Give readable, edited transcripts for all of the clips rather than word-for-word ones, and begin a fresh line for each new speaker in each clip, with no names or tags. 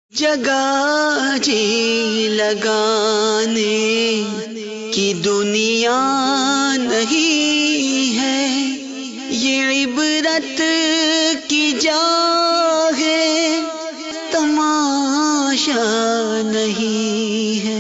جگہ جی لگانے کی دنیا نہیں ہے، یہ عبرت کی جا ہے، تماشا نہیں ہے۔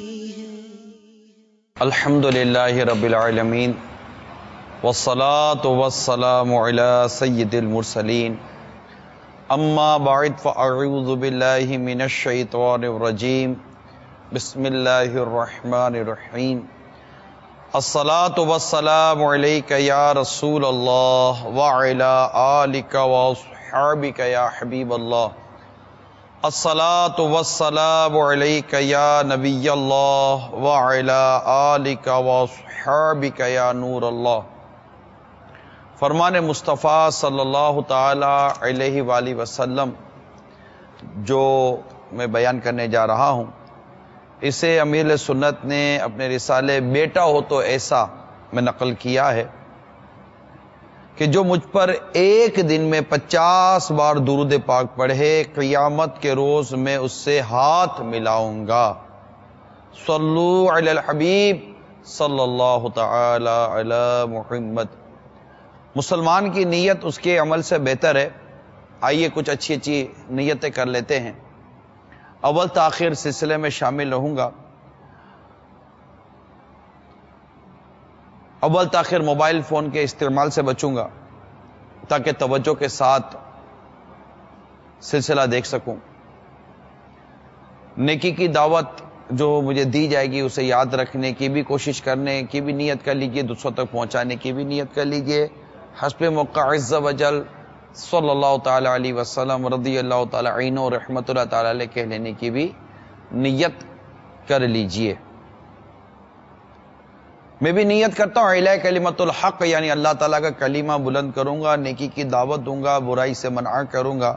الحمدللہ رب العالمین والصلاة والسلام علی سید المرسلین، اما بعد فاعوذ باللہ من الشیطان الرجیم، بسم اللہ الرحمن الرحیم۔ الصلاة والسلام علیک یا رسول اللہ وعلی آلک واصحابک یا حبیب اللہ۔ الصلاة والسلام علیک یا نبی اللہ وعلی آلک واصحابک یا نور اللہ۔ فرمان مصطفیٰ صلی اللہ تعالی علیہ وآلہ وسلم جو میں بیان کرنے جا رہا ہوں، اسے امیر سنت نے اپنے رسالے بیٹا ہو تو ایسا میں نقل کیا ہے کہ جو مجھ پر ایک دن میں 50 بار درود پاک پڑھے، قیامت کے روز میں اس سے ہاتھ ملاؤں گا۔ صلو علی الحبیب صلی اللہ تعالی علی محمد۔ مسلمان کی نیت اس کے عمل سے بہتر ہے۔ آئیے کچھ اچھی نیتیں کر لیتے ہیں۔ اول تاخیر سلسلے میں شامل رہوں گا۔ اول تاخیر موبائل فون کے استعمال سے بچوں گا تاکہ توجہ کے ساتھ سلسلہ دیکھ سکوں۔ نیکی کی دعوت جو مجھے دی جائے گی اسے یاد رکھنے کی بھی کوشش کرنے کی بھی نیت کر لیجئے، دوسروں تک پہنچانے کی بھی نیت کر لیجئے۔ حسب موقع عز وجل صلی اللہ تعالی علیہ وسلم رضی اللہ تعالی عنہ رحمت اللہ تعالی علیہ کہہ لینے کی بھی نیت کر لیجئے۔ میں بھی نیت کرتا ہوں اعلاء کلمت الحق، یعنی اللہ تعالیٰ کا کلمہ بلند کروں گا، نیکی کی دعوت دوں گا، برائی سے منع کروں گا۔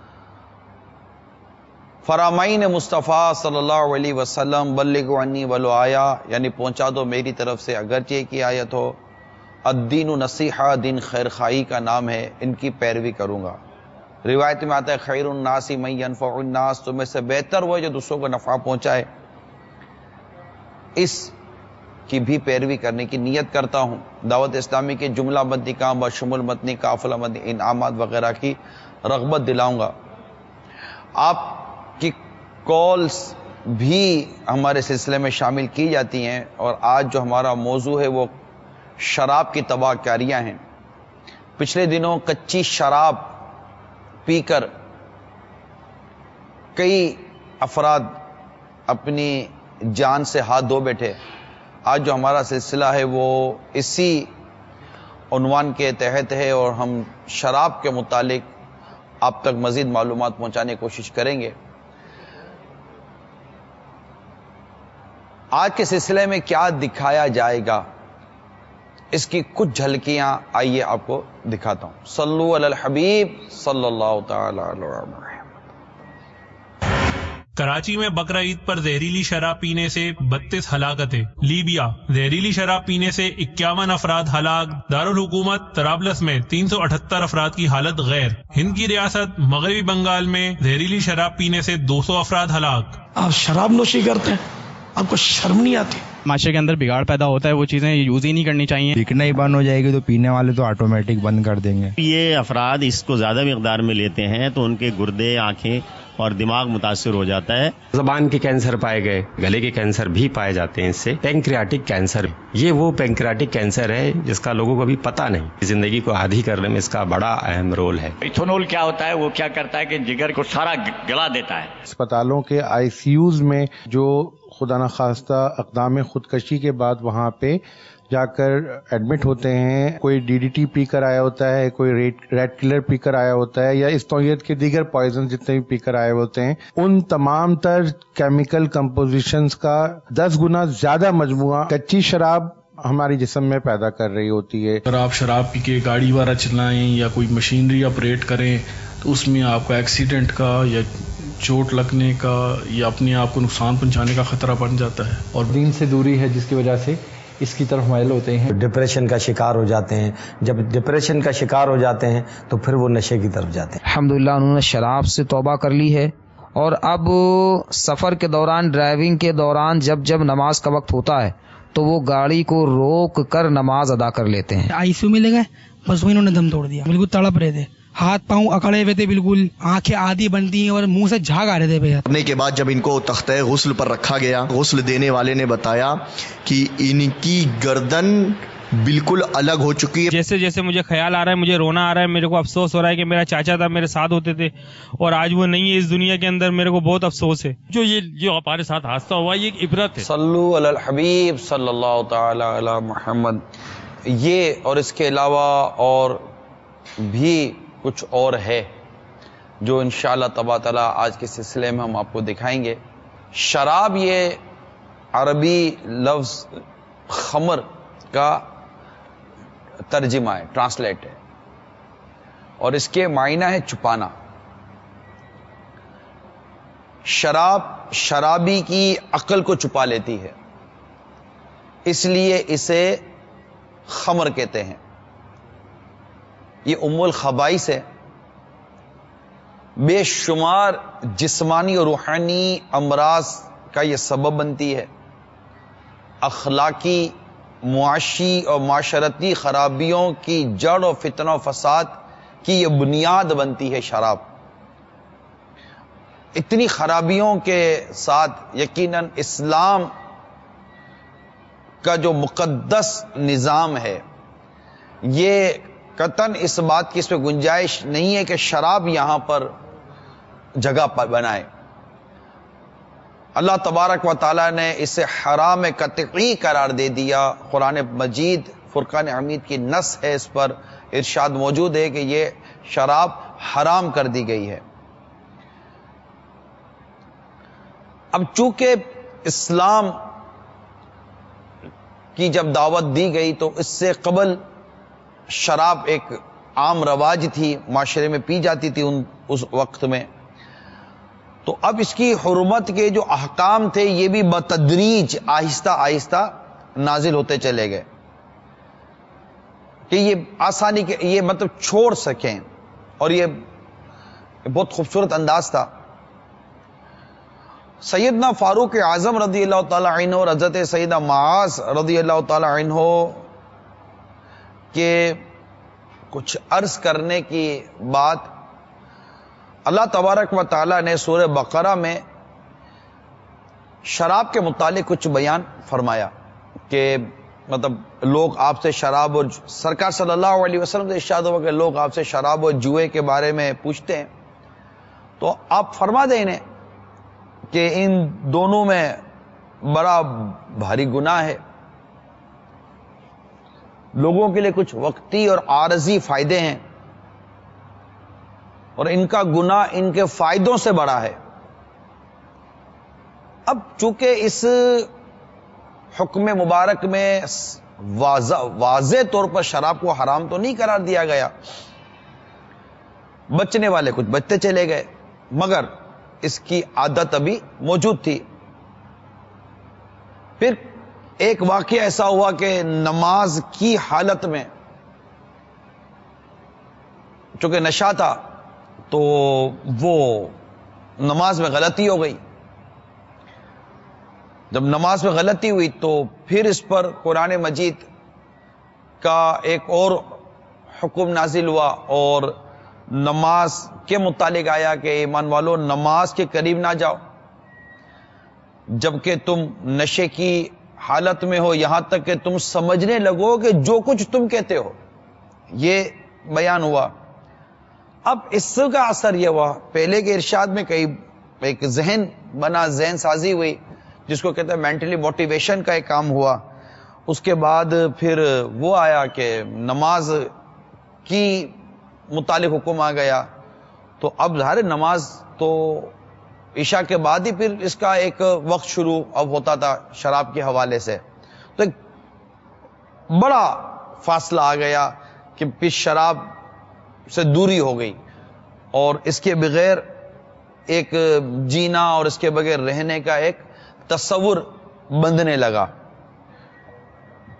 فرامین مصطفیٰ صلی اللہ علیہ وسلم بلغوا عنی ولو آیا، یعنی پہنچا دو میری طرف سے اگرچہ ایک ہی آیت ہو۔ الدین نصیحہ، دین خیر خواہی کا نام ہے، ان کی پیروی کروں گا۔ روایت میں آتا ہے خیر الناس من ینفع الناس، تم میں سے بہتر وہ جو دوسروں کو نفع پہنچائے۔ اس کی بھی پیروی کرنے کی نیت کرتا ہوں۔ دعوت اسلامی کے جملہ متنی کام بشمول متنی قافلہ متنی انعامات وغیرہ کی رغبت دلاؤں گا۔ آپ کی کالز بھی ہمارے سلسلے میں شامل کی جاتی ہیں، اور آج جو ہمارا موضوع ہے وہ شراب کی تباہ کاریاں ہیں۔ پچھلے دنوں کچی شراب پی کر کئی افراد اپنی جان سے ہاتھ دھو بیٹھے۔ آج جو ہمارا سلسلہ ہے وہ اسی عنوان کے تحت ہے، اور ہم شراب کے متعلق آپ تک مزید معلومات پہنچانے کی کوشش کریں گے۔ آج کے سلسلے میں کیا دکھایا جائے گا، اس کی کچھ جھلکیاں آئیے آپ کو دکھاتا ہوں۔ صلو علی الحبیب صلی اللہ تعالی علیہ وسلم۔
کراچی میں بقرعید پر زہریلی شراب پینے سے 32 ہلاکتیں۔ لیبیا، زہریلی شراب پینے سے 51 افراد ہلاک۔ دارالحکومت طرابلس میں 378 افراد کی حالت غیر۔ ہند کی ریاست مغربی بنگال میں زہریلی شراب پینے سے 200 افراد ہلاک۔
آپ شراب نوشی کرتے ہیں، آپ کو شرم نہیں آتی؟
معاشرے کے اندر بگاڑ پیدا ہوتا ہے، وہ چیزیں یوز ہی نہیں کرنی چاہیے۔
بکنا ہی بند ہو جائے گی تو پینے والے تو آٹومیٹک بند کر دیں گے۔
یہ افراد اس کو زیادہ مقدار میں لیتے ہیں تو ان کے گردے، آنکھیں اور دماغ متاثر ہو جاتا ہے۔
زبان کے کینسر پائے گئے، گلے کے کینسر بھی پائے جاتے ہیں اس سے۔ پینکریاٹک کینسر، یہ وہ پینکریاٹک کینسر ہے جس کا لوگوں کو ابھی پتہ نہیں۔ زندگی کو عادی کرنے میں اس کا بڑا اہم رول ہے۔
ایتھنول کیا ہوتا ہے؟ وہ کیا کرتا ہے کہ جگر کو سارا گلا دیتا ہے۔
اسپتالوں کے آئی سی یوز میں جو خدا نخواستہ اقدام خودکشی کے بعد وہاں پہ جا کر ایڈمٹ ہوتے ہیں، کوئی ڈی ڈی ٹی پی کر آیا ہوتا ہے، کوئی ریٹ کلر پی کر آیا ہوتا ہے، یا اس نوعیت کے دیگر پوائزن جتنے بھی پی کر آئے ہوتے ہیں، ان تمام تر کیمیکل کمپوزیشنز کا 10 گنا زیادہ مجموعہ کچی شراب ہماری جسم میں پیدا کر رہی ہوتی ہے۔
اگر آپ شراب پی کے گاڑی وغیرہ چلائیں یا کوئی مشینری آپریٹ کریں تو اس میں آپ کا ایکسیڈنٹ کا یا چوٹ لگنے کا یا اپنے آپ کو نقصان پہنچانے کا خطرہ بن جاتا ہے، اور
دین سے دوری ہے جس کی وجہ سے اس کی طرف مائل ہوتے ہیں۔
ڈپریشن کا شکار ہو جاتے ہیں، جب ڈپریشن کا شکار ہو جاتے ہیں تو پھر وہ نشے کی طرف جاتے ہیں۔
الحمدللہ انہوں نے شراب سے توبہ کر لی ہے اور اب سفر کے دوران، ڈرائیونگ کے دوران جب نماز کا وقت ہوتا ہے تو وہ گاڑی کو روک کر نماز ادا کر لیتے ہیں۔
آئی سی یو میں لے گئے، بس وہ انہوں نے دم توڑ دیا، بالکل تڑپ رہے تھے، ہاتھ پاؤں اکڑے ہوئے تھے، بالکل آنکھیں آدھی بنتی ہیں اور منہ سے جھاگ آ رہے تھے بھیا۔
مرنے کے بعد جب ان کو تختہ غسل پر رکھا گیا، غسل دینے والے نے بتایا کہ ان کی گردن بالکل الگ ہو چکی ہے۔
جیسے جیسے مجھے خیال آ رہا ہے، مجھے رونا آ رہا ہے، میرے کو افسوس ہو رہا ہے کہ میرا چاچا تھا، میرے ساتھ ہوتے تھے اور آج وہ نہیں ہے اس دنیا کے اندر، میرے کو بہت افسوس ہے۔ جو ہمارے ساتھ حادثہ ہوا یہ ایک عبرت ہے۔
صلو علی الحبیب صلی اللہ تعالی علی محمد۔ یہ اور اس کے علاوہ اور بھی کچھ اور ہے جو انشاءاللہ تبارک تعالی آج کے سلسلے میں ہم آپ کو دکھائیں گے۔ شراب یہ عربی لفظ خمر کا ترجمہ ہے، ٹرانسلیٹ ہے، اور اس کے معنی ہے چھپانا۔ شراب شرابی کی عقل کو چھپا لیتی ہے، اس لیے اسے خمر کہتے ہیں۔ یہ ام الخبائث ہے، بے شمار جسمانی اور روحانی امراض کا یہ سبب بنتی ہے، اخلاقی، معاشی اور معاشرتی خرابیوں کی جڑ اور فتنہ و فساد کی یہ بنیاد بنتی ہے شراب۔ اتنی خرابیوں کے ساتھ یقیناً اسلام کا جو مقدس نظام ہے، یہ قطعاً اس بات کی اس میں گنجائش نہیں ہے کہ شراب یہاں پر جگہ پر بنائے۔ اللہ تبارک و تعالیٰ نے اسے حرام قطعی قرار دے دیا۔ قرآن مجید فرقان حمید کی نص ہے، اس پر ارشاد موجود ہے کہ یہ شراب حرام کر دی گئی ہے۔ اب چونکہ اسلام کی جب دعوت دی گئی تو اس سے قبل شراب ایک عام رواج تھی، معاشرے میں پی جاتی تھی اس وقت میں، تو اب اس کی حرمت کے جو احکام تھے یہ بھی بتدریج آہستہ آہستہ نازل ہوتے چلے گئے کہ یہ آسانی کے یہ مطلب چھوڑ سکیں، اور یہ بہت خوبصورت انداز تھا۔ سیدنا فاروق اعظم رضی اللہ تعالی عنہ اور حضرت سیدہ معاذ رضی اللہ تعالی عنہ کے کچھ عرض کرنے کی بات اللہ تبارک و تعالی نے سورہ بقرہ میں شراب کے متعلق کچھ بیان فرمایا کہ مطلب لوگ آپ سے شراب اور سرکار صلی اللہ علیہ وسلم سے ارشاد ہوا کہ لوگ آپ سے شراب اور جوئے کے بارے میں پوچھتے ہیں، تو آپ فرما دیں انہیں کہ ان دونوں میں بڑا بھاری گناہ ہے، لوگوں کے لیے کچھ وقتی اور عارضی فائدے ہیں، اور ان کا گناہ ان کے فائدوں سے بڑا ہے۔ اب چونکہ اس حکم مبارک میں واضح طور پر شراب کو حرام تو نہیں قرار دیا گیا، بچنے والے کچھ بچتے چلے گئے، مگر اس کی عادت ابھی موجود تھی۔ پھر ایک واقعہ ایسا ہوا کہ نماز کی حالت میں چونکہ نشہ تھا تو وہ نماز میں غلطی ہو گئی۔ جب نماز میں غلطی ہوئی تو پھر اس پر قرآن مجید کا ایک اور حکم نازل ہوا اور نماز کے متعلق آیا کہ ایمان والو نماز کے قریب نہ جاؤ جبکہ تم نشے کی حالت میں ہو، یہاں تک کہ تم سمجھنے لگو کہ جو کچھ تم کہتے ہو۔ یہ بیان ہوا۔ اب اس کا اثر یہ ہوا، پہلے کے ارشاد میں کئی ایک ذہن بنا، ذہن سازی ہوئی جس کو کہتے ہیں مینٹلی موٹیویشن کا ایک کام ہوا۔ اس کے بعد پھر وہ آیا کہ نماز کی متعلق حکم آ گیا، تو اب ظاہر نماز تو عشاء کے بعد ہی پھر اس کا ایک وقت شروع اب ہوتا تھا شراب کے حوالے سے، تو ایک بڑا فاصلہ آ گیا کہ پھر شراب سے دوری ہو گئی اور اس کے بغیر ایک جینا اور اس کے بغیر رہنے کا ایک تصور بندھنے لگا۔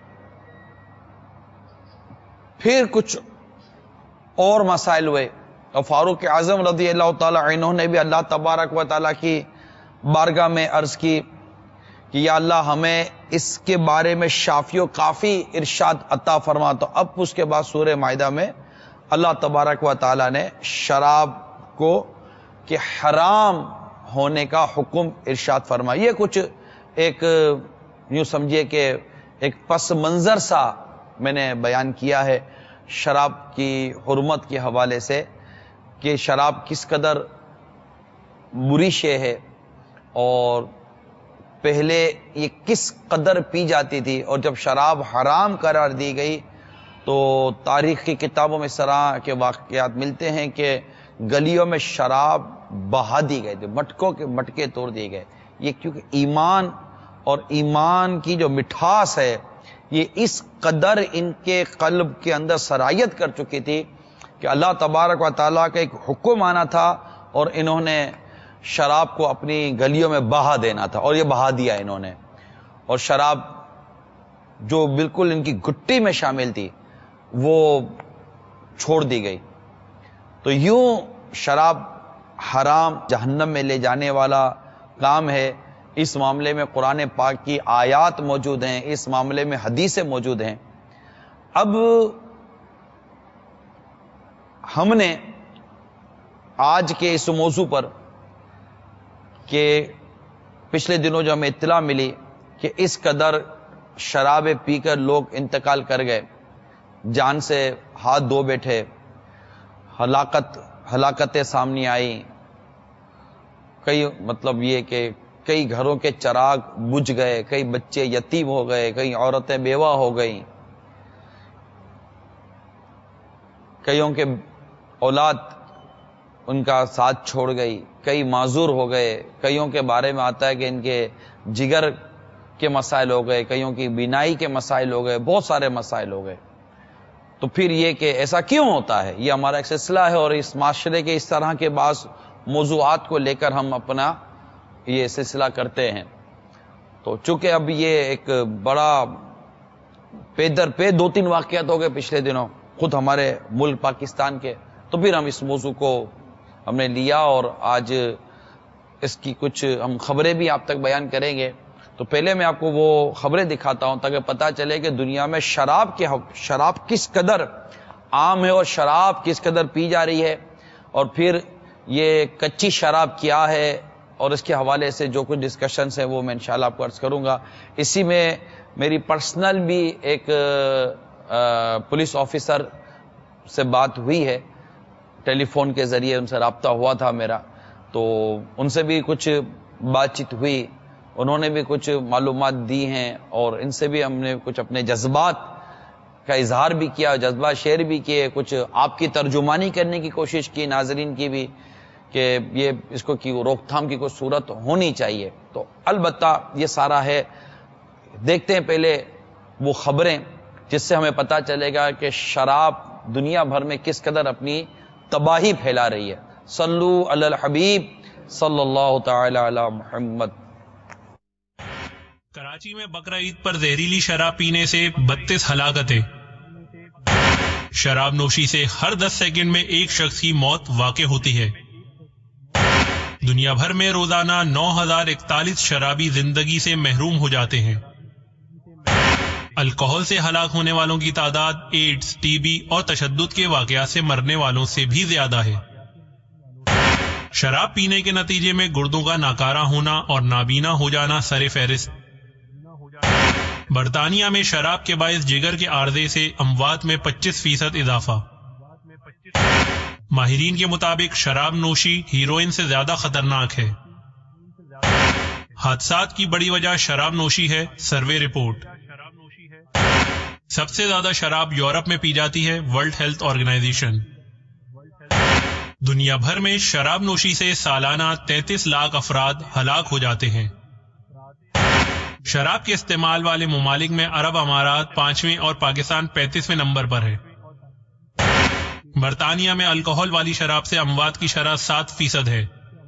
پھر کچھ اور مسائل ہوئے اور فاروق اعظم رضی اللہ تعالی عنہ نے بھی اللہ تبارک و تعالیٰ کی بارگاہ میں عرض کی کہ یا اللہ ہمیں اس کے بارے میں شافی و کافی ارشاد عطا فرما. تو اب اس کے بعد سورہ مائدہ میں اللہ تبارک و تعالیٰ نے شراب کو کہ حرام ہونے کا حکم ارشاد فرما. یہ کچھ ایک یوں سمجھیے کہ ایک پس منظر سا میں نے بیان کیا ہے شراب کی حرمت کے حوالے سے کہ شراب کس قدر بری شے ہے اور پہلے یہ کس قدر پی جاتی تھی، اور جب شراب حرام قرار دی گئی تو تاریخ کی کتابوں میں اس طرح کے واقعات ملتے ہیں کہ گلیوں میں شراب بہا دی گئے تھے، مٹکوں کے مٹکے توڑ دیے گئے. یہ کیونکہ ایمان اور ایمان کی جو مٹھاس ہے یہ اس قدر ان کے قلب کے اندر سرایت کر چکی تھی کہ اللہ تبارک و تعالیٰ کا ایک حکم آنا تھا اور انہوں نے شراب کو اپنی گلیوں میں بہا دینا تھا، اور یہ بہا دیا انہوں نے. اور شراب جو بالکل ان کی گٹی میں شامل تھی وہ چھوڑ دی گئی. تو یوں شراب حرام جہنم میں لے جانے والا کام ہے. اس معاملے میں قرآن پاک کی آیات موجود ہیں، اس معاملے میں حدیثیں موجود ہیں. اب ہم نے آج کے اس موضوع پر کہ پچھلے دنوں جو ہمیں اطلاع ملی کہ اس قدر شرابیں پی کر لوگ انتقال کر گئے، جان سے ہاتھ دھو بیٹھے، ہلاکتیں سامنے آئی. کئی مطلب یہ کہ کئی گھروں کے چراغ بجھ گئے، کئی بچے یتیم ہو گئے، کئی عورتیں بیوہ ہو گئیں، کئیوں کے اولاد ان کا ساتھ چھوڑ گئی، کئی معذور ہو گئے. کئیوں کے بارے میں آتا ہے کہ ان کے جگر کے مسائل ہو گئے، کئیوں کی بینائی کے مسائل ہو گئے، بہت سارے مسائل ہو گئے. تو پھر یہ کہ ایسا کیوں ہوتا ہے، یہ ہمارا ایک سلسلہ ہے اور اس معاشرے کے اس طرح کے بعض موضوعات کو لے کر ہم اپنا یہ سلسلہ کرتے ہیں. تو چونکہ اب یہ ایک بڑا پے در پے 2-3 واقعات ہو گئے پچھلے دنوں خود ہمارے ملک پاکستان کے، تو پھر ہم اس موضوع کو ہم نے لیا اور آج اس کی کچھ ہم خبریں بھی آپ تک بیان کریں گے. تو پہلے میں آپ کو وہ خبریں دکھاتا ہوں تاکہ پتہ چلے کہ دنیا میں شراب کس قدر عام ہے اور شراب کس قدر پی جا رہی ہے، اور پھر یہ کچی شراب کیا ہے اور اس کے حوالے سے جو کچھ ڈسکشنز ہیں وہ میں انشاءاللہ آپ کو عرض کروں گا. اسی میں میری پرسنل بھی ایک پولیس آفیسر سے بات ہوئی ہے، ٹیلی فون کے ذریعے ان سے رابطہ ہوا تھا میرا، تو ان سے بھی کچھ بات چیت ہوئی، انہوں نے بھی کچھ معلومات دی ہیں اور ان سے بھی ہم نے کچھ اپنے جذبات کا اظہار بھی کیا، جذبات شیئر بھی کیے، کچھ آپ کی ترجمانی کرنے کی کوشش کی، ناظرین کی بھی، کہ یہ اس کو کی روک تھام کی کوئی صورت ہونی چاہیے. تو البتہ یہ سارا ہے. دیکھتے ہیں پہلے وہ خبریں جس سے ہمیں پتہ چلے گا کہ شراب دنیا بھر میں کس قدر اپنی تباہی پھیلا رہی ہے. صلو علی الحبیب صلی اللہ تعالی علی محمد.
کراچی میں بقرہ عید پر زہریلی شراب پینے سے 32 ہلاکتیں. شراب نوشی سے ہر 10 سیکنڈ میں ایک شخص کی موت واقع ہوتی ہے. دنیا بھر میں روزانہ 9041 شرابی زندگی سے محروم ہو جاتے ہیں. الکوہل سے ہلاک ہونے والوں کی تعداد ایڈز، ٹی بی اور تشدد کے واقعات سے مرنے والوں سے بھی زیادہ ہے. شراب پینے کے نتیجے میں گردوں کا ناکارہ ہونا اور نابینا ہو جانا سر فہرست. برطانیہ میں شراب کے باعث جگر کے عارضے سے اموات میں 25% اضافہ. ماہرین کے مطابق شراب نوشی ہیروئن سے زیادہ خطرناک ہے. حادثات کی بڑی وجہ شراب نوشی ہے. Survey report. سب سے زیادہ شراب یورپ میں پی جاتی ہے. World health organization. دنیا بھر میں شراب نوشی سے سالانہ 33 لاکھ افراد ہلاک ہو جاتے ہیں. شراب کے استعمال والے ممالک میں عرب امارات 5ویں اور پاکستان 35ویں نمبر پر ہے. برطانیہ میں الکوہل والی شراب سے اموات کی شرح 7% ہے.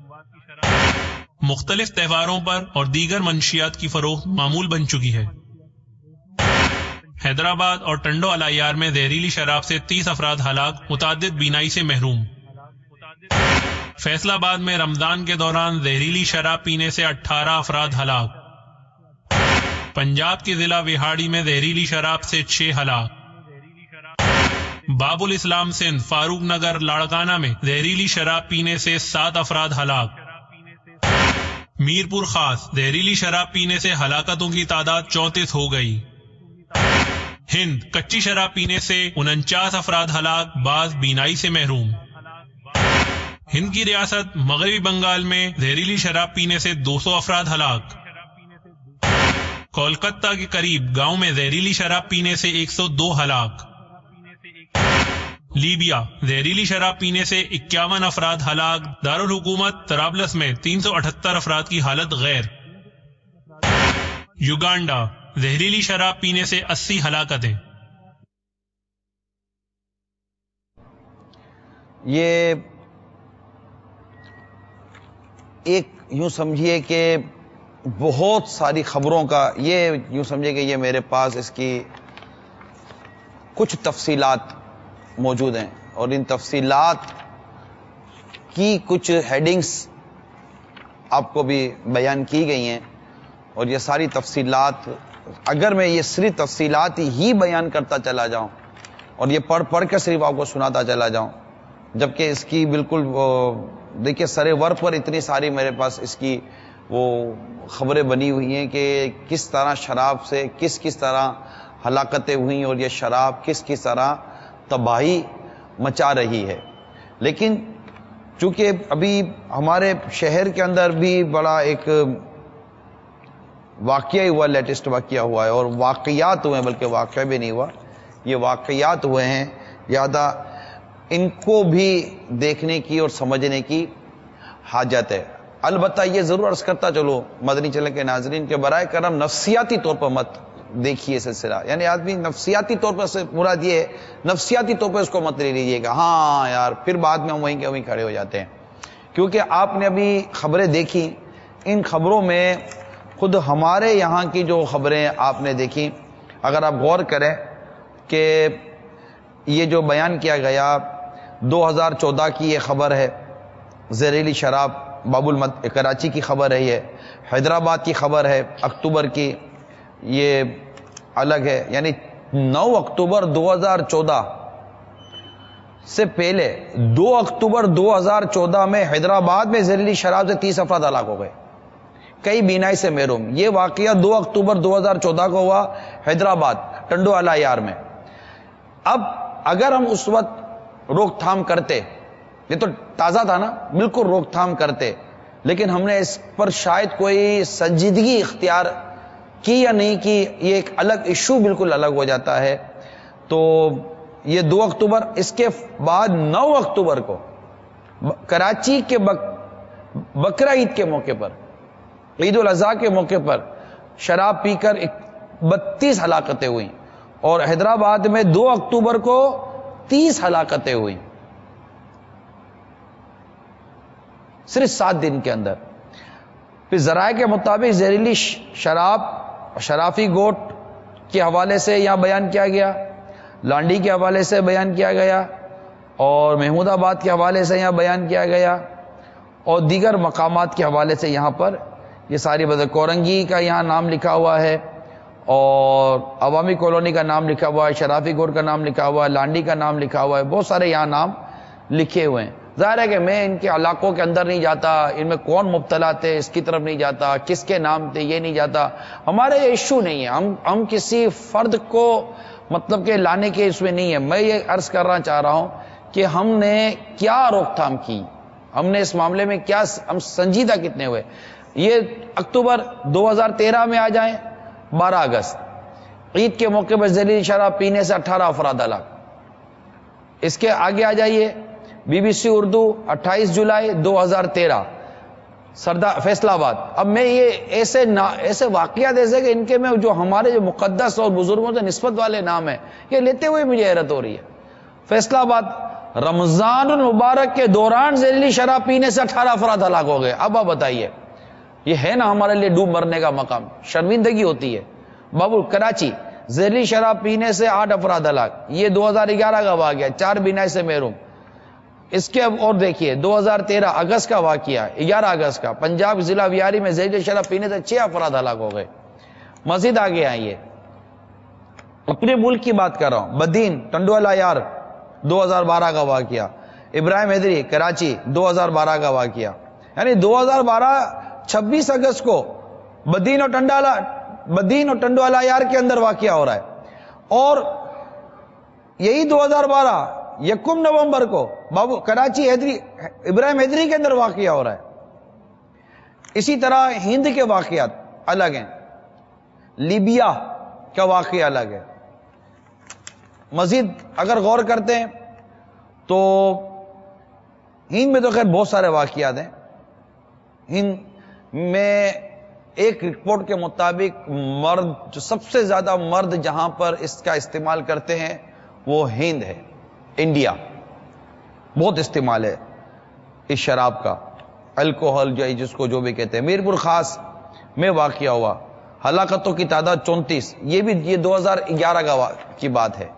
مختلف تہواروں پر اور دیگر منشیات کی فروخت معمول بن چکی ہے. حیدرآباد اور ٹنڈو الایار میں زہریلی شراب سے 30 افراد ہلاک، متعدد بینائی سے محروم. فیصل آباد میں رمضان کے دوران زہریلی شراب پینے سے 18 افراد ہلاک. پنجاب کے ضلع وہاڑی میں زہریلی شراب سے 6 ہلاک. باب الاسلام سندھ فاروق نگر لاڑکانہ میں زہریلی شراب پینے سے 7 افراد ہلاک. میرپور خاص زہریلی شراب پینے سے ہلاکتوں کی تعداد 34 ہو گئی. ہند کچی شراب پینے سے 49 افراد ہلاک، بعض بینائی سے محروم. ہند کی ریاست مغربی بنگال میں زہریلی شراب پینے سے 200 افراد ہلاک. کولکتہ کے قریب گاؤں میں زہریلی شراب پینے سے 102 ہلاک. لیبیا زہریلی شراب پینے سے 51 افراد ہلاک، دارالحکومت طرابلس میں 378 افراد کی حالت غیر. یوگانڈا زہریلی شراب پینے سے 80 ہلاکتیں.
یہ ایک یوں سمجھیے کہ بہت ساری خبروں کا، یہ یوں سمجھے کہ یہ میرے پاس اس کی کچھ تفصیلات موجود ہیں، اور ان تفصیلات کی کچھ ہیڈنگز آپ کو بھی بیان کی گئی ہیں. اور یہ ساری تفصیلات، اگر میں یہ صرف تفصیلات ہی بیان کرتا چلا جاؤں اور یہ پڑھ کے صرف آپ کو سناتا چلا جاؤں، جبکہ اس کی بالکل دیکھیے سرے ور پر اتنی ساری میرے پاس اس کی وہ خبریں بنی ہوئی ہیں کہ کس طرح شراب سے کس طرح ہلاکتیں ہوئیں اور یہ شراب کس طرح تباہی مچا رہی ہے. لیکن چونکہ ابھی ہمارے شہر کے اندر بھی بڑا ایک واقعہ ہوا، لیٹسٹ واقعہ ہوا ہے، اور واقعات ہوئے ہیں، بلکہ واقعہ بھی نہیں ہوا، یہ واقعات ہوئے ہیں زیادہ، ان کو بھی دیکھنے کی اور سمجھنے کی حاجت ہے. البتہ یہ ضرور عرض کرتا چلو مدنی چینل کے ناظرین کے برائے کرم نفسیاتی طور پر مت دیکھیے سلسلہ، یعنی آدمی نفسیاتی طور پر سے مراد یہ ہے نفسیاتی طور پر اس کو مت لے لیجیے گا، ہاں یار پھر بعد میں ہم وہیں کے وہیں کھڑے ہو جاتے ہیں. کیونکہ آپ نے ابھی خبریں دیکھی، ان خبروں میں خود ہمارے یہاں کی جو خبریں آپ نے دیکھی، اگر آپ غور کریں کہ یہ جو بیان کیا گیا 2014 کی یہ خبر ہے، زہریلی شراب کراچی کی خبر ہے، یہ حیدرآباد کی خبر ہے اکتوبر کی، یہ الگ ہے. یعنی 9 اکتوبر 2014 سے پہلے 2 اکتوبر 2014 میں حیدرآباد میں زہریلی شراب سے 30 افراد ہلاک ہو گئے، کئی بینائی سے محروم. یہ واقعہ 2 اکتوبر 2014 کو ہوا حیدرآباد ٹنڈو اعلی یار میں. اب اگر ہم اس وقت روک تھام کرتے، یہ تو تازہ تھا نا، بالکل روک تھام کرتے، لیکن ہم نے اس پر شاید کوئی سنجیدگی اختیار کی یا نہیں کی، یہ ایک الگ ایشو بالکل الگ ہو جاتا ہے. تو یہ 2 اکتوبر، اس کے بعد 9 اکتوبر کو کراچی کے بقرہ عید کے موقع پر، عید الاضحیٰ کے موقع پر شراب پی کر 32 ہلاکتیں ہوئیں، اور حیدرآباد میں 2 اکتوبر کو 30 ہلاکتیں ہوئیں، صرف 7 دن کے اندر. پھر ذرائع کے مطابق زہریلی شراب شرافی گوٹ کے حوالے سے یہاں بیان کیا گیا، لانڈی کے حوالے سے بیان کیا گیا، اور محمود آباد کے حوالے سے یہاں بیان کیا گیا، اور دیگر مقامات کے حوالے سے یہاں پر یہ ساری کورنگی کا یہاں نام لکھا ہوا ہے، اور عوامی کالونی کا نام لکھا ہوا ہے، شرافی گوٹ کا نام لکھا ہوا ہے، لانڈی کا نام لکھا ہوا ہے، بہت سارے یہاں نام لکھے ہوئے ہیں. ظاہر ہے کہ میں ان کے علاقوں کے اندر نہیں جاتا، ان میں کون مبتلا تھے اس کی طرف نہیں جاتا، کس کے نام تھے یہ نہیں جاتا، ہمارے یہ ایشو نہیں ہے، ہم کسی فرد کو مطلب کہ لانے کے اس میں نہیں ہے. میں یہ عرض کرنا چاہ رہا ہوں کہ ہم نے کیا روک تھام کی، ہم نے اس معاملے میں کیا، ہم سنجیدہ کتنے ہوئے. یہ اکتوبر 2013 میں آ جائیں 12 اگست عید کے موقع پر زہریلی شراب پینے سے 18 افراد ہلاک. اس کے آگے آ جائیے BBC اردو 28 جولائی 2013 فیصل آباد. اب میں یہ ایسے واقعات ایسے کہ ان کے میں جو ہمارے جو مقدس اور بزرگوں سے نسبت والے نام ہیں یہ لیتے ہوئے مجھے حیرت ہو رہی ہے. فیصل آباد رمضان المبارک کے دوران زہریلی شراب پینے سے 18 افراد ہلاک ہو گئے. اب آپ بتائیے یہ ہے نا ہمارے لیے ڈوب مرنے کا مقام، شرمندگی ہوتی ہے. بابو کراچی زہریلی شراب پینے سے 8 افراد ہلاک، یہ 2011 کا واقعہ، 4 بینائی سے محروم. اس کے اور دیکھیے 2013 اگست کا واقعہ، 11 اگست کا، پنجاب ضلع ویاری میں زہریلی شراب پینے سے 6 افراد ہلاک ہو گئے. مزید آگے آئیے، اپنے ملک کی بات کر رہا ہوں، بدین ٹنڈوالا یار 2012 کا واقعہ، ابراہیم حیدری کراچی 2012 کا واقعہ. یعنی 2012 26 اگست کو بدین اور ٹنڈوالا یار کے اندر واقعہ ہو رہا ہے، اور یہی 2012 1 نومبر کو بابو کراچی ابراہیم حیدری کے اندر واقعہ ہو رہا ہے. اسی طرح ہند کے واقعات الگ ہیں، لیبیا کا واقعہ الگ ہے. مزید اگر غور کرتے ہیں تو ہند میں تو خیر بہت سارے واقعات ہیں. ہند میں ایک رپورٹ کے مطابق جو سب سے زیادہ مرد جہاں پر اس کا استعمال کرتے ہیں وہ ہند ہے، انڈیا بہت استعمال ہے اس شراب کا، الکوہل جس کو جو بھی کہتے ہیں. میرپور خاص میں واقعہ ہوا، ہلاکتوں کی تعداد 34، یہ 2011 کی بات ہے.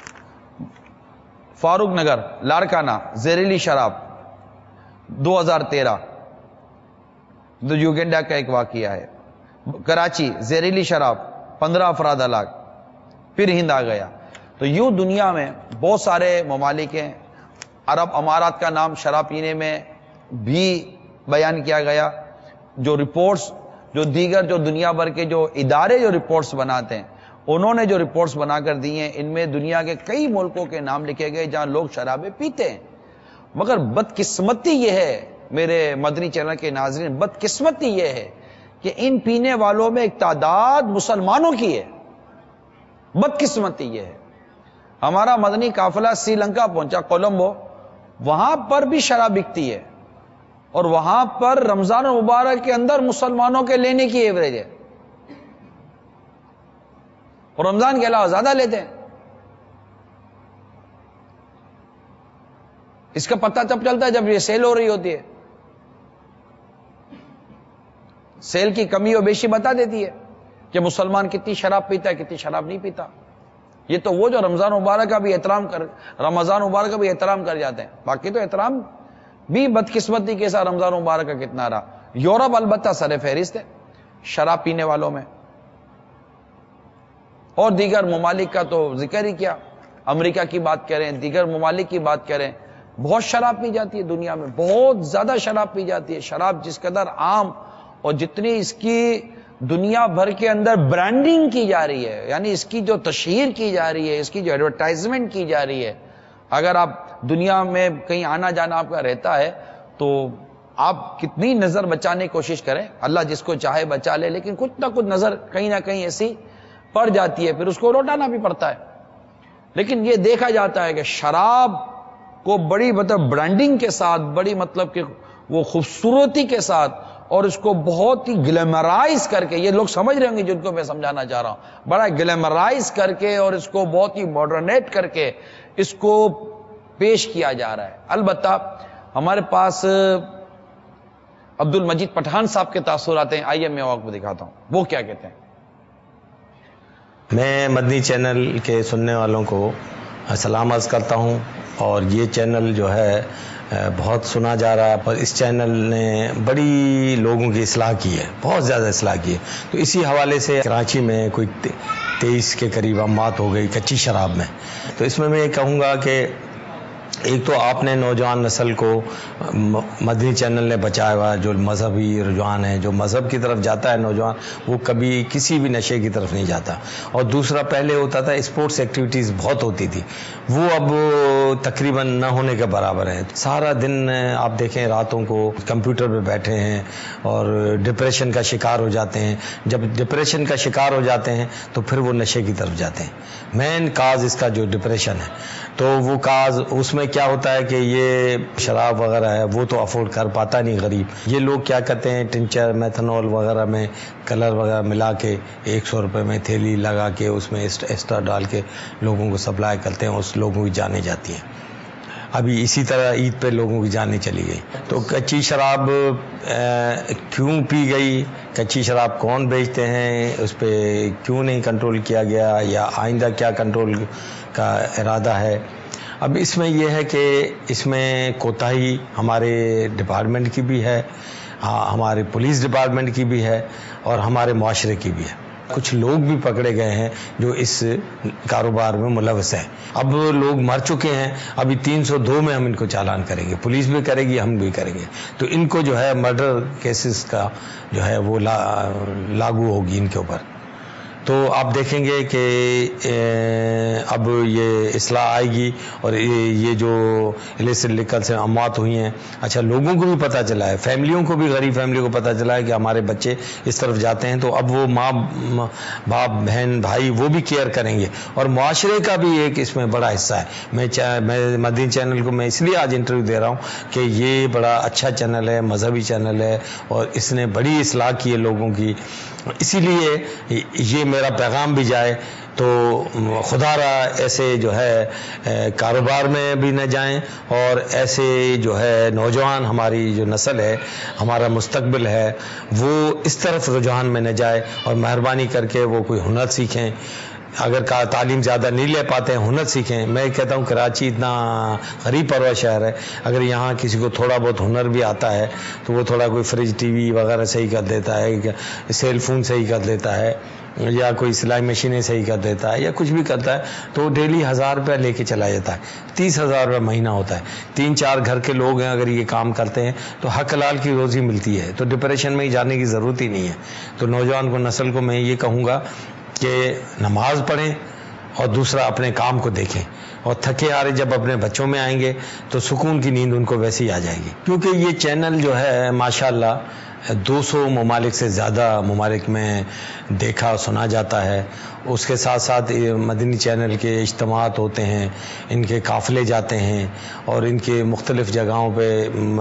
فاروق نگر لارکانہ زہریلی شراب 2013 یوگینڈا کا ایک واقعہ ہے. کراچی زہریلی شراب 15 افراد ہلاک. پھر ہند آ گیا. تو یوں دنیا میں بہت سارے ممالک ہیں. عرب امارات کا نام شراب پینے میں بھی بیان کیا گیا. جو رپورٹس جو دیگر جو دنیا بھر کے جو ادارے جو رپورٹس بناتے ہیں انہوں نے جو رپورٹس بنا کر دی ہیں، ان میں دنیا کے کئی ملکوں کے نام لکھے گئے جہاں لوگ شرابیں پیتے ہیں. مگر بدقسمتی یہ ہے میرے مدنی چینل کے ناظرین، بدقسمتی یہ ہے کہ ان پینے والوں میں ایک تعداد مسلمانوں کی ہے. بدقسمتی یہ ہے. ہمارا مدنی قافلہ سری لنکا پہنچا، کولمبو، وہاں پر بھی شراب بکتی ہے، اور وہاں پر رمضان المبارک کے اندر مسلمانوں کے لینے کی ایوریج ہے، اور رمضان کے علاوہ زیادہ لیتے ہیں. اس کا پتہ تب چلتا ہے جب یہ سیل ہو رہی ہوتی ہے. سیل کی کمی و بیشی بتا دیتی ہے کہ مسلمان کتنی شراب پیتا ہے، کتنی شراب نہیں پیتا. یہ تو وہ جو رمضان مبارک کا بھی رمضان مبارک کا بھی احترام کر جاتے ہیں، باقی تو احترام بھی بدقسمتی کے ساتھ رمضان مبارک کا کتنا رہا. یورپ البتہ سر فہرست ہے شراب پینے والوں میں، اور دیگر ممالک کا تو ذکر ہی کیا. امریکہ کی بات کریں، دیگر ممالک کی بات کریں، بہت شراب پی جاتی ہے دنیا میں، بہت زیادہ شراب پی جاتی ہے. شراب جس قدر عام اور جتنی اس کی دنیا بھر کے اندر برانڈنگ کی جا رہی ہے، یعنی اس کی جو تشہیر کی جا رہی ہے، اس کی جو ایڈورٹائزمنٹ کی جا رہی ہے. اگر آپ دنیا میں کہیں آنا جانا آپ کا رہتا ہے تو آپ کتنی نظر بچانے کی کوشش کریں، اللہ جس کو چاہے بچا لے، لیکن کچھ نہ کچھ نظر کہیں نہ کہیں ایسی پڑ جاتی ہے، پھر اس کو لوٹانا بھی پڑتا ہے. لیکن یہ دیکھا جاتا ہے کہ شراب کو بڑی برانڈنگ کے ساتھ، بڑی کہ وہ خوبصورتی کے ساتھ، اور اس کو بہت ہی گلیمرائز کر کے، یہ لوگ سمجھ رہے ہوں گے جن کو میں سمجھانا چاہ رہا ہوں، بڑا گلیمرائز کر کے اور اس کو بہت ہی ماڈرنیٹ کر کے اس کو پیش کیا جا رہا ہے. البتہ ہمارے پاس عبد المجید پٹھان صاحب کے تاثرات ہیں، آئیے میں آپ کو دکھاتا ہوں وہ کیا کہتے ہیں.
میں مدنی چینل کے سننے والوں کو سلام عرض کرتا ہوں، اور یہ چینل جو ہے بہت سنا جا رہا ہے، اور اس چینل نے بڑی لوگوں کی اصلاح کی ہے، بہت زیادہ اصلاح کی ہے. تو اسی حوالے سے کراچی میں کوئی 23 کے قریب اموات ہو گئی کچی شراب میں. تو اس میں یہ کہوں گا کہ ایک تو آپ نے نوجوان نسل کو مدنی چینل نے بچایا ہوا، جو مذہبی رجحان ہے، جو مذہب کی طرف جاتا ہے نوجوان، وہ کبھی کسی بھی نشے کی طرف نہیں جاتا. اور دوسرا، پہلے ہوتا تھا اسپورٹس ایکٹیویٹیز بہت ہوتی تھی، وہ اب تقریباً نہ ہونے کے برابر ہے. سارا دن آپ دیکھیں راتوں کو کمپیوٹر پہ بیٹھے ہیں اور ڈپریشن کا شکار ہو جاتے ہیں. جب ڈپریشن کا شکار ہو جاتے ہیں تو پھر وہ نشے کی طرف جاتے ہیں. مین کاز اس کا جو ڈپریشن ہے، تو وہ کاز اس میں کیا ہوتا ہے کہ یہ شراب وغیرہ ہے وہ تو افورڈ کر پاتا نہیں غریب. یہ لوگ کیا کرتے ہیں، ٹنچر میتھنول وغیرہ میں کلر وغیرہ ملا کے 100 روپے میں تھیلی لگا کے اس میں ایسٹر ڈال کے لوگوں کو سپلائی کرتے ہیں، اس لوگوں کی جانیں جاتی ہیں. ابھی اسی طرح عید پہ لوگوں کی جانیں چلی گئی. تو کچی شراب کیوں پی گئی، کچی شراب کون بیچتے ہیں، اس پہ کیوں نہیں کنٹرول کیا گیا، یا آئندہ کیا کنٹرول کا ارادہ ہے. اب اس میں یہ ہے کہ اس میں کوتاہی ہمارے ڈپارٹمنٹ کی بھی ہے، ہمارے پولیس ڈپارٹمنٹ کی بھی ہے، اور ہمارے معاشرے کی بھی ہے۔ کچھ لوگ بھی پکڑے گئے ہیں جو اس کاروبار میں ملوث ہیں۔ اب لوگ مر چکے ہیں، ابھی 302 میں ہم ان کو چالان کریں گے، پولیس بھی کرے گی، ہم بھی کریں گے، تو ان کو جو ہے مرڈر کیسز کا جو ہے وہ لاگو ہوگی ان کے اوپر۔ تو آپ دیکھیں گے کہ اب یہ اصلاح آئے گی، اور یہ جو الیسٹ لیکل سے اموات ہوئی ہیں، اچھا لوگوں کو بھی پتہ چلا ہے، فیملیوں کو بھی، غریب فیملی کو پتہ چلا ہے کہ ہمارے بچے اس طرف جاتے ہیں، تو اب وہ ماں باپ بہن بھائی وہ بھی کیئر کریں گے، اور معاشرے کا بھی ایک اس میں بڑا حصہ ہے۔ میں مدنی چینل کو میں اس لیے آج انٹرویو دے رہا ہوں کہ یہ بڑا اچھا چینل ہے، مذہبی چینل ہے، اور اس نے بڑی اصلاح کی ہے لوگوں کی، اسی لیے یہ میرا پیغام بھی جائے تو خدا را ایسے جو ہے کاروبار میں بھی نہ جائیں، اور ایسے جو ہے نوجوان ہماری جو نسل ہے، ہمارا مستقبل ہے، وہ اس طرف رجحان میں نہ جائے، اور مہربانی کر کے وہ کوئی ہنر سیکھیں، اگر تعلیم زیادہ نہیں لے پاتے ہیں ہنر سیکھیں۔ میں کہتا ہوں کراچی اتنا غریب پرور شہر ہے، اگر یہاں کسی کو تھوڑا بہت ہنر بھی آتا ہے تو وہ تھوڑا کوئی فریج ٹی وی وغیرہ صحیح کر دیتا ہے، سیل فون صحیح کر دیتا ہے، یا کوئی سلائی مشینیں صحیح کر دیتا ہے، یا کچھ بھی کرتا ہے، تو ڈیلی 1000 روپیہ لے کے چلا جاتا ہے، 30,000 روپیہ مہینہ ہوتا ہے۔ 3-4 گھر کے لوگ ہیں، اگر یہ کام کرتے ہیں تو حق حلال کی روزی ملتی ہے، تو ڈپریشن میں جانے کی ضرورت ہی نہیں ہے۔ تو نوجوان کو، نسل کو میں یہ کہوں گا کہ نماز پڑھیں، اور دوسرا اپنے کام کو دیکھیں، اور تھکے ہارے جب اپنے بچوں میں آئیں گے تو سکون کی نیند ان کو ویسے ہی آ جائے گی، کیونکہ یہ چینل جو ہے ماشاءاللہ 200 ممالک سے زیادہ ممالک میں دیکھا سنا جاتا ہے۔ اس کے ساتھ ساتھ مدنی چینل کے اجتماعات ہوتے ہیں، ان کے قافلے جاتے ہیں، اور ان کے مختلف جگہوں پہ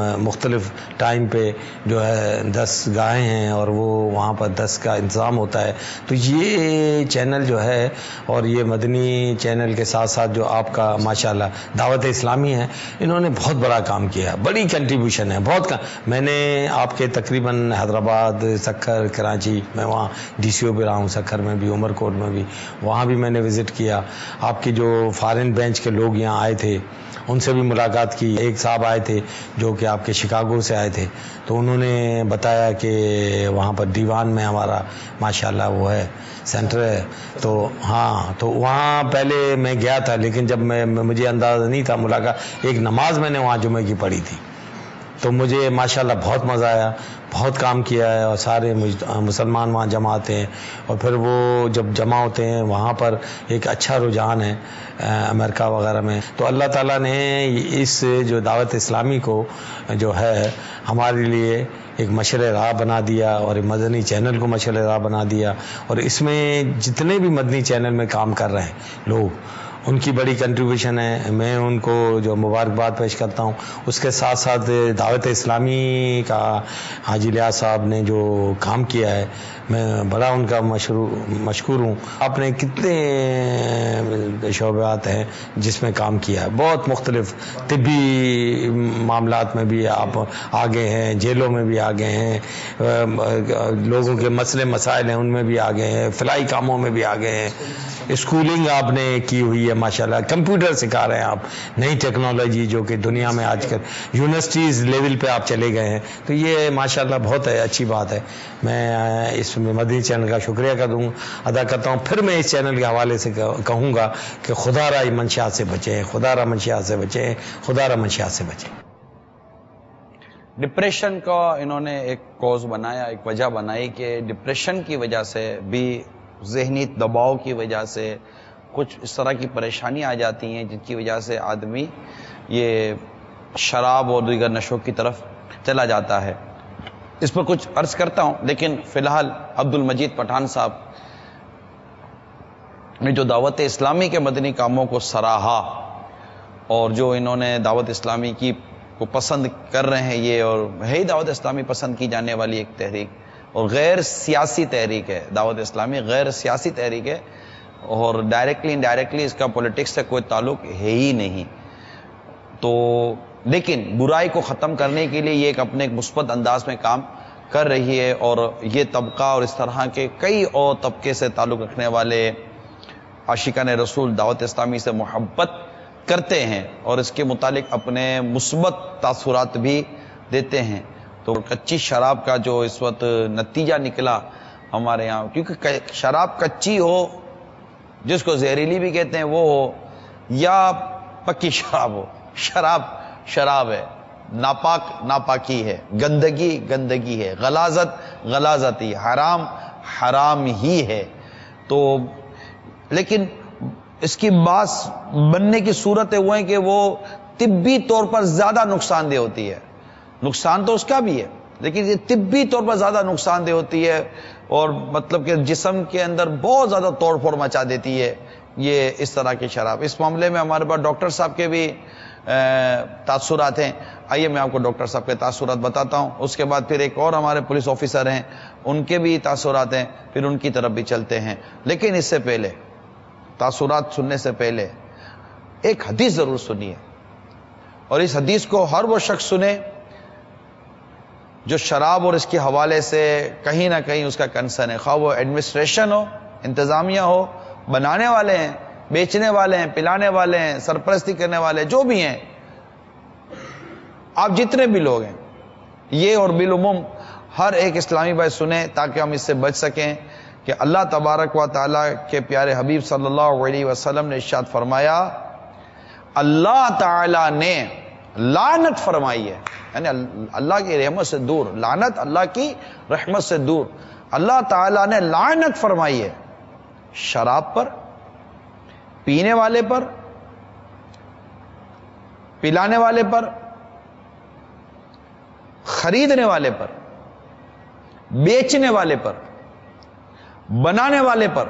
مختلف ٹائم پہ جو ہے 10 گاہیں ہیں، اور وہ وہاں پر 10 کا انتظام ہوتا ہے۔ تو یہ چینل جو ہے، اور یہ مدنی چینل کے ساتھ ساتھ جو آپ کا ماشاءاللہ دعوت اسلامی ہے، انہوں نے بہت بڑا کام کیا، بڑی کنٹریبیوشن ہے، بہت میں نے آپ کے تقریباً حیدرآباد، سکھر، کراچی، میں وہاں ڈی سی او بھی رہا ہوں، سکھر میں بھی، عمر کوٹ میں بھی، وہاں بھی میں نے وزٹ کیا۔ آپ کی جو فارن بینچ کے لوگ یہاں آئے تھے ان سے بھی ملاقات کی۔ ایک صاحب آئے تھے جو کہ آپ کے شکاگو سے آئے تھے، تو انہوں نے بتایا کہ وہاں پر دیوان میں ہمارا ماشاءاللہ وہ ہے سینٹر ہے، تو ہاں، تو وہاں پہلے میں گیا تھا، لیکن جب مجھے اندازہ نہیں تھا ملاقات، ایک نماز میں نے وہاں جمعے کی پڑھی تھی، تو مجھے ماشاءاللہ بہت مزہ آیا، بہت کام کیا ہے، اور سارے مسلمان وہاں جمع ہوتے ہیں، اور پھر وہ جب جمع ہوتے ہیں وہاں پر ایک اچھا رجحان ہے امریکہ وغیرہ میں۔ تو اللہ تعالیٰ نے اس جو دعوت اسلامی کو جو ہے ہمارے لیے ایک مشعل راہ بنا دیا، اور مدنی چینل کو مشعل راہ بنا دیا، اور اس میں جتنے بھی مدنی چینل میں کام کر رہے ہیں لوگ، ان کی بڑی کنٹریبیوشن ہے، میں ان کو جو مبارکباد پیش کرتا ہوں۔ اس کے ساتھ ساتھ دعوت اسلامی کا حاجی لیاس صاحب نے جو کام کیا ہے، میں بڑا ان کا مشکور ہوں۔ آپ نے کتنے شعبات ہیں جس میں کام کیا ہے، بہت مختلف طبی معاملات میں بھی آپ آگے ہیں، جیلوں میں بھی آگے ہیں، لوگوں کے مسئلے مسائل ہیں ان میں بھی آگے ہیں، فلاحی کاموں میں بھی آگے ہیں، اسکولنگ آپ نے کی ہوئی ہے ماشاءاللہ، کمپیوٹر سکھا رہے ہیں آپ، نئی ٹیکنالوجی جو کہ دنیا میں آج کل یونیورسٹیز لیول پہ آپ چلے گئے ہیں، تو یہ ماشاءاللہ بہت اچھی بات ہے۔ میں اس مدنی چینل کا شکریہ ادا کرتا ہوں۔ پھر میں اس چینل کے حوالے سے کہوں گا کہ خدا را منشیات سے بچیں، خدا را منشیات سے بچیں، خدا را منشیات سے بچیں۔
ڈپریشن کا انہوں نے ایک کوز بنایا، ایک وجہ بنائی کہ ڈپریشن کی وجہ سے بھی، ذہنی دباؤ کی وجہ سے کچھ اس طرح کی پریشانی آ جاتی ہیں جن کی وجہ سے آدمی یہ شراب اور دیگر نشوں کی طرف چلا جاتا ہے۔ اس پر کچھ عرض کرتا ہوں، لیکن فی الحال عبد المجید پٹھان صاحب نے جو دعوت اسلامی کے مدنی کاموں کو سراہا، اور جو انہوں نے دعوت اسلامی کی کو پسند کر رہے ہیں، یہ اور ہے دعوت اسلامی پسند کی جانے والی ایک تحریک اور غیر سیاسی تحریک ہے۔ دعوت اسلامی غیر سیاسی تحریک ہے، اور ڈائریکٹلی انڈائریکٹلی اس کا پولیٹکس سے کوئی تعلق ہے ہی نہیں، تو لیکن برائی کو ختم کرنے کے لیے یہ ایک اپنے ایک مثبت انداز میں کام کر رہی ہے، اور یہ طبقہ اور اس طرح کے کئی اور طبقے سے تعلق رکھنے والے عاشقان رسول دعوت اسلامی سے محبت کرتے ہیں اور اس کے متعلق اپنے مثبت تاثرات بھی دیتے ہیں. تو کچی شراب کا جو اس وقت نتیجہ نکلا ہمارے یہاں، کیونکہ شراب کچی ہو جس کو زہریلی بھی کہتے ہیں وہ ہو، یا پکی شراب ہو، شراب شراب ہے، ناپاک ناپاکی ہے، گندگی گندگی ہے، غلاظت غلاظت ہی، حرام حرام ہی ہے. تو لیکن اس کی باعث بننے کی صورتیں وہ ہیں کہ وہ طبی طور پر زیادہ نقصان دہ ہوتی ہے. نقصان تو اس کا بھی ہے لیکن یہ طبی طور پر زیادہ نقصان دہ ہوتی ہے، اور مطلب کہ جسم کے اندر بہت زیادہ توڑ پھوڑ مچا دیتی ہے یہ اس طرح کی شراب. اس معاملے میں ہمارے پاس ڈاکٹر صاحب کے بھی تاثرات ہیں. آئیے میں آپ کو ڈاکٹر صاحب کے تاثرات بتاتا ہوں، اس کے بعد پھر ایک اور ہمارے پولیس آفیسر ہیں ان کے بھی تاثرات ہیں، پھر ان کی طرف بھی چلتے ہیں. لیکن اس سے پہلے، تاثرات سننے سے پہلے ایک حدیث ضرور سنیے، اور اس حدیث کو ہر وہ شخص سنے جو شراب اور اس کے حوالے سے کہیں نہ کہیں اس کا کنسرن ہے، خواہ وہ ایڈمنسٹریشن ہو، انتظامیہ ہو، بنانے والے ہیں، بیچنے والے ہیں، پلانے والے ہیں، سرپرستی کرنے والے جو بھی ہیں، آپ جتنے بھی لوگ ہیں، یہ اور بالعموم ہر ایک اسلامی بھائی سنیں تاکہ ہم اس سے بچ سکیں کہ اللہ تبارک و تعالیٰ کے پیارے حبیب صلی اللہ علیہ وسلم نے ارشاد فرمایا، اللہ تعالیٰ نے لعنت فرمائی ہے، یعنی اللہ کی رحمت سے دور، لعنت اللہ کی رحمت سے دور، اللہ تعالیٰ نے لعنت فرمائی ہے شراب پر، پینے والے پر، پلانے والے پر، خریدنے والے پر، بیچنے والے پر، بنانے والے پر،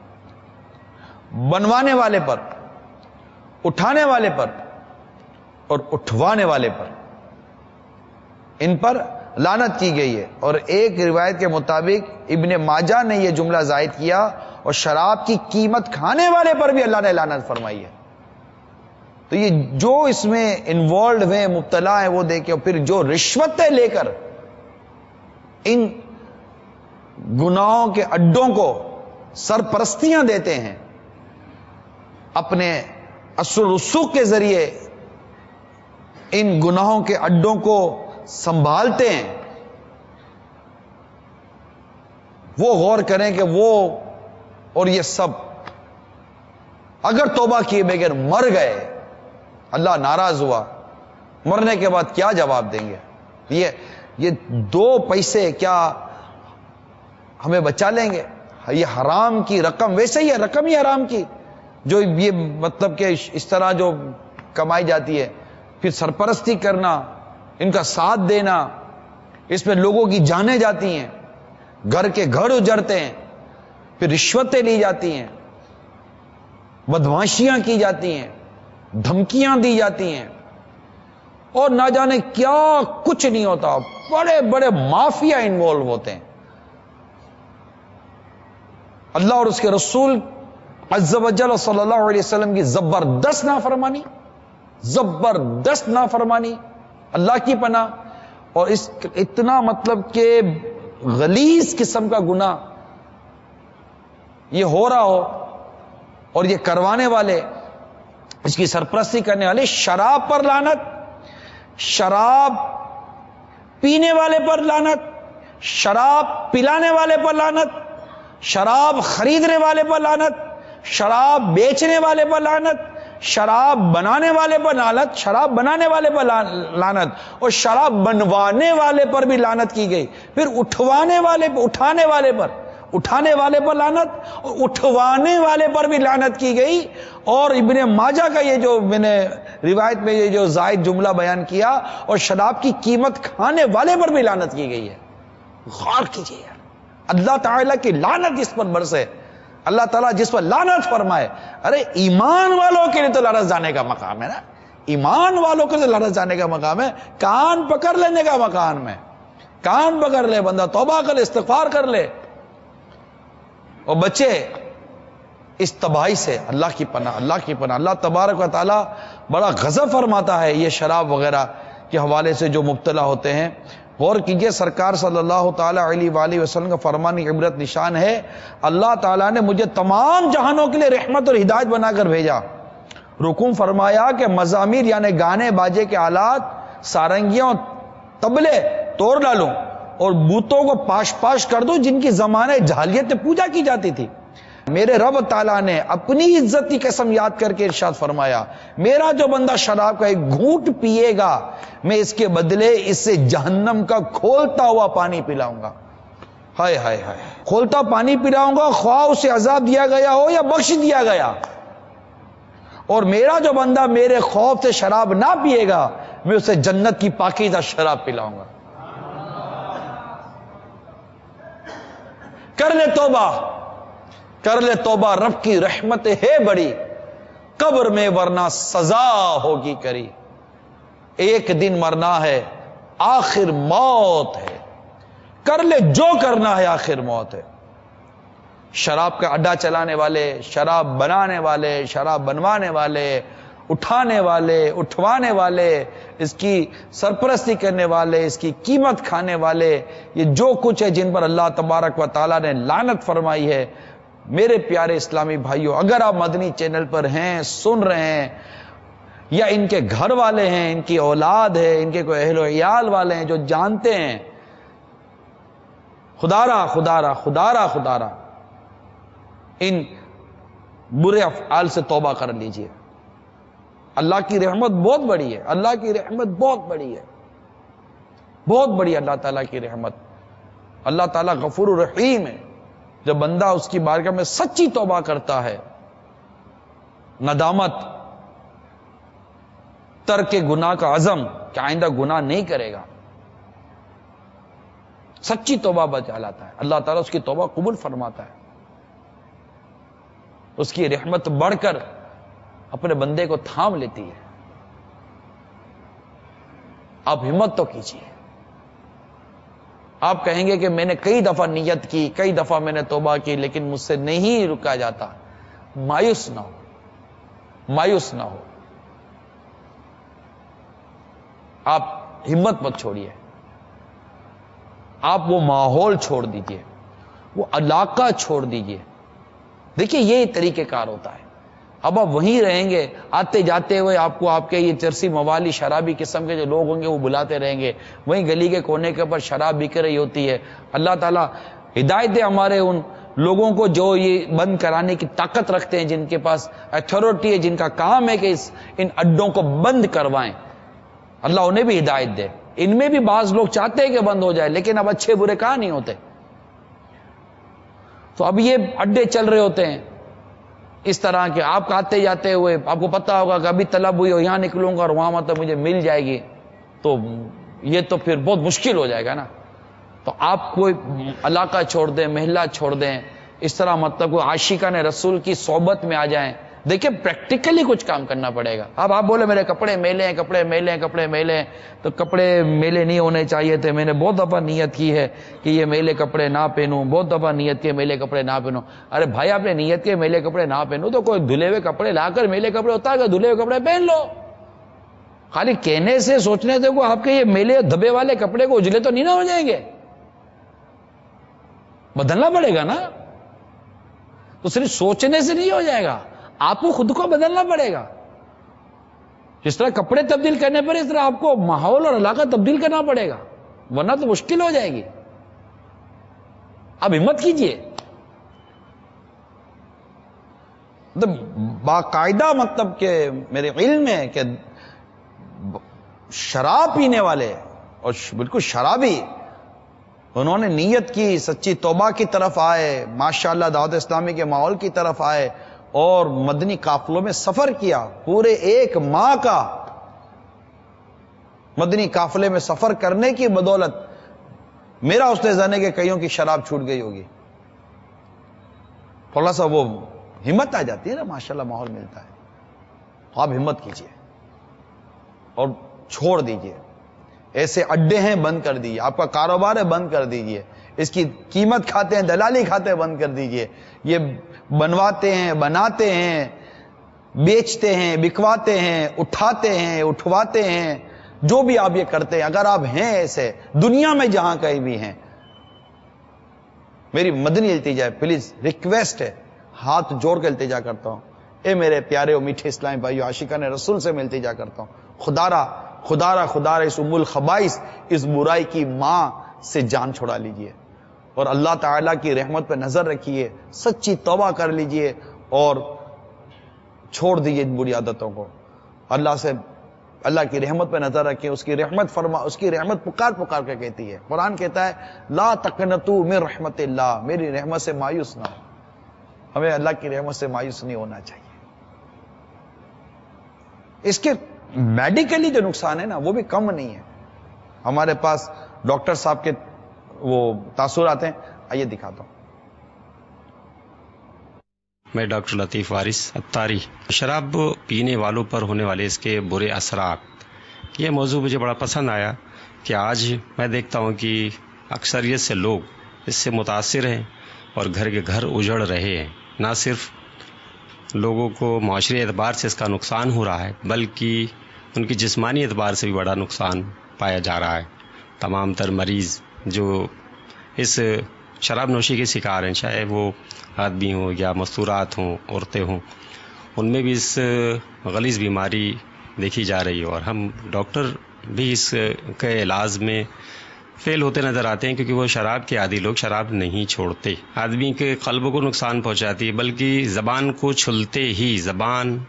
بنوانے والے پر، اٹھانے والے پر اور اٹھوانے والے پر، ان پر لعنت کی گئی ہے. اور ایک روایت کے مطابق ابن ماجہ نے یہ جملہ زائد کیا، اور شراب کی قیمت کھانے والے پر بھی اللہ نے لعنت فرمائی ہے. تو یہ جو اس میں انوالوڈ ہوئے، مبتلا ہیں، وہ دیکھیں. اور پھر جو رشوتیں لے کر ان گناہوں کے اڈوں کو سرپرستیاں دیتے ہیں، اپنے اثر و رسوخ کے ذریعے ان گناہوں کے اڈوں کو سنبھالتے ہیں، وہ غور کریں کہ وہ اور یہ سب اگر توبہ کیے بغیر مر گئے، اللہ ناراض ہوا، مرنے کے بعد کیا جواب دیں گے؟ یہ 2 پیسے کیا ہمیں بچا لیں گے؟ یہ حرام کی رقم، ویسے ہی ہے رقم ہی حرام کی، جو یہ مطلب کہ اس طرح جو کمائی جاتی ہے، پھر سرپرستی کرنا، ان کا ساتھ دینا، اس میں لوگوں کی جانیں جاتی ہیں، گھر کے گھر اجڑتے ہیں، پھر رشوتیں لی جاتی ہیں، بدمعاشیاں کی جاتی ہیں، دھمکیاں دی جاتی ہیں، اور نہ جانے کیا کچھ نہیں ہوتا. بڑے بڑے مافیا انوالو ہوتے ہیں. اللہ اور اس کے رسول عز و جل صلی اللہ علیہ وسلم کی زبردست نافرمانی، زبردست نافرمانی، اللہ کی پناہ. اور اس اتنا مطلب کہ غلیظ قسم کا گناہ یہ ہو رہا ہو، اور یہ کروانے والے، اس کی سرپرستی کرنے والے. شراب پر لعنت، شراب پینے والے پر لعنت، شراب پلانے والے پر لعنت، شراب خریدنے والے پر لعنت، شراب بیچنے والے پر لعنت، شراب بنانے والے پر لعنت، شراب بنانے والے پر لعنت، اور شراب بنوانے والے پر بھی لعنت کی گئی. پھر اٹھوانے والے پر، اٹھانے والے پر، اٹھانے والے پر لعنت، اور اٹھوانے والے پر بھی لعنت کی گئی. اور ابن ماجہ کا یہ جو میں نے روایت میں یہ جو زائد جملہ بیان کیا، اور شراب کی قیمت کھانے والے پر بھی لعنت کی گئی ہے. غور کیجیے یار، اللہ تعالیٰ کی لعنت جس پر برسے، اللہ تعالیٰ جس پر لعنت فرمائے. ارے ایمان والوں کے لیے تو لعنت جانے کا مقام ہے نا، ایمان والوں کے لیے لعنت جانے کا مقام ہے. کان پکڑ لینے کا مقام ہے، کان پکڑ لے بندہ، توبہ کر لے، استغفار کر لے اور بچے اس تباہی سے. اللہ کی پناہ، اللہ کی پناہ. اللہ تبارک و تعالیٰ بڑا غضب فرماتا ہے یہ شراب وغیرہ کے حوالے سے جو مبتلا ہوتے ہیں. غور کیجئے، سرکار صلی اللہ تعالی علیہ وآلہ وسلم کا فرمان عبرت نشان ہے. اللہ تعالیٰ نے مجھے تمام جہانوں کے لیے رحمت اور ہدایت بنا کر بھیجا، رکوع فرمایا کہ مزامیر یعنی گانے باجے کے آلات، سارنگیاں، تبلے توڑ ڈالوں اور بتوں کو پاش پاش کر دوں جن کی زمانے جاہلیت میں پوجا کی جاتی تھی۔ میرے رب تعالیٰ نے اپنی عزت کی قسم یاد کر کے ارشاد فرمایا، میرا جو بندہ شراب کا ایک گھونٹ پیے گا میں اس کے بدلے اس سے جہنم کا کھولتا ہوا پانی پلاؤں گا۔ ہائے ہائے ہائے، کھولتا پانی پلاؤں گا، خواہ اسے عذاب دیا گیا ہو یا بخش دیا گیا۔ اور میرا جو بندہ میرے خوف سے شراب نہ پیے گا میں اسے جنت کی پاکیزہ شراب پلاؤں گا۔ کر لے توبہ، کر لے توبہ، رب کی رحمت ہے بڑی، قبر میں ورنہ سزا ہوگی کری۔ ایک دن مرنا ہے، آخر موت ہے، کر لے جو کرنا ہے، آخر موت ہے۔ شراب کا اڈا چلانے والے، شراب بنانے والے، شراب بنوانے والے، اٹھانے والے، اٹھوانے والے، اس کی سرپرستی کرنے والے، اس کی قیمت کھانے والے، یہ جو کچھ ہے جن پر اللہ تبارک و تعالیٰ نے لعنت فرمائی ہے۔ میرے پیارے اسلامی بھائیوں، اگر آپ مدنی چینل پر ہیں، سن رہے ہیں، یا ان کے گھر والے ہیں، ان کی اولاد ہے، ان کے کوئی اہل و عیال والے ہیں جو جانتے ہیں، خدا را خدا را خدا را خدا را ان برے افعال سے توبہ کر لیجئے۔ اللہ کی رحمت بہت بڑی ہے، اللہ کی رحمت بہت بڑی ہے، بہت بڑی اللہ تعالیٰ کی رحمت۔ اللہ تعالیٰ غفور الرحیم ہے۔ جب بندہ اس کی بارگاہ میں سچی توبہ کرتا ہے، ندامت، ترک گناہ کا عزم کہ آئندہ گناہ نہیں کرے گا، سچی توبہ بچا لاتا ہے، اللہ تعالیٰ اس کی توبہ قبول فرماتا ہے، اس کی رحمت بڑھ کر اپنے بندے کو تھام لیتی ہے۔ آپ ہمت تو کیجیے۔ آپ کہیں گے کہ میں نے کئی دفعہ نیت کی، کئی دفعہ میں نے توبہ کی، لیکن مجھ سے نہیں رکا جاتا۔ مایوس نہ ہو، مایوس نہ ہو، آپ ہمت مت چھوڑیے، آپ وہ ماحول چھوڑ دیجیے، وہ علاقہ چھوڑ دیجیے۔ دیکھیے یہ طریقہ کار ہوتا ہے۔ اب آپ وہیں رہیں گے، آتے جاتے ہوئے آپ کو آپ کے یہ چرسی موالی شرابی قسم کے جو لوگ ہوں گے وہ بلاتے رہیں گے، وہیں گلی کے کونے کے اوپر شراب بک رہی ہوتی ہے۔ اللہ تعالیٰ ہدایت دے ہمارے ان لوگوں کو جو یہ بند کرانے کی طاقت رکھتے ہیں، جن کے پاس اتھارٹی ہے، جن کا کام ہے کہ ان اڈوں کو بند کروائیں، اللہ انہیں بھی ہدایت دے۔ ان میں بھی بعض لوگ چاہتے ہیں کہ بند ہو جائے، لیکن اب اچھے برے کہاں نہیں ہوتے۔ تو اب یہ اڈے چل رہے ہوتے ہیں اس طرح کے، آپ آتے جاتے ہوئے آپ کو پتا ہوگا کہ ابھی طلب ہوئی ہو، یہاں نکلوں گا اور وہاں مطلب مجھے مل جائے گی، تو یہ تو پھر بہت مشکل ہو جائے گا نا۔ تو آپ کوئی علاقہ چھوڑ دیں، محلہ چھوڑ دیں، اس طرح مطلب کوئی عاشقان رسول کی صحبت میں آ جائیں۔ دیکھیں پریکٹیکلی کچھ کام کرنا پڑے گا۔ اب آپ بولے میرے کپڑے میلے ہیں، کپڑے میلے ہیں، کپڑے میلے ہیں، تو کپڑے میلے نہیں ہونے چاہیے تھے۔ میں نے بہت دفعہ نیت کی ہے کہ یہ میلے کپڑے نہ پہنوں، بہت دفعہ نیت کی میلے کپڑے نہ پہنوں۔ ارے بھائی آپ نے نیت کے میلے کپڑے نہ پہنو تو کوئی دھلے ہوئے کپڑے لا کر میلے کپڑے اتار کر دھلے ہوئے کپڑے پہن لو۔ خالی کہنے سے سوچنے سے کوئی آپ کے یہ میلے دبے والے کپڑے کو اجلے تو نہیں نہ ہو جائیں گے، بدلنا پڑے گا نا۔ تو صرف سوچنے سے نہیں ہو جائے گا، آپ کو خود کو بدلنا پڑے گا۔ جس طرح کپڑے تبدیل کرنے پر اس طرح آپ کو ماحول اور علاقہ تبدیل کرنا پڑے گا، ورنہ تو مشکل ہو جائے گی۔ اب ہمت کیجئے، باقاعدہ مطلب کہ میرے علم میں کہ شراب پینے والے اور بالکل شرابی، انہوں نے نیت کی، سچی توبہ کی طرف آئے، ماشاءاللہ دعوت اسلامی کے ماحول کی طرف آئے اور مدنی قافلوں میں سفر کیا۔ پورے 1 ماہ کا مدنی قافلے میں سفر کرنے کی بدولت میرا اس نے زانے کہ کئیوں کی شراب چھوٹ گئی ہوگی۔ تھوڑا سا وہ ہمت آ جاتی ہے نا، ماشاءاللہ ماحول ملتا ہے۔ تو آپ ہمت کیجئے اور چھوڑ دیجئے۔ ایسے اڈے ہیں بند کر دیجئے، آپ کا کاروبار ہے بند کر دیجئے، اس کی قیمت کھاتے ہیں، دلالی کھاتے ہیں بند کر دیجئے۔ یہ بنواتے ہیں، بناتے ہیں، بیچتے ہیں، بکواتے ہیں، اٹھاتے ہیں، اٹھواتے ہیں، جو بھی آپ یہ کرتے ہیں، اگر آپ ہیں ایسے دنیا میں جہاں کہیں بھی ہیں، میری مدنی التجا ہے، پلیز ریکویسٹ ہے، ہاتھ جوڑ کے التجا کرتا ہوں، اے میرے پیارے و میٹھے اسلامی بھائیو، عاشقان رسول سے ملتی جا کرتا ہوں، خدا را اس ام الخبائث، اس برائی کی ماں سے جان چھڑا لیجئے اور اللہ تعالیٰ کی رحمت پہ نظر رکھیے، سچی توبہ کر لیجئے اور چھوڑ دیجئے ان بری عادتوں کو. اللہ کی رحمت پہ نظر رکھیں، اس کی رحمت پکار کے کہتی ہے. قرآن کہتا ہے لا تقنطوا من رحمت اللہ، میری رحمت سے مایوس نہ ہو. ہمیں اللہ کی رحمت سے مایوس نہیں ہونا چاہیے. اس کے میڈیکلی جو نقصان ہے نا وہ بھی کم نہیں ہے. ہمارے پاس ڈاکٹر صاحب کے وہ تاثرات ہیں، آئیے دکھاتا ہوں.
میں ڈاکٹر لطیف وارث اتاری. شراب پینے والوں پر ہونے والے اس کے برے اثرات، یہ موضوع مجھے بڑا پسند آیا کہ آج میں دیکھتا ہوں کہ اکثریت سے لوگ اس سے متاثر ہیں اور گھر کے گھر اجڑ رہے ہیں. نہ صرف لوگوں کو معاشرے اعتبار سے اس کا نقصان ہو رہا ہے بلکہ ان کی جسمانی اعتبار سے بھی بڑا نقصان پایا جا رہا ہے. تمام تر مریض جو اس شراب نوشی کے شکار ہیں، چاہے وہ آدمی ہوں یا مستورات ہوں، عورتیں ہوں، ان میں بھی اس غلیظ بیماری دیکھی جا رہی ہے اور ہم ڈاکٹر بھی اس کے علاج میں فیل ہوتے نظر آتے ہیں کیونکہ وہ شراب کے عادی لوگ شراب نہیں چھوڑتے. آدمی کے قلب کو نقصان پہنچاتی ہے بلکہ زبان کو چھلتے ہی زبان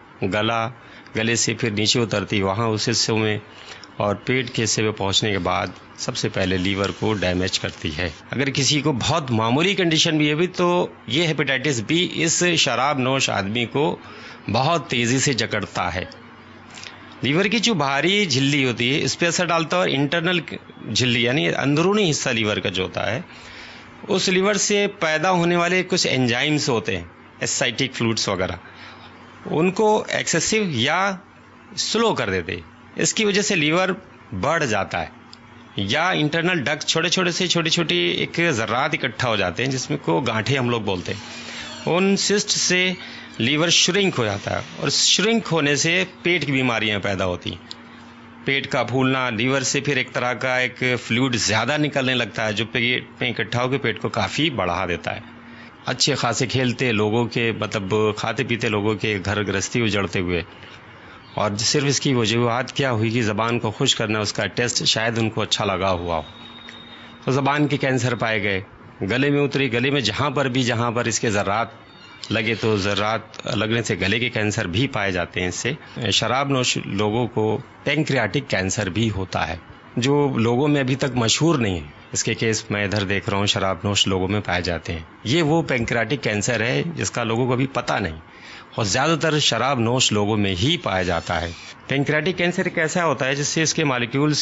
گلے سے پھر نیچے اترتی، وہاں اس حصے میں اور پیٹ کے حصے میں پہنچنے کے بعد سب سے پہلے لیور کو ڈیمیج کرتی ہے. اگر کسی کو بہت معمولی کنڈیشن بھی ہے تو یہ ہیپیٹائٹس بی اس شراب نوش آدمی کو بہت تیزی سے جکڑتا ہے. لیور کی جو باہری جھلی ہوتی ہے اس پہ اثر ڈالتا ہے اور انٹرنل جھلی یعنی اندرونی حصہ لیور کا جو ہوتا ہے اس لیور سے پیدا ہونے والے کچھ انزائمز ہوتے ہیں، ایسائٹک فلوئڈس وغیرہ، ان کو ایکسیسو یا سلو کر دیتے. اس کی وجہ سے لیور بڑھ جاتا ہے یا انٹرنل ڈکٹ چھوٹی چھوٹی ایک ذرات اکٹھا ہو جاتے ہیں جس میں کو گانٹھیں ہم لوگ بولتے ہیں. ان سسٹ سے لیور شرنک ہو جاتا ہے اور شرنک ہونے سے پیٹ کی بیماریاں پیدا ہوتی ہیں. پیٹ کا پھولنا، لیور سے پھر ایک طرح کا ایک فلوئڈ زیادہ نکلنے لگتا ہے جو پیٹ میں اکٹھا ہو کے پیٹ کو کافی بڑھا دیتا ہے. اچھے خاصے کھیلتے لوگوں کے کھاتے پیتے لوگوں کے گھر گرہستی اجڑتے ہوئے، اور صرف اس کی وجوہات کیا ہوئی کہ زبان کو خشک کرنا، اس کا ٹیسٹ شاید ان کو اچھا لگا ہوا ہو تو زبان کے کینسر پائے گئے. گلے میں اتری، گلے میں جہاں پر اس کے ذرات لگے تو ذرات لگنے سے گلے کے کینسر بھی پائے جاتے ہیں. اس سے شراب نوش لوگوں کو پینکریاٹک کینسر بھی ہوتا ہے جو لوگوں میں ابھی تک مشہور نہیں ہے. اس کے کیس میں ادھر دیکھ رہا ہوں شراب نوش لوگوں میں پائے جاتے ہیں. یہ وہ پینکریاٹک کینسر ہے جس کا لوگوں کو ابھی پتہ نہیں اور زیادہ تر شراب نوش لوگوں میں ہی پایا جاتا ہے. پینکریاٹک کینسر ایک ایسا ہوتا ہے جس سے اس کے مالیکیولز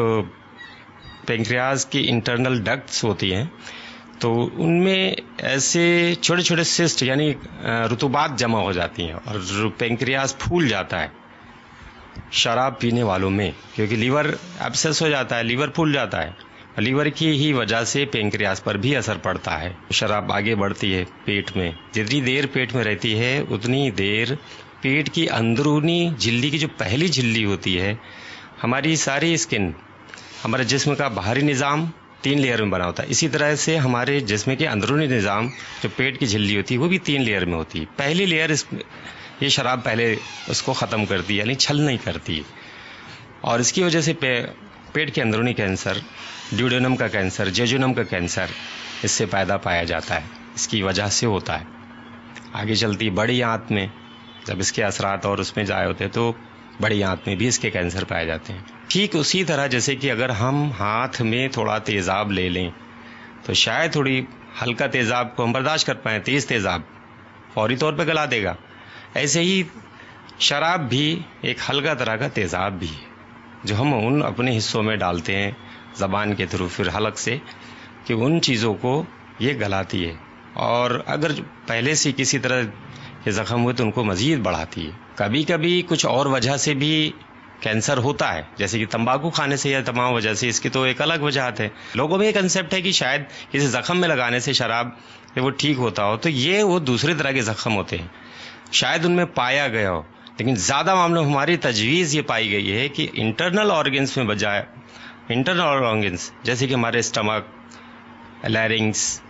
پینکریاز کی انٹرنل ڈکٹس ہوتی ہیں تو ان میں ایسے چھوٹے سسٹ یعنی رطوبات جمع ہو جاتی ہیں اور پینکریاز پھول جاتا ہے شراب پینے والوں میں، کیونکہ لیور ایبسیس ہو جاتا ہے، لیور پھول جاتا ہے. لیور کی ہی وجہ سے پینکریاز پر بھی اثر پڑتا ہے. شراب آگے بڑھتی ہے پیٹ میں، جتنی دیر پیٹ میں رہتی ہے اتنی دیر پیٹ کی اندرونی جھلی کی جو پہلی جھلی ہوتی ہے، ہماری ساری اسکن، ہمارے جسم کا باہری نظام 3 لیئر میں بنا ہوتا ہے. اسی طرح سے ہمارے جسم کے اندرونی نظام جو پیٹ کی جھلی ہوتی ہے وہ بھی 3 لیئر میں ہوتی ہے. پہلی لیئر یہ شراب پہلے اس کو ختم کرتی ہے یعنی چھل نہیں کرتی، اور اس کی وجہ سے پیٹ کے اندرونی کینسر، ڈیوڈینم کا کینسر، جیجونم کا کینسر اس سے پیدا پایا جاتا ہے. اس کی وجہ سے ہوتا ہے. آگے چلتی بڑی آنت میں جب اس کے اثرات اور اس میں جائے ہوتے ہیں تو بڑی آنت میں بھی اس کے کینسر پائے جاتے ہیں. ٹھیک اسی طرح جیسے کہ اگر ہم ہاتھ میں تھوڑا تیزاب لے لیں تو شاید تھوڑی ہلکا تیزاب کو ہم برداشت کر پائیں، تیز تیزاب فوری طور پہ گلا دے گا. ایسے ہی شراب بھی ایک ہلکا طرح کا تیزاب بھی ہے جو ہم ان اپنے حصوں میں ڈالتے ہیں زبان کے تھرو پھر حلق سے کہ ان چیزوں کو یہ گلاتی ہے، اور اگر پہلے سے کسی طرح کے زخم ہوئے تو ان کو مزید بڑھاتی ہے. کبھی کبھی کچھ اور وجہ سے بھی کینسر ہوتا ہے جیسے کہ تمباکو کھانے سے یا تمام وجہ سے، اس کی تو ایک الگ وجہات ہے. لوگوں میں یہ کنسیپٹ ہے کہ شاید کسی زخم میں لگانے سے شراب وہ ٹھیک ہوتا ہو، تو یہ وہ دوسرے طرح کے زخم ہوتے ہیں، شاید ان میں پایا گیا ہو. لیکن زیادہ معاملوں میں ہماری تجویز یہ پائی گئی ہے کہ انٹرنل آرگنس میں بجائے انٹرنل آرگنس جیسے کہ ہمارے اسٹمک، لیرنگس،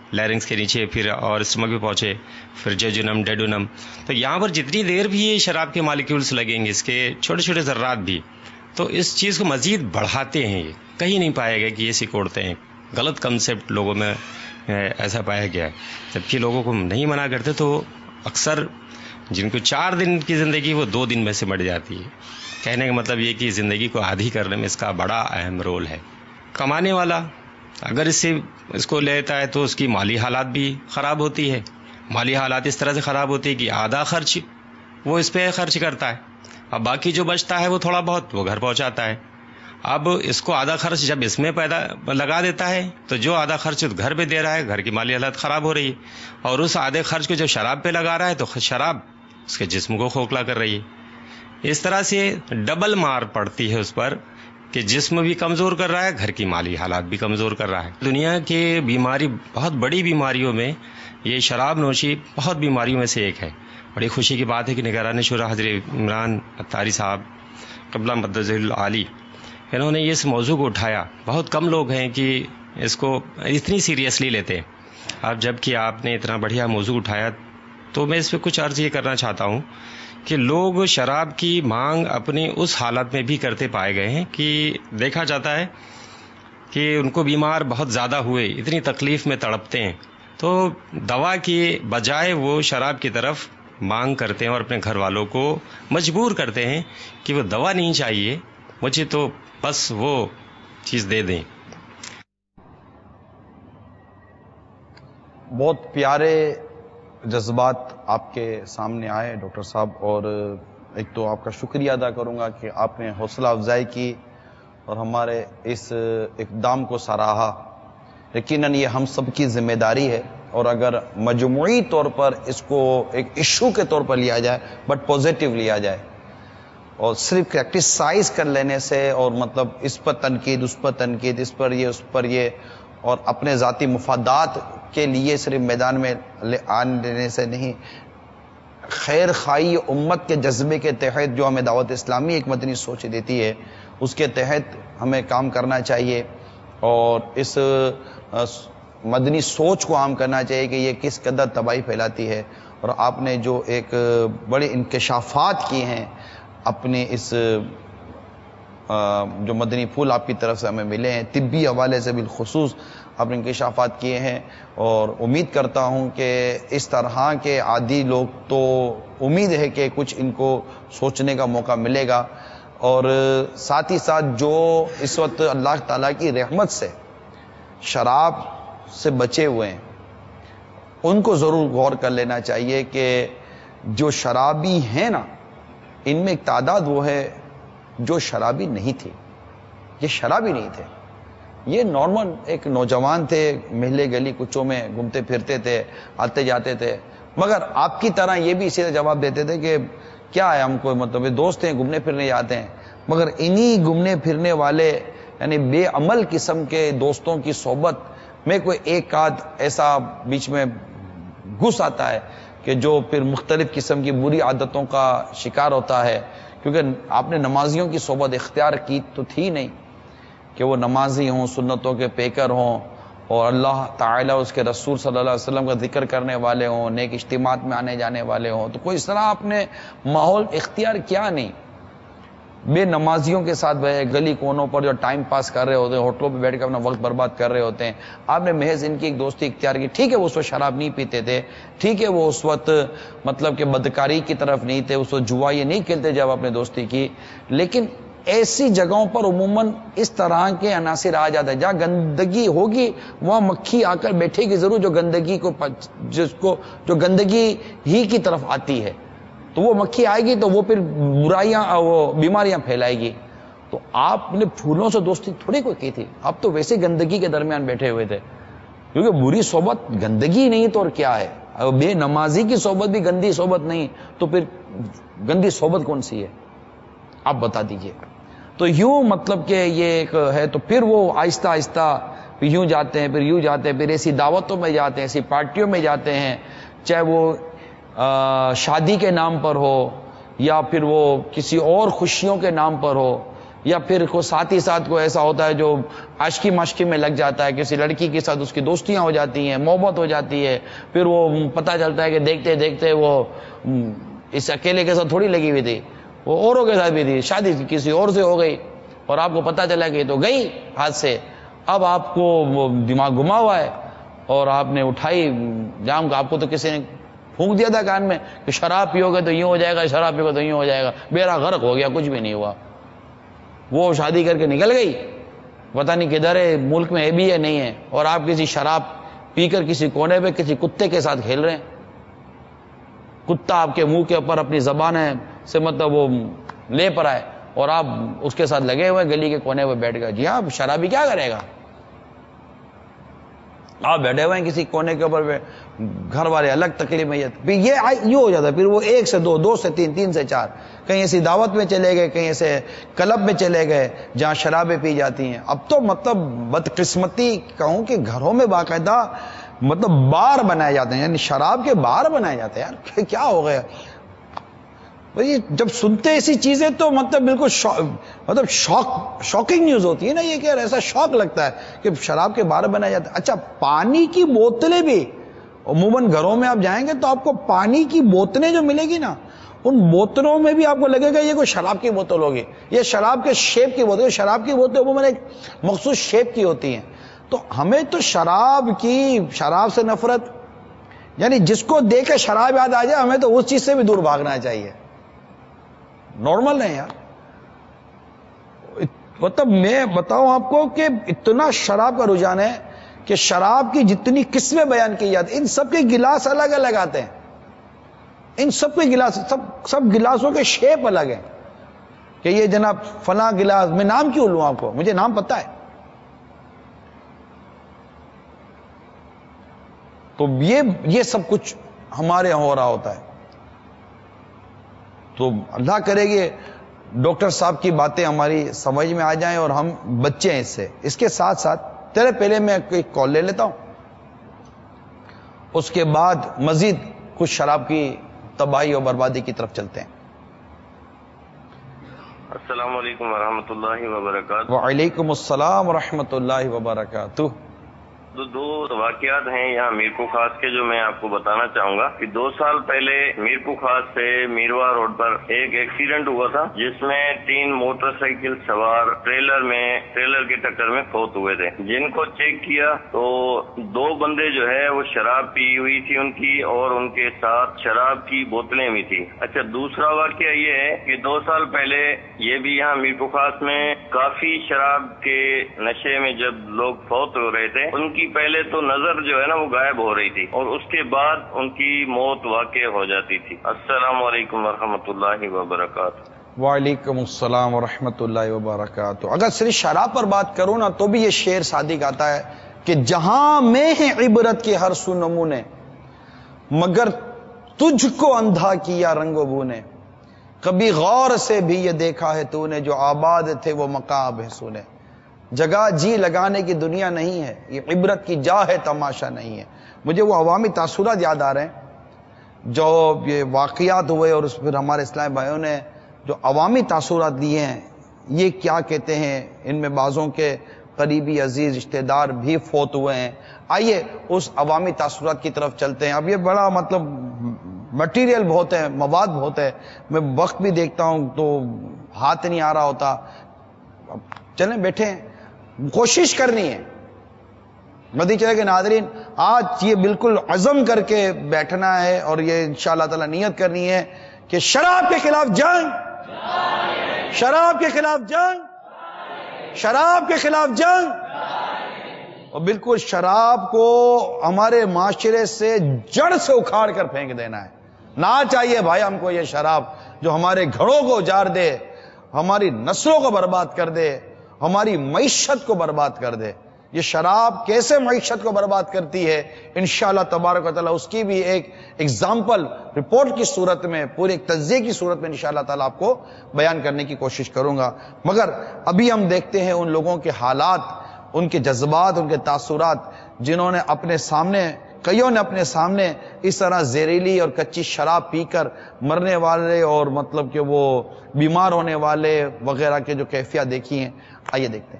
لیرنگس کے نیچے، پھر اور اسٹمک بھی پہنچے، پھر جیجونم، ڈیڈونم. تو یہاں پر جتنی دیر بھی یہ شراب کے مالیکیولز لگیں گے، اس کے چھوٹے چھوٹے ذرات بھی، تو اس چیز کو مزید بڑھاتے ہیں. یہ کہیں نہیں پایا گیا کہ یہ سکوڑتے ہیں. غلط کنسیپٹ لوگوں میں ایسا پایا گیا ہے. جبکہ لوگوں کو نہیں منع کرتے تو اکثر جن کو 4 دن کی زندگی وہ 2 دن میں سے مٹ جاتی ہے. کہنے کا مطلب یہ کہ زندگی کو عادی کرنے میں اس کا بڑا اہم رول ہے. کمانے والا اگر اس کو لیتا ہے تو اس کی مالی حالات بھی خراب ہوتی ہے. مالی حالات اس طرح سے خراب ہوتی ہے کہ آدھا خرچ وہ اس پہ خرچ کرتا ہے، اب باقی جو بچتا ہے وہ تھوڑا بہت وہ گھر پہنچاتا ہے. اب اس کو آدھا خرچ جب اس میں لگا دیتا ہے تو جو آدھا خرچ گھر پہ دے رہا ہے، گھر کی مالی حالت خراب ہو رہی ہے، اور اس آدھے خرچ کو جب شراب پہ لگا رہا ہے تو شراب اس کے جسم کو کھوکھلا کر رہی ہے. اس طرح سے ڈبل مار پڑتی ہے اس پر کہ جسم بھی کمزور کر رہا ہے، گھر کی مالی حالات بھی کمزور کر رہا ہے. دنیا کے بیماری، بہت بڑی بیماریوں میں یہ شراب نوشی بہت بیماریوں میں سے ایک ہے. بڑی خوشی کی بات ہے کہ نگران شورا حضرت عمران اتاری صاحب قبلہ مقدسہ العالی، انہوں نے اس موضوع کو اٹھایا. بہت کم لوگ ہیں کہ اس کو اتنی سیریسلی لیتے ہیں. اب جب کہ آپ نے اتنا بڑھیا موضوع اٹھایا تو میں اس پہ کچھ عرض یہ کرنا چاہتا ہوں کہ لوگ شراب کی مانگ اپنی اس حالت میں بھی کرتے پائے گئے ہیں کہ دیکھا جاتا ہے کہ ان کو بیمار بہت زیادہ ہوئے، اتنی تکلیف میں تڑپتے ہیں، تو دوا کی بجائے وہ شراب کی طرف مانگ کرتے ہیں اور اپنے گھر والوں کو مجبور کرتے ہیں کہ وہ دوا نہیں چاہیے، مجھے تو بس وہ چیز دے دیں.
بہت پیارے جذبات آپ کے سامنے آئے ڈاکٹر صاحب، اور ایک تو آپ کا شکریہ ادا کروں گا کہ آپ نے حوصلہ افزائی کی اور ہمارے اس اقدام کو سراہا. یقیناً یہ ہم سب کی ذمہ داری ہے، اور اگر مجموعی طور پر اس کو ایک ایشو کے طور پر لیا جائے، بٹ پازیٹیو لیا جائے، اور صرف کریٹیسائز کر لینے سے اور مطلب اس پر تنقید، اس پر تنقید، اس پر یہ، اس پر یہ، اور اپنے ذاتی مفادات کے لیے صرف میدان میں آن دینے سے نہیں، خیر خواہی امت کے جذبے کے تحت جو ہمیں دعوت اسلامی ایک مدنی سوچ دیتی ہے، اس کے تحت ہمیں کام کرنا چاہیے، اور اس مدنی سوچ کو عام کرنا چاہیے کہ یہ کس قدر تباہی پھیلاتی ہے. اور آپ نے جو ایک بڑے انکشافات کی ہیں اپنے اس جو مدنی پھول آپ کی طرف سے ہمیں ملے ہیں، طبی حوالے سے بالخصوص آپ نے انکشافات کیے ہیں، اور امید کرتا ہوں کہ اس طرح کے عادی لوگ تو امید ہے کہ کچھ ان کو سوچنے کا موقع ملے گا. اور ساتھ ہی ساتھ جو اس وقت اللہ تعالیٰ کی رحمت سے شراب سے بچے ہوئے ہیں، ان کو ضرور غور کر لینا چاہیے کہ جو شرابی ہیں نا، ان میں ایک تعداد وہ ہے جو شرابی نہیں تھی. یہ شرابی نہیں تھے، یہ نارمل ایک نوجوان تھے، محلے گلی کوچوں میں گھومتے پھرتے تھے، آتے جاتے تھے، مگر آپ کی طرح یہ بھی اسی طرح جواب دیتے تھے کہ کیا ہے، ہم کو مطلب دوست ہیں، گھومنے پھرنے جاتے ہیں. مگر انہی گھومنے پھرنے والے یعنی بے عمل قسم کے دوستوں کی صحبت میں کوئی ایک آدھ ایسا بیچ میں گھس آتا ہے کہ جو پھر مختلف قسم کی بری عادتوں کا شکار ہوتا ہے. کیونکہ آپ نے نمازیوں کی صحبت اختیار کی تو تھی نہیں کہ وہ نمازی ہوں، سنتوں کے پیکر ہوں، اور اللہ تعالیٰ اس کے رسول صلی اللہ علیہ وسلم کا ذکر کرنے والے ہوں، نیک اجتماعات میں آنے جانے والے ہوں. تو کوئی اس طرح آپ نے ماحول اختیار کیا نہیں. بے نمازیوں کے ساتھ گلی کونوں پر جو ٹائم پاس کر رہے ہوتے ہیں، ہوٹلوں پہ بیٹھ کے اپنا وقت برباد کر رہے ہوتے ہیں، آپ نے محض ان کی ایک دوستی اختیار کی. ٹھیک ہے وہ اس وقت شراب نہیں پیتے تھے، ٹھیک ہے وہ اس وقت مطلب کہ بدکاری کی طرف نہیں تھے، اس وقت جوا یہ نہیں کھیلتے جب آپ نے دوستی کی، لیکن ایسی جگہوں پر عموماً اس طرح کے عناصر آ جاتے ہیں. جہاں گندگی ہوگی وہاں مکھی آ کر بیٹھے گی ضرور، جو گندگی ہی کی طرف آتی ہے، تو وہ مکھی آئے گی تو وہ پھر برائیاں، وہ بیماریاں پھیلائے گی. تو آپ نے پھولوں سے دوستی تھوڑی کوئی کی تھی، آپ تو ویسے گندگی کے درمیان بیٹھے ہوئے تھے. کیونکہ بری صحبت گندگی نہیں تو اور کیا ہے. بے نمازی کی صحبت بھی گندی صحبت نہیں تو پھر گندی صحبت کون سی ہے آپ بتا دیجئے. تو یوں مطلب کہ یہ ایک ہے. تو پھر وہ آہستہ آہستہ یوں جاتے ہیں، پھر یوں جاتے ہیں، پھر ایسی دعوتوں میں جاتے ہیں، ایسی پارٹیوں میں جاتے ہیں، چاہے وہ شادی کے نام پر ہو، یا پھر وہ کسی اور خوشیوں کے نام پر ہو، یا پھر کوئی ساتھی ساتھ کو ایسا ہوتا ہے جو عاشقی مشقی میں لگ جاتا ہے، کسی لڑکی کے ساتھ اس کی دوستیاں ہو جاتی ہیں، محبت ہو جاتی ہے، پھر وہ پتہ چلتا ہے کہ دیکھتے دیکھتے وہ اس اکیلے کے ساتھ تھوڑی لگی ہوئی تھی، وہ اوروں کے ساتھ بھی تھی، شادی کسی اور سے ہو گئی اور آپ کو پتہ چلا کہ یہ تو گئی ہاتھ سے. اب آپ کو وہ دماغ گما ہوا ہے اور آپ نے اٹھائی جام کا، آپ کو تو کسی نے پھونک دیا تھا کان میں کہ شراب پیو گے تو یوں ہو جائے گا، شراب پیو گے تو یوں ہو جائے گا، بیڑا غرق ہو گیا، کچھ بھی نہیں ہوا. وہ شادی کر کے نکل گئی، پتہ نہیں کدھر ہے، ملک میں ہے بھی ہے نہیں ہے، اور آپ کسی شراب پی کر کسی کونے پہ کسی کتے کے ساتھ کھیل رہے ہیں. کتا آپ کے منہ کے اوپر اپنی زبان سے مطلب وہ لے پر آئے اور آپ اس کے ساتھ لگے ہوئے گلی کے کونے پہ بیٹھ گئے. جی ہاں، شرابی کیا کرے گا؟ آپ بیٹھے ہوئے ہیں کسی کونے کے اوپر، گھر والے الگ تکلیف میں، یہ ہو جاتا ہے. پھر وہ 1 سے 2، 2 سے 3، 3 سے 4، کہیں ایسی دعوت میں چلے گئے، کہیں ایسے کلب میں چلے گئے جہاں شرابیں پی جاتی ہیں. اب تو مطلب بدقسمتی کہوں کہ گھروں میں باقاعدہ مطلب بار بنائے جاتے ہیں، یعنی شراب کے بار بنائے جاتے ہیں. یار کیا ہو گیا بھائی؟ جب سنتے ایسی چیزیں تو مطلب بالکل شاکنگ نیوز ہوتی ہے نا یہ، کہ ایسا شوق لگتا ہے کہ شراب کے بار بنائے جاتے ہیں. اچھا، پانی کی بوتلیں بھی عموماً گھروں میں آپ جائیں گے تو آپ کو پانی کی بوتلیں جو ملے گی نا، ان بوتلوں میں بھی آپ کو لگے گا یہ کوئی شراب کی بوتل ہوگی، یہ شراب کے شیپ کی بوتل. شراب کی بوتلیں عموماً ایک مخصوص شیپ کی ہوتی ہیں. تو ہمیں تو شراب سے نفرت، یعنی جس کو دیکھ کے شراب یاد آ جائے ہمیں تو اس چیز سے بھی دور بھاگنا چاہیے. نارمل نہیں یار. مطلب میں بتاؤں آپ کو کہ اتنا شراب کا رجحان ہے کہ شراب کی جتنی قسمیں بیان کی جاتی ہیں، ان سب کے گلاس الگ الگ آتے ہیں، ان سب کے گلاس، سب گلاسوں کے شیپ الگ ہیں کہ یہ جناب فلاں گلاس، میں نام کیوں لوں آپ کو، مجھے نام پتہ ہے. تو یہ سب کچھ ہمارے یہاں ہو رہا ہوتا ہے. تو اللہ کرے گی ڈاکٹر صاحب کی باتیں ہماری سمجھ میں آ جائیں اور ہم بچے ہیں اس سے. اس کے ساتھ ساتھ پہلے میں کوئی کال لے لیتا ہوں، اس کے بعد مزید کچھ شراب کی تباہی اور بربادی کی طرف چلتے ہیں.
السلام علیکم ورحمۃ اللہ وبرکاتہ.
وعلیکم السلام ورحمۃ اللہ وبرکاتہ.
دو واقعات ہیں یہاں میرپور خاص کے جو میں آپ کو بتانا چاہوں گا کہ 2 سال پہلے میرپور خاص سے میروا روڈ پر ایک ایکسیڈنٹ ہوا تھا جس میں 3 موٹر سائیکل سوار ٹریلر کے ٹکر میں فوت ہوئے تھے. جن کو چیک کیا تو 2 بندے جو ہے وہ شراب پی ہوئی تھی ان کی، اور ان کے ساتھ شراب کی بوتلیں بھی تھی. اچھا، دوسرا واقعہ یہ ہے کہ 2 سال پہلے یہ بھی یہاں میرپور خاص میں کافی شراب کے نشے میں جب لوگ فوت ہو رہے تھے، ان کی پہلے تو نظر جو ہے نا وہ غائب ہو رہی تھی اور اس کے بعد ان کی موت واقع ہو جاتی تھی. السلام علیکم ورحمۃ اللہ وبرکاتہ.
وعلیکم السلام ورحمۃ اللہ وبرکاتہ. اگر صرف شراب پر بات کروں نا تو بھی یہ شعر صادق آتا ہے کہ جہاں میں ہے عبرت کے ہر سو نمونے، مگر تجھ کو اندھا کیا رنگ و بو نے. کبھی غور سے بھی یہ دیکھا ہے تو نے، جو آباد تھے وہ مقام ہے سنے. جگہ جی لگانے کی دنیا نہیں ہے، یہ عبرت کی جا ہے تماشا نہیں ہے. مجھے وہ عوامی تاثرات یاد آ رہے ہیں جو یہ واقعات ہوئے اور اس پھر ہمارے اسلامی بھائیوں نے جو عوامی تاثرات دیے ہیں. یہ کیا کہتے ہیں، ان میں بعضوں کے قریبی عزیز رشتہ دار بھی فوت ہوئے ہیں. آئیے اس عوامی تاثرات کی طرف چلتے ہیں. اب یہ بڑا مطلب مٹیریل بہت ہے، مواد بہت ہے، میں وقت بھی دیکھتا ہوں تو ہاتھ نہیں آ رہا ہوتا. چلیں بیٹھے ہیں، کوشش کرنی ہے. مدی چلے کے ناظرین، آج یہ بالکل عزم کر کے بیٹھنا ہے اور یہ انشاءاللہ تعالی نیت کرنی ہے کہ شراب کے خلاف جنگ، شراب کے خلاف جنگ، شراب کے خلاف جنگ، اور بالکل شراب کو ہمارے معاشرے سے جڑ سے اکھاڑ کر پھینک دینا ہے. نہ چاہیے بھائی ہم کو یہ شراب جو ہمارے گھروں کو اجاڑ دے، ہماری نسلوں کو برباد کر دے، ہماری معیشت کو برباد کر دے. یہ شراب کیسے معیشت کو برباد کرتی ہے، انشاءاللہ تبارک و تعالی اس کی بھی ایک ایگزامپل رپورٹ کی صورت میں، پورے ایک تجزیے کی صورت میں انشاءاللہ تعالی آپ کو بیان کرنے کی کوشش کروں گا. مگر ابھی ہم دیکھتے ہیں ان لوگوں کے حالات، ان کے جذبات، ان کے تاثرات جنہوں نے اپنے سامنے کئیوں نے اپنے سامنے اس طرح زہریلی اور کچی شراب پی کر مرنے والے اور مطلب کہ وہ بیمار ہونے والے وغیرہ کے جو کیفیات دیکھی ہیں. آئیے دیکھتے ہیں.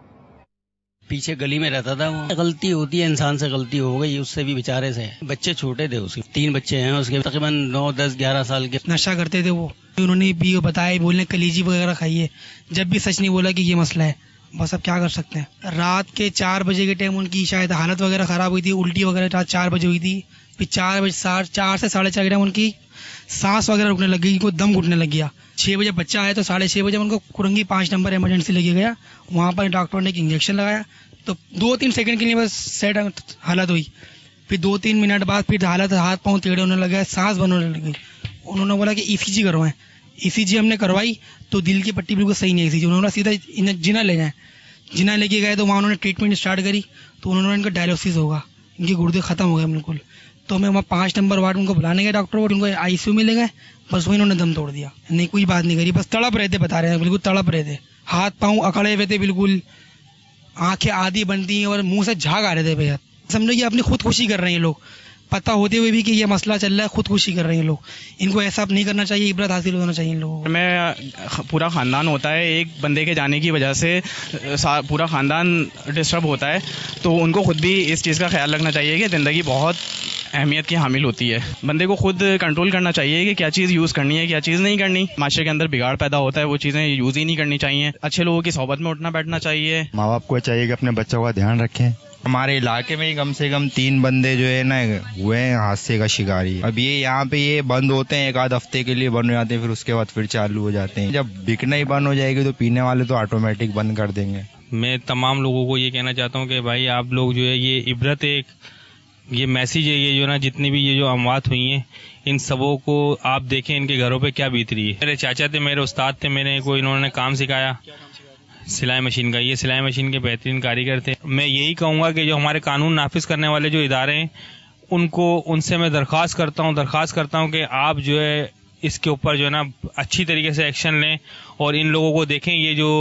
پیچھے گلی میں رہتا تھا، وہ غلطی ہوتی ہے، انسان سے غلطی ہو گئی، اس سے بھی بیچارے سے. بچے چھوٹے تھے، اس کے 3 بچے ہیں، اس کے تقریباً 9، 10، 11 سال کے.
نشہ کرتے تھے وہ، انہوں نے بھی بتایا، بولنے کلیجی وغیرہ کھائیے، جب بھی سچ نہیں بولا کہ یہ مسئلہ ہے. بس اب کیا کر سکتے ہیں. رات کے 4 بجے کے ٹائم ان کی شاید حالت وغیرہ خراب ہوئی تھی، الٹی وغیرہ رات 4 بجے ہوئی تھی. پھر 4 سے 4:30 کے ٹائم ان کی سانس وغیرہ رکنے لگ گئی، ان کو دم گھٹنے لگ گیا. 6 بجے بچہ آیا تو 6:30 بجے ان کو کرنگی 5 نمبر ایمرجنسی لے کے گیا. وہاں پر ڈاکٹر نے ایک انجیکشن لگایا تو 2-3 سیکنڈ کے لیے بس سیٹ حالت ہوئی. پھر 2-3 منٹ بعد پھر حالت ہاتھ پاؤں ٹیڑھے ہونے لگا، سانس بند ہونے لگی. انہوں نے بولا کہ ECG کروائیں. ECG ہم نے کروائی تو دل کی پٹی بالکل صحیح نہیں. ECG انہوں نے سیدھا جنا لے جائیں. جنا لے کے گئے تو وہاں انہوں نے ٹریٹمنٹ اسٹارٹ کری تو انہوں نے ان کا ڈائلوسس ہوگا، ان کے گردے ختم ہو گئے بالکل. تو ہمیں وہاں 5 نمبر وارڈ ان کو بلانے گئے ڈاکٹر، ان کو ICU میں لے گئے. بس وہ انہوں نے دم توڑ دیا. نہیں کوئی بات نہیں کری، بس تڑپ رہے تھے، بتا رہے ہیں بالکل تڑپ رہے تھے. ہاتھ پاؤں اکڑے ہوئے تھے بالکل، آنکھیں آدھی بنتی ہیں اور منہ سے جھاگ آ رہے تھے. بھیا سمجھو یہ اپنی خودکشی کر رہے ہیں لوگ، پتہ ہوتے ہوئے بھی کہ یہ مسئلہ چل رہا ہے، خودکشی کر رہے ہیں لوگ. ان کو ایسا نہیں کرنا چاہیے، عبرت حاصل ہونا چاہیے ان لوگوں کو.
میں پورا خاندان ہوتا ہے، ایک بندے کے جانے کی وجہ سے پورا خاندان ڈسٹرب ہوتا ہے، تو ان کو خود بھی اس چیز کا خیال رکھنا چاہیے کہ زندگی بہت اہمیت کی حامل ہوتی ہے. بندے کو خود کنٹرول کرنا چاہیے کہ کیا چیز یوز کرنی ہے، کیا چیز نہیں کرنی. معاشرے کے اندر بگاڑ پیدا ہوتا ہے، وہ چیزیں یوز ہی نہیں کرنی چاہیے. اچھے لوگوں کی صحبت میں اٹھنا بیٹھنا چاہیے.
ماں باپ کو چاہیے کہ اپنے بچوں کا دھیان رکھیں. ہمارے علاقے میں کم سے کم 3 بندے جو ہے نا ہوئے ہیں حادثے کا شکاری. اب یہ یہاں پہ یہ بند ہوتے ہیں، 1 آدھ ہفتے کے لیے بند ہو جاتے ہیں، پھر اس کے بعد پھر چالو ہو جاتے ہیں. جب بکنا ہی بند ہو جائے گی تو پینے والے تو آٹومیٹک بند کر دیں گے.
میں تمام لوگوں کو یہ کہنا چاہتا ہوں کہ بھائی آپ لوگ جو ہے یہ عبرت ایک یہ میسیج ہے، یہ جو نا جتنی بھی یہ جو اموات ہوئی ہیں ان سبوں کو آپ دیکھیں ان کے گھروں پہ کیا بیت رہی ہے. میرے چاچا تھے، میرے استاد تھے، میرے کو انہوں نے کام سکھایا سلائی مشین کا. یہ سلائی مشین کے بہترین کاریگر تھے. میں یہی کہوں گا کہ جو ہمارے قانون نافذ کرنے والے جو ادارے ہیں ان سے میں درخواست کرتا ہوں کہ آپ جو ہے اس کے اوپر جو ہے نا اچھی طریقے سے ایکشن لیں اور ان لوگوں کو دیکھیں یہ جو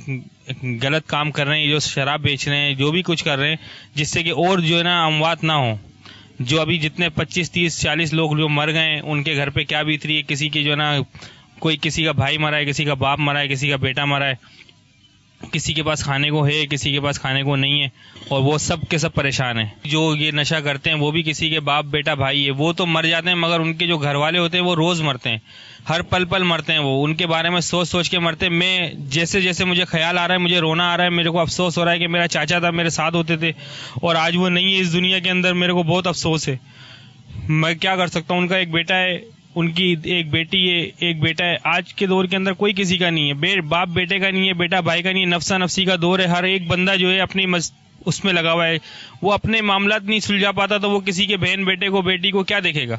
غلط کام کر رہے ہیں، جو شراب بیچ رہے ہیں، جو بھی کچھ کر رہے ہیں، جس سے کہ اور جو ہے نا اموات نہ ہوں. جو ابھی جتنے 25، 30، 40 لوگ جو مر گئے ہیں ان کے گھر پہ کیا بیت رہی ہے. کسی کی جو ہے نا کوئی کسی کا بھائی مرا ہے، کسی کا باپ مرا ہے، کسی کا بیٹا مرا ہے، کسی کے پاس کھانے کو ہے، کسی کے پاس کھانے کو نہیں ہے، اور وہ سب کے سب پریشان ہیں. جو یہ نشہ کرتے ہیں وہ بھی کسی کے باپ بیٹا بھائی ہے، وہ تو مر جاتے ہیں مگر ان کے جو گھر والے ہوتے ہیں وہ روز مرتے ہیں، ہر پل مرتے ہیں. وہ ان کے بارے میں سوچ کے مرتے ہیں. میں جیسے مجھے خیال آ رہا ہے، مجھے رونا آ رہا ہے، میرے کو افسوس ہو رہا ہے کہ میرا چاچا تھا، میرے ساتھ ہوتے تھے اور آج وہ نہیں ہے اس دنیا کے اندر. میرے کو بہت افسوس ہے. میں کیا کر سکتا ہوں. ان کا ایک بیٹا ہے، ان کی ایک بیٹی ہے، ایک بیٹا ہے. آج کے دور کے اندر کوئی کسی کا نہیں ہے، باپ بیٹے کا نہیں ہے، بیٹا بھائی کا نہیں ہے. نفسا نفسی کا دور ہے. ہر ایک بندہ جو ہے اپنی اس میں لگا ہوا ہے. وہ اپنے معاملات نہیں سلجھا پاتا تو وہ کسی کے بہن بیٹے کو بیٹی کو کیا دیکھے گا.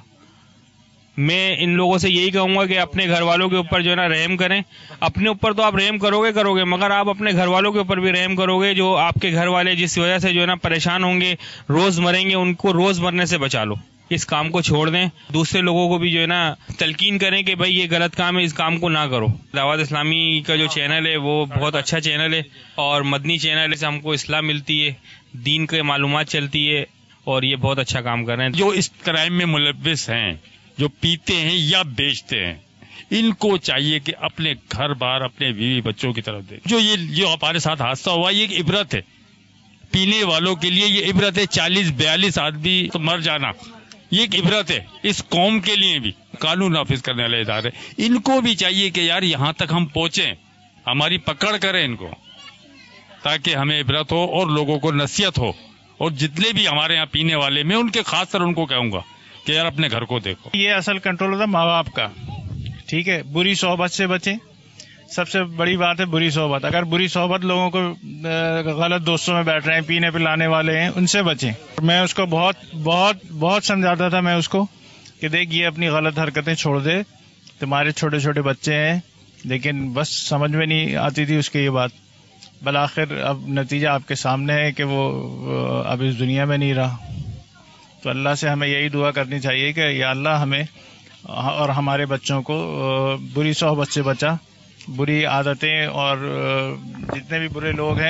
میں ان لوگوں سے یہی کہوں گا کہ اپنے گھر والوں کے اوپر جو ہے نا رحم کریں. اپنے اوپر تو آپ رحم کرو گے مگر آپ اپنے گھر والوں کے اوپر بھی رحم کرو گے. جو آپ کے گھر والے جس وجہ سے جو ہے نا پریشان ہوں گے، روز مریں گے، ان کو روز مرنے سے بچا لو. اس کام کو چھوڑ دیں. دوسرے لوگوں کو بھی جو ہے نا تلقین کریں کہ بھائی یہ غلط کام ہے، اس کام کو نہ کرو. دعوت اسلامی کا جو چینل ہے وہ بہت اچھا چینل ہے اور مدنی چینل سے ہم کو اصلاح ملتی ہے، دین کے معلومات چلتی ہے اور یہ بہت اچھا کام کر رہے ہیں.
جو اس کرائم میں ملوث ہیں، جو پیتے ہیں یا بیچتے ہیں، ان کو چاہیے کہ اپنے گھر بار اپنے بیوی بچوں کی طرف دیکھیں. جو ہمارے ساتھ حادثہ ہوا یہ ایک عبرت ہے، پینے والوں کے لیے یہ عبرت ہے. 40-42 آدمی تو مر جانا یہ ایک عبرت ہے. اس قوم کے لیے بھی قانون نافذ کرنے والے ادارے ان کو بھی چاہیے کہ یار یہاں تک ہم پہنچیں، ہماری پکڑ کریں ان کو، تاکہ ہمیں عبرت ہو اور لوگوں کو نصیحت ہو. اور جتنے بھی ہمارے یہاں پینے والے، میں ان کے خاص طور ان کو کہوں گا کہ یار اپنے گھر کو دیکھو.
یہ اصل کنٹرول ہوتا ہے ماں باپ کا. ٹھیک ہے، بری صحبت سے بچیں. سب سے بڑی بات ہے بری صحبت. اگر بری صحبت لوگوں کو غلط دوستوں میں بیٹھ رہے ہیں، پینے پلانے والے ہیں، ان سے بچیں. میں اس کو بہت بہت بہت سمجھاتا تھا میں اس کو کہ دیکھ یہ اپنی غلط حرکتیں چھوڑ دے، تمہارے چھوٹے چھوٹے بچے ہیں. لیکن بس سمجھ میں نہیں آتی تھی اس کی یہ بات. بالآخر اب نتیجہ آپ کے سامنے ہے کہ وہ اب اس دنیا میں نہیں رہا. تو اللہ سے ہمیں یہی دعا کرنی چاہیے کہ یا اللہ ہمیں اور ہمارے بچوں کو بری صحبت سے بچا، بری عادتیں اور جتنے بھی برے لوگ ہیں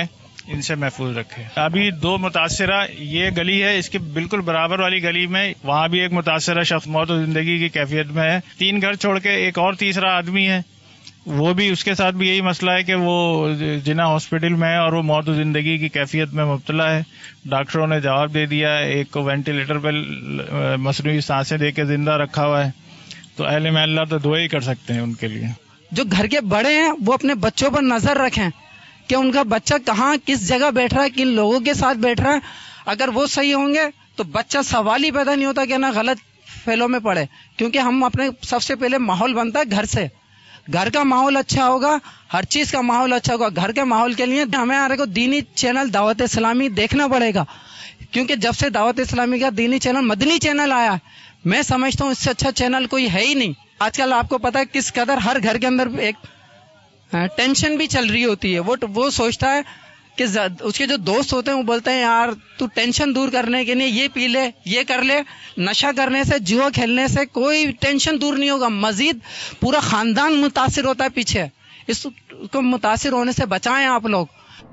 ان سے محفوظ رکھے. ابھی 2 متاثرہ یہ گلی ہے، اس کے بالکل برابر والی گلی میں وہاں بھی ایک متاثرہ شخص موت و زندگی کی کیفیت میں ہے. 3 گھر چھوڑ کے ایک اور تیسرا آدمی ہے، وہ بھی اس کے ساتھ بھی یہی مسئلہ ہے کہ وہ جنا ہاسپٹل میں ہے اور وہ موت و زندگی کی کیفیت میں مبتلا ہے. ڈاکٹروں نے جواب دے دیا ہے، ایک کو وینٹیلیٹر پہ مصنوعی سانسیں دے کے زندہ رکھا ہوا ہے. تو اہل محلہ تو دعا ہی کر سکتے ہیں ان کے لیے.
جو گھر کے بڑے ہیں وہ اپنے بچوں پر نظر رکھیں کہ ان کا بچہ کہاں کس جگہ بیٹھ رہا ہے، کن لوگوں کے ساتھ بیٹھ رہا ہے. اگر وہ صحیح ہوں گے تو بچہ سوال ہی پیدا نہیں ہوتا کہ نا غلط فیلوں میں پڑے، کیونکہ ہم اپنے سب سے پہلے ماحول بنتا ہے گھر سے. گھر کا ماحول اچھا ہوگا، ہر چیز کا ماحول اچھا ہوگا. گھر کے ماحول کے لیے ہمیں کو دینی چینل دعوت اسلامی دیکھنا پڑے گا، کیونکہ جب سے دعوت اسلامی کا دینی چینل مدنی چینل آیا میں سمجھتا ہوں اس سے اچھا چینل کوئی ہے ہی نہیں. آج کل آپ کو پتا ہے کس قدر ہر گھر کے اندر ایک ٹینشن بھی چل رہی ہوتی ہے. وہ سوچتا ہے کہ اس کے جو دوست ہوتے ہیں وہ بولتے ہیں یار تو ٹینشن دور کرنے کے لیے یہ پی لے، یہ کر لے. نشہ کرنے سے، جوا کھیلنے سے کوئی ٹینشن دور نہیں ہوگا، مزید پورا خاندان متاثر ہوتا ہے پیچھے. اس کو متاثر ہونے سے بچائیں آپ لوگ.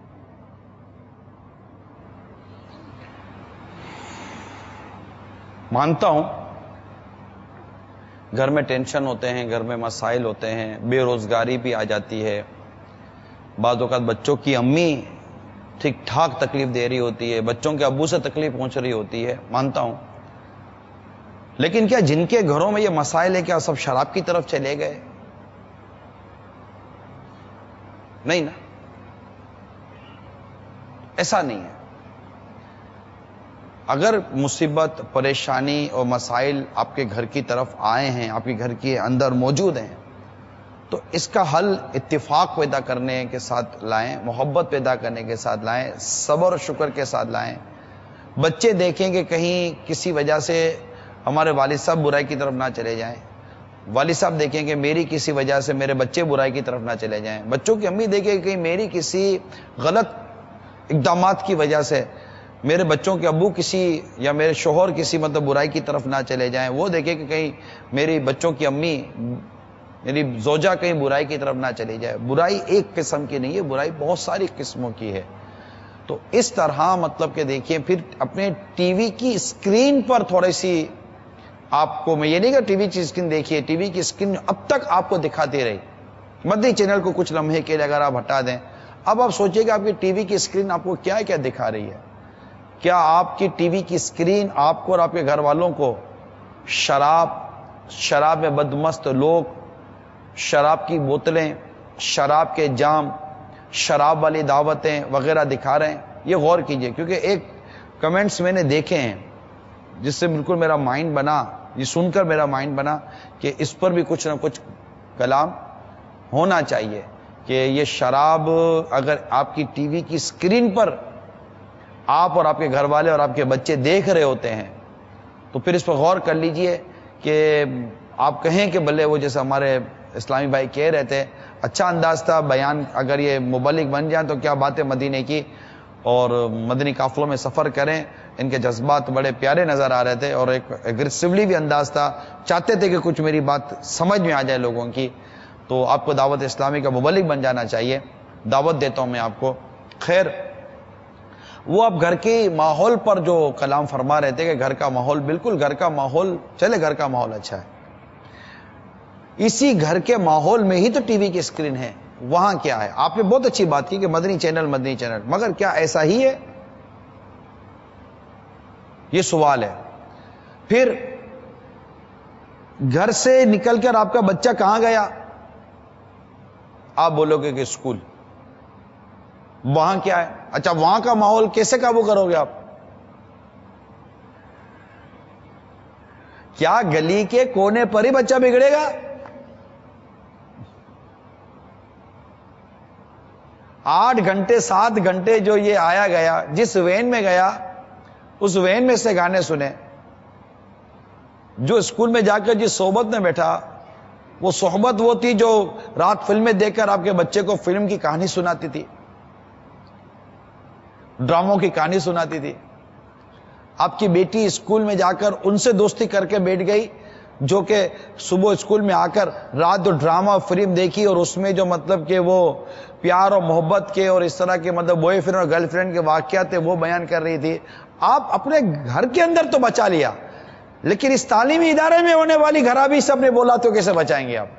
مانتا ہوں گھر میں ٹینشن ہوتے ہیں، گھر میں مسائل ہوتے ہیں، بے روزگاری بھی آ جاتی ہے. بعض اوقات بچوں کی امی ٹھیک ٹھاک تکلیف دے رہی ہوتی ہے، بچوں کے ابو سے تکلیف پہنچ رہی ہوتی ہے، مانتا ہوں. لیکن کیا جن کے گھروں میں یہ مسائل ہے کیا سب شراب کی طرف چلے گئے؟ نہیں نا، ایسا نہیں ہے. اگر مصیبت، پریشانی اور مسائل آپ کے گھر کی طرف آئے ہیں، آپ کے گھر کے اندر موجود ہیں، تو اس کا حل اتفاق پیدا کرنے کے ساتھ لائیں، محبت پیدا کرنے کے ساتھ لائیں، صبر و شکر کے ساتھ لائیں. بچے دیکھیں کہ کہیں کسی وجہ سے ہمارے والد صاحب برائی کی طرف نہ چلے جائیں. والد صاحب دیکھیں کہ میری کسی وجہ سے میرے بچے برائی کی طرف نہ چلے جائیں. بچوں کی امی دیکھیں کہ کہیں میری کسی غلط اقدامات کی وجہ سے میرے بچوں کے ابو کسی یا میرے شوہر کسی مطلب برائی کی طرف نہ چلے جائیں. وہ دیکھیں کہ کہیں میری بچوں کی امی، میری زوجہ کہیں برائی کی طرف نہ چلی جائے. برائی ایک قسم کی نہیں ہے، برائی بہت ساری قسموں کی ہے. تو اس طرح مطلب کہ دیکھیں، پھر اپنے ٹی وی کی اسکرین پر تھوڑی سی آپ کو، میں یہ نہیں کہ ٹی وی کی اسکرین دیکھیے، ٹی وی کی اسکرین اب تک آپ کو دکھاتی رہی. مدنی چینل کو کچھ لمحے کے لیے اگر آپ ہٹا دیں، اب آپ سوچئے کہ آپ کی ٹی وی کی اسکرین آپ کو کیا کیا دکھا رہی ہے. کیا آپ کی ٹی وی کی اسکرین آپ کو اور آپ کے گھر والوں کو شراب میں بدمست لوگ، شراب کی بوتلیں، شراب کے جام، شراب والی دعوتیں وغیرہ دکھا رہے ہیں؟ یہ غور کیجئے، کیونکہ ایک کمنٹس میں نے دیکھے ہیں جس سے بالکل میرا مائنڈ بنا، یہ سن کر میرا مائنڈ بنا کہ اس پر بھی کچھ نہ کچھ کلام ہونا چاہیے کہ یہ شراب اگر آپ کی ٹی وی کی اسکرین پر آپ اور آپ کے گھر والے اور آپ کے بچے دیکھ رہے ہوتے ہیں تو پھر اس پر غور کر لیجئے کہ آپ کہیں کہ بلے وہ جیسے ہمارے اسلامی بھائی کہہ رہے تھے، اچھا انداز تھا بیان، اگر یہ مبلغ بن جائیں تو کیا بات ہے مدینے کی، اور مدنی قافلوں میں سفر کریں. ان کے جذبات بڑے پیارے نظر آ رہے تھے اور ایک ایگریسولی بھی انداز تھا، چاہتے تھے کہ کچھ میری بات سمجھ میں آ جائے لوگوں کی. تو آپ کو دعوت اسلامی کا مبلغ بن جانا چاہیے. دعوت دیتا ہوں میں آپ کو. خیر، وہ آپ گھر کے ماحول پر جو کلام فرما رہے تھے کہ گھر کا ماحول، بالکل گھر کا ماحول چلے، گھر کا ماحول اچھا ہے. اسی گھر کے ماحول میں ہی تو ٹی وی کی اسکرین ہے. وہاں کیا ہے؟ آپ نے بہت اچھی بات کی کہ مدنی چینل، مگر کیا ایسا ہی ہے؟ یہ سوال ہے. پھر گھر سے نکل کر آپ کا بچہ کہاں گیا؟ آپ بولو گے کہ اسکول. وہاں کیا ہے؟ اچھا وہاں کا ماحول کیسے قابو کرو گے آپ؟ کیا گلی کے کونے پر ہی بچہ بگڑے گا؟ 8 گھنٹے 7 گھنٹے جو یہ آیا گیا، جس وین میں گیا اس وین میں سے گانے سنے، جو اسکول میں جا کر جس صحبت میں بیٹھا، وہ صحبت وہ تھی جو رات فلمیں دیکھ کر آپ کے بچے کو فلم کی کہانی سناتی تھی، ڈراموں کی کہانی سناتی تھی. آپ کی بیٹی اسکول میں جا کر ان سے دوستی کر کے بیٹھ گئی جو کہ صبح اسکول میں آ کر رات جو ڈرامہ فلم دیکھی اور اس میں جو مطلب کہ وہ پیار اور محبت کے اور اس طرح کے مطلب بوائے فرینڈ اور گرل فرینڈ کے واقعات تھے وہ بیان کر رہی تھی. آپ اپنے گھر کے اندر تو بچا لیا, لیکن اس تعلیمی ادارے میں ہونے والی خرابی سب نے بولا تو کیسے بچائیں گے آپ؟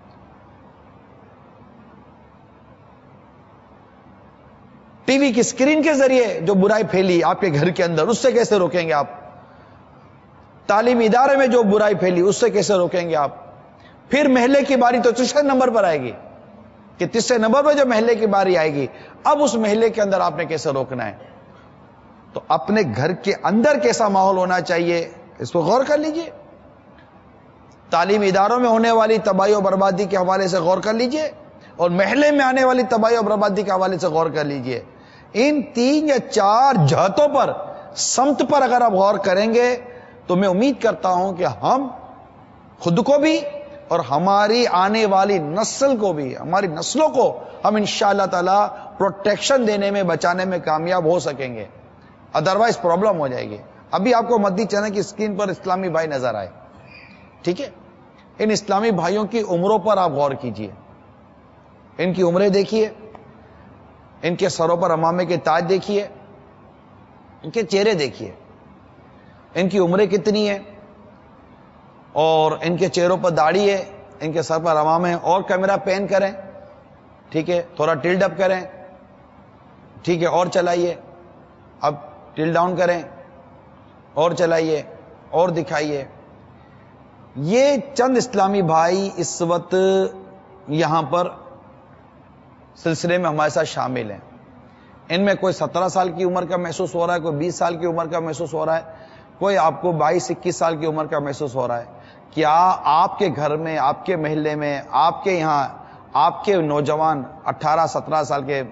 ٹی وی کی اسکرین کے ذریعے جو برائی پھیلی آپ کے گھر کے اندر, اس سے کیسے روکیں گے آپ؟ تعلیمی ادارے میں جو برائی پھیلی اس سے کیسے روکیں گے آپ؟ پھر محلے کی باری تو تیسرے نمبر پر آئے گی کہ تیسرے نمبر پر جو محلے کی باری آئے گی, اب اس محلے کے اندر آپ نے کیسے روکنا ہے؟ تو اپنے گھر کے اندر کیسا ماحول ہونا چاہیے اس کو غور کر لیجئے. تعلیمی اداروں میں ہونے والی تباہی و بربادی کے حوالے سے غور کر لیجئے, اور محلے میں آنے والی تباہی و بربادی کے حوالے سے غور کر لیجئے. ان 3 یا 4 جہتوں پر, سمت پر اگر آپ غور کریں گے تو میں امید کرتا ہوں کہ ہم خود کو بھی اور ہماری آنے والی نسل کو بھی, ہماری نسلوں کو ہم انشاءاللہ تعالی پروٹیکشن دینے میں, بچانے میں کامیاب ہو سکیں گے. ادروائز پرابلم ہو جائے گی. ابھی آپ کو مدنی چینل کی اسکرین پر اسلامی بھائی نظر آئے, ٹھیک ہے؟ ان اسلامی بھائیوں کی عمروں پر آپ غور کیجئے, ان کی عمریں دیکھیے, ان کے سروں پر امامے کے تاج دیکھیے, ان کے چہرے دیکھیے, ان کی عمریں کتنی ہیں, اور ان کے چہروں پر داڑھی ہے, ان کے سر پر امامے ہیں. اور کیمرہ پین کریں, ٹھیک ہے, تھوڑا ٹلڈ اپ کریں, ٹھیک ہے, اور چلائیے, اب ٹل ڈاؤن کریں, اور چلائیے, اور دکھائیے. یہ چند اسلامی بھائی اس وقت یہاں پر سلسلے میں ہمارے ساتھ شامل ہیں. ان میں کوئی 17 سال کی عمر کا محسوس ہو رہا ہے, کوئی 20 سال کی عمر کا محسوس ہو رہا ہے, کوئی آپ کو 22-21 سال کی عمر کا محسوس ہو رہا ہے. کیا آپ کے گھر میں, آپ کے محلے میں, آپ کے یہاں آپ کے نوجوان 18-17 سال کے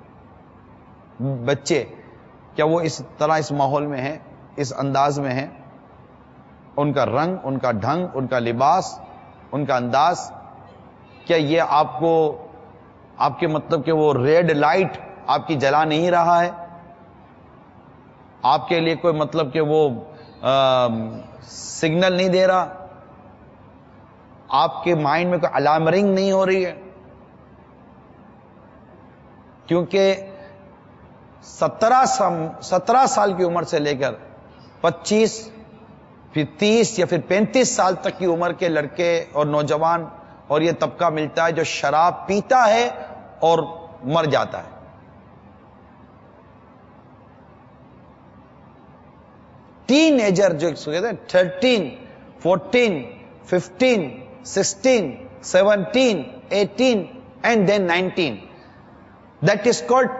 بچے, کیا وہ اس طرح اس ماحول میں ہیں, اس انداز میں ہیں؟ ان کا رنگ, ان کا ڈھنگ, ان کا لباس, ان کا انداز, کیا یہ آپ کو, آپ کے مطلب کہ وہ ریڈ لائٹ آپ کی جلا نہیں رہا ہے؟ آپ کے لیے کوئی مطلب کہ وہ سگنل نہیں دے رہا؟ آپ کے مائنڈ میں کوئی الارم رنگ نہیں ہو رہی ہے؟ کیونکہ 17 سال کی عمر سے لے کر 25 پھر 30 یا پھر 35 سال تک کی عمر کے لڑکے اور نوجوان اور یہ طبقہ ملتا ہے جو شراب پیتا ہے اور مر جاتا ہے. ٹین ایجر جو کہتے ہیں 13, 14, 15, 16, 17, 18 and then 19. That is called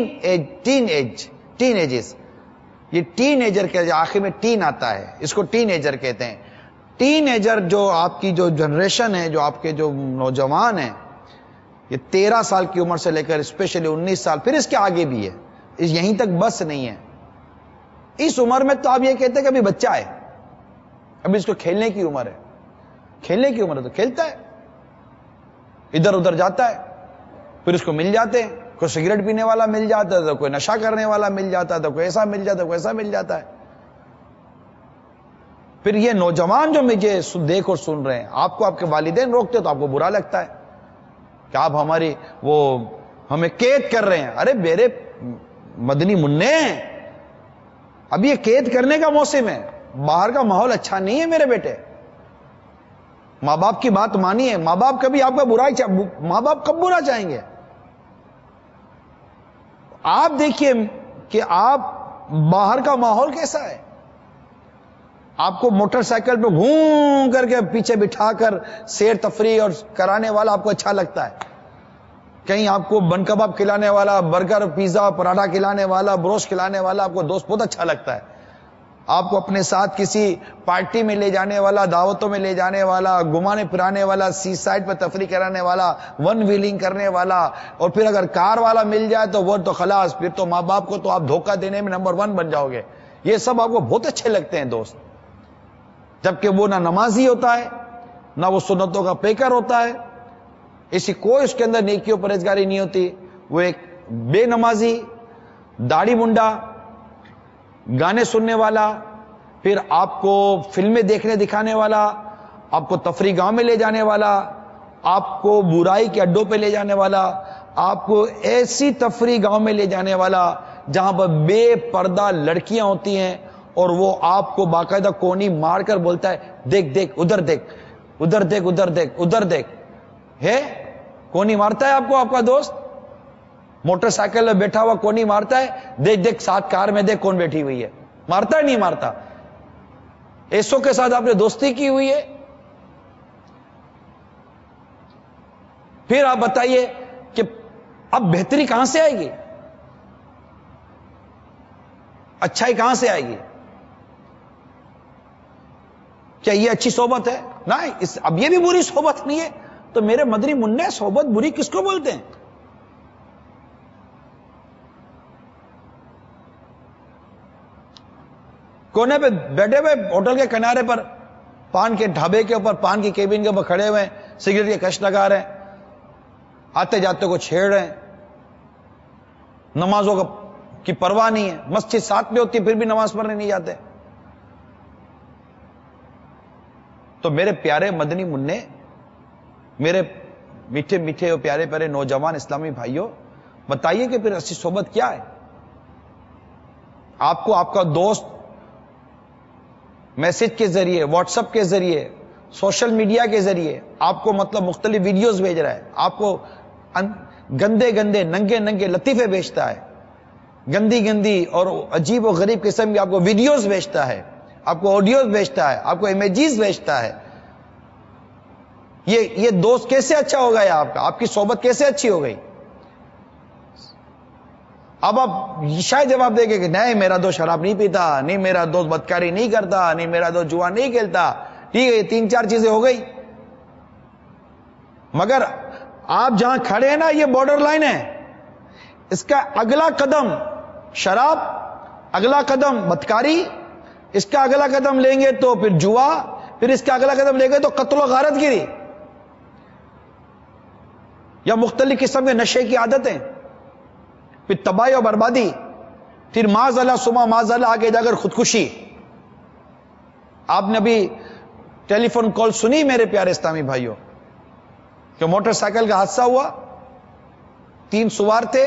teenagers. یہ ٹین ایجر کے آخر میں ٹین آتا ہے, اس کو ٹین ایجر کہتے ہیں. ٹین ایجر جو آپ کی جو جنریشن ہے, جو آپ کے جو نوجوان ہیں, یہ 13 سال کی عمر سے لے کر اسپیشلی 19 سال, پھر اس کے آگے بھی ہے, یہیں تک بس نہیں ہے. اس عمر میں تو آپ یہ کہتے ہیں کہ ابھی بچہ ہے, ابھی اس کو کھیلنے کی عمر ہے. کھیلنے کی عمر ہے تو کھیلتا ہے, ادھر ادھر جاتا ہے, پھر اس کو مل جاتے ہیں, کوئی سگریٹ پینے والا مل جاتا ہے, تو کوئی نشہ کرنے والا مل جاتا ہے, تو کوئی ایسا مل جاتا ہے, کوئی ایسا مل جاتا ہے. پھر یہ نوجوان جو مجھے دیکھ اور سن رہے ہیں, آپ کو آپ کے والدین روکتے تو آپ کو برا لگتا ہے کہ آپ ہماری وہ ہمیں قید کر رہے ہیں. ارے میرے مدنی منع ہیں, ابھی یہ قید کرنے کا موسم ہے, باہر کا ماحول اچھا نہیں ہے میرے بیٹے. ماں باپ کی بات مانیے. ماں باپ کبھی آپ کا برا ماں باپ کب برا چاہیں گے؟ آپ دیکھیے کہ آپ باہر کا ماحول کیسا ہے. آپ کو موٹر سائیکل پہ گھوم کر کے پیچھے بٹھا کر سیر تفریح اور کرانے والا آپ کو اچھا لگتا ہے. کہیں آپ کو بن کباب کھلانے والا, برگر, پیزا, پراٹھا کھلانے والا, بروش کھلانے والا آپ کو دوست بہت اچھا لگتا ہے. آپ کو اپنے ساتھ کسی پارٹی میں لے جانے والا, دعوتوں میں لے جانے والا, گھمانے پھرانے والا, سی سائڈ پہ تفریح کرانے والا, ون ویلنگ کرنے والا, اور پھر اگر کار والا مل جائے تو وہ تو خلاص, پھر تو ماں باپ کو تو آپ دھوکہ دینے میں نمبر 1 بن جاؤ گے. یہ سب آپ کو بہت اچھے لگتے ہیں دوست, جبکہ وہ نہ نمازی ہوتا ہے, نہ وہ سنتوں کا پیکر ہوتا ہے, اسی کوئی اس کے اندر نیکی و پرہیزگاری نہیں ہوتی. وہ ایک بے نمازی, داڑھی منڈا, گانے سننے والا, پھر آپ کو فلمیں دیکھنے دکھانے والا, آپ کو تفریح گاہ میں لے جانے والا، آپ کو برائی کے اڈوں پہ لے جانے والا، آپ کو ایسی تفریح گاہ میں لے جانے والا جہاں پر بے پردہ لڑکیاں ہوتی ہیں اور وہ آپ کو باقاعدہ کونی مار کر بولتا ہے دیکھ دیکھ ادھر دیکھ ادھر دیکھ ادھر دیکھ ادھر دیکھ. ہے کونی مارتا ہے آپ کو آپ کا دوست؟ موٹر سائیکل میں بیٹھا ہوا کونی مارتا ہے دیکھ دیکھ ساتھ کار میں دیکھ کون بیٹھی ہوئی ہے؟ مارتا ہے نہیں مارتا؟ ایسوں کے ساتھ آپ نے دوستی کی ہوئی ہے. پھر آپ بتائیے کہ اب بہتری کہاں سے آئے گی؟ اچھائی کہاں سے آئے گی؟ کیا یہ اچھی صحبت ہے؟ نہ اب یہ بھی بری صحبت نہیں ہے. تو میرے مدنی منع صحبت بری کس کو بولتے ہیں؟ کونے پہ بیٹھے ہوئے ہوٹل کے کنارے پر پان کے ڈھابے کے اوپر پان کی کیبن کے اوپر کھڑے ہوئے سگریٹ کے کش لگا رہے ہیں، آتے جاتے کو چھیڑ رہے ہیں، نمازوں کی پرواہ نہیں ہے، مسجد ساتھ میں ہوتی ہے پھر بھی نماز پڑھنے نہیں جاتے. تو میرے پیارے مدنی منع، میرے میٹھے میٹھے اور پیارے پیارے نوجوان اسلامی بھائیوں، بتائیے کہ پھر اچھی صحبت کیا ہے؟ آپ کو آپ کا دوست میسج کے ذریعے، واٹس ایپ کے ذریعے، سوشل میڈیا کے ذریعے آپ کو مطلب مختلف ویڈیوز بھیج رہا ہے، آپ کو گندے گندے ننگے ننگے لطیفے بھیجتا ہے، گندی گندی اور عجیب و غریب قسم کی آپ کو ویڈیوز بھیجتا ہے، آپ کو آڈیوز بھیجتا ہے، آپ کو امیجز بھیجتا ہے. یہ دوست کیسے اچھا ہو گیا آپ کا؟ آپ کی صحبت کیسے اچھی ہو گئی؟ اب آپ شاید جواب دیں گے کہ نہیں میرا دوست شراب نہیں پیتا، نہیں میرا دوست بدکاری نہیں کرتا، نہیں میرا دوست جوا نہیں کھیلتا. ٹھیک ہے، یہ 3-4 چیزیں ہو گئی، مگر آپ جہاں کھڑے ہیں نا یہ بارڈر لائن ہے. اس کا اگلا قدم شراب، اگلا قدم بدکاری، اس کا اگلا قدم لیں گے تو پھر جوا، پھر اس کا اگلا قدم لیں گے تو قتل و غارت گیری یا مختلف قسم کے نشے کی عادتیں، پھر تباہی اور بربادی، پھر معاذ اللہ سما معاذ اللہ آگے جا کر خودکشی. آپ نے بھی ٹیلی فون کال سنی میرے پیارے اسلامی بھائیوں کہ موٹر سائیکل کا حادثہ ہوا، 3 سوار تھے،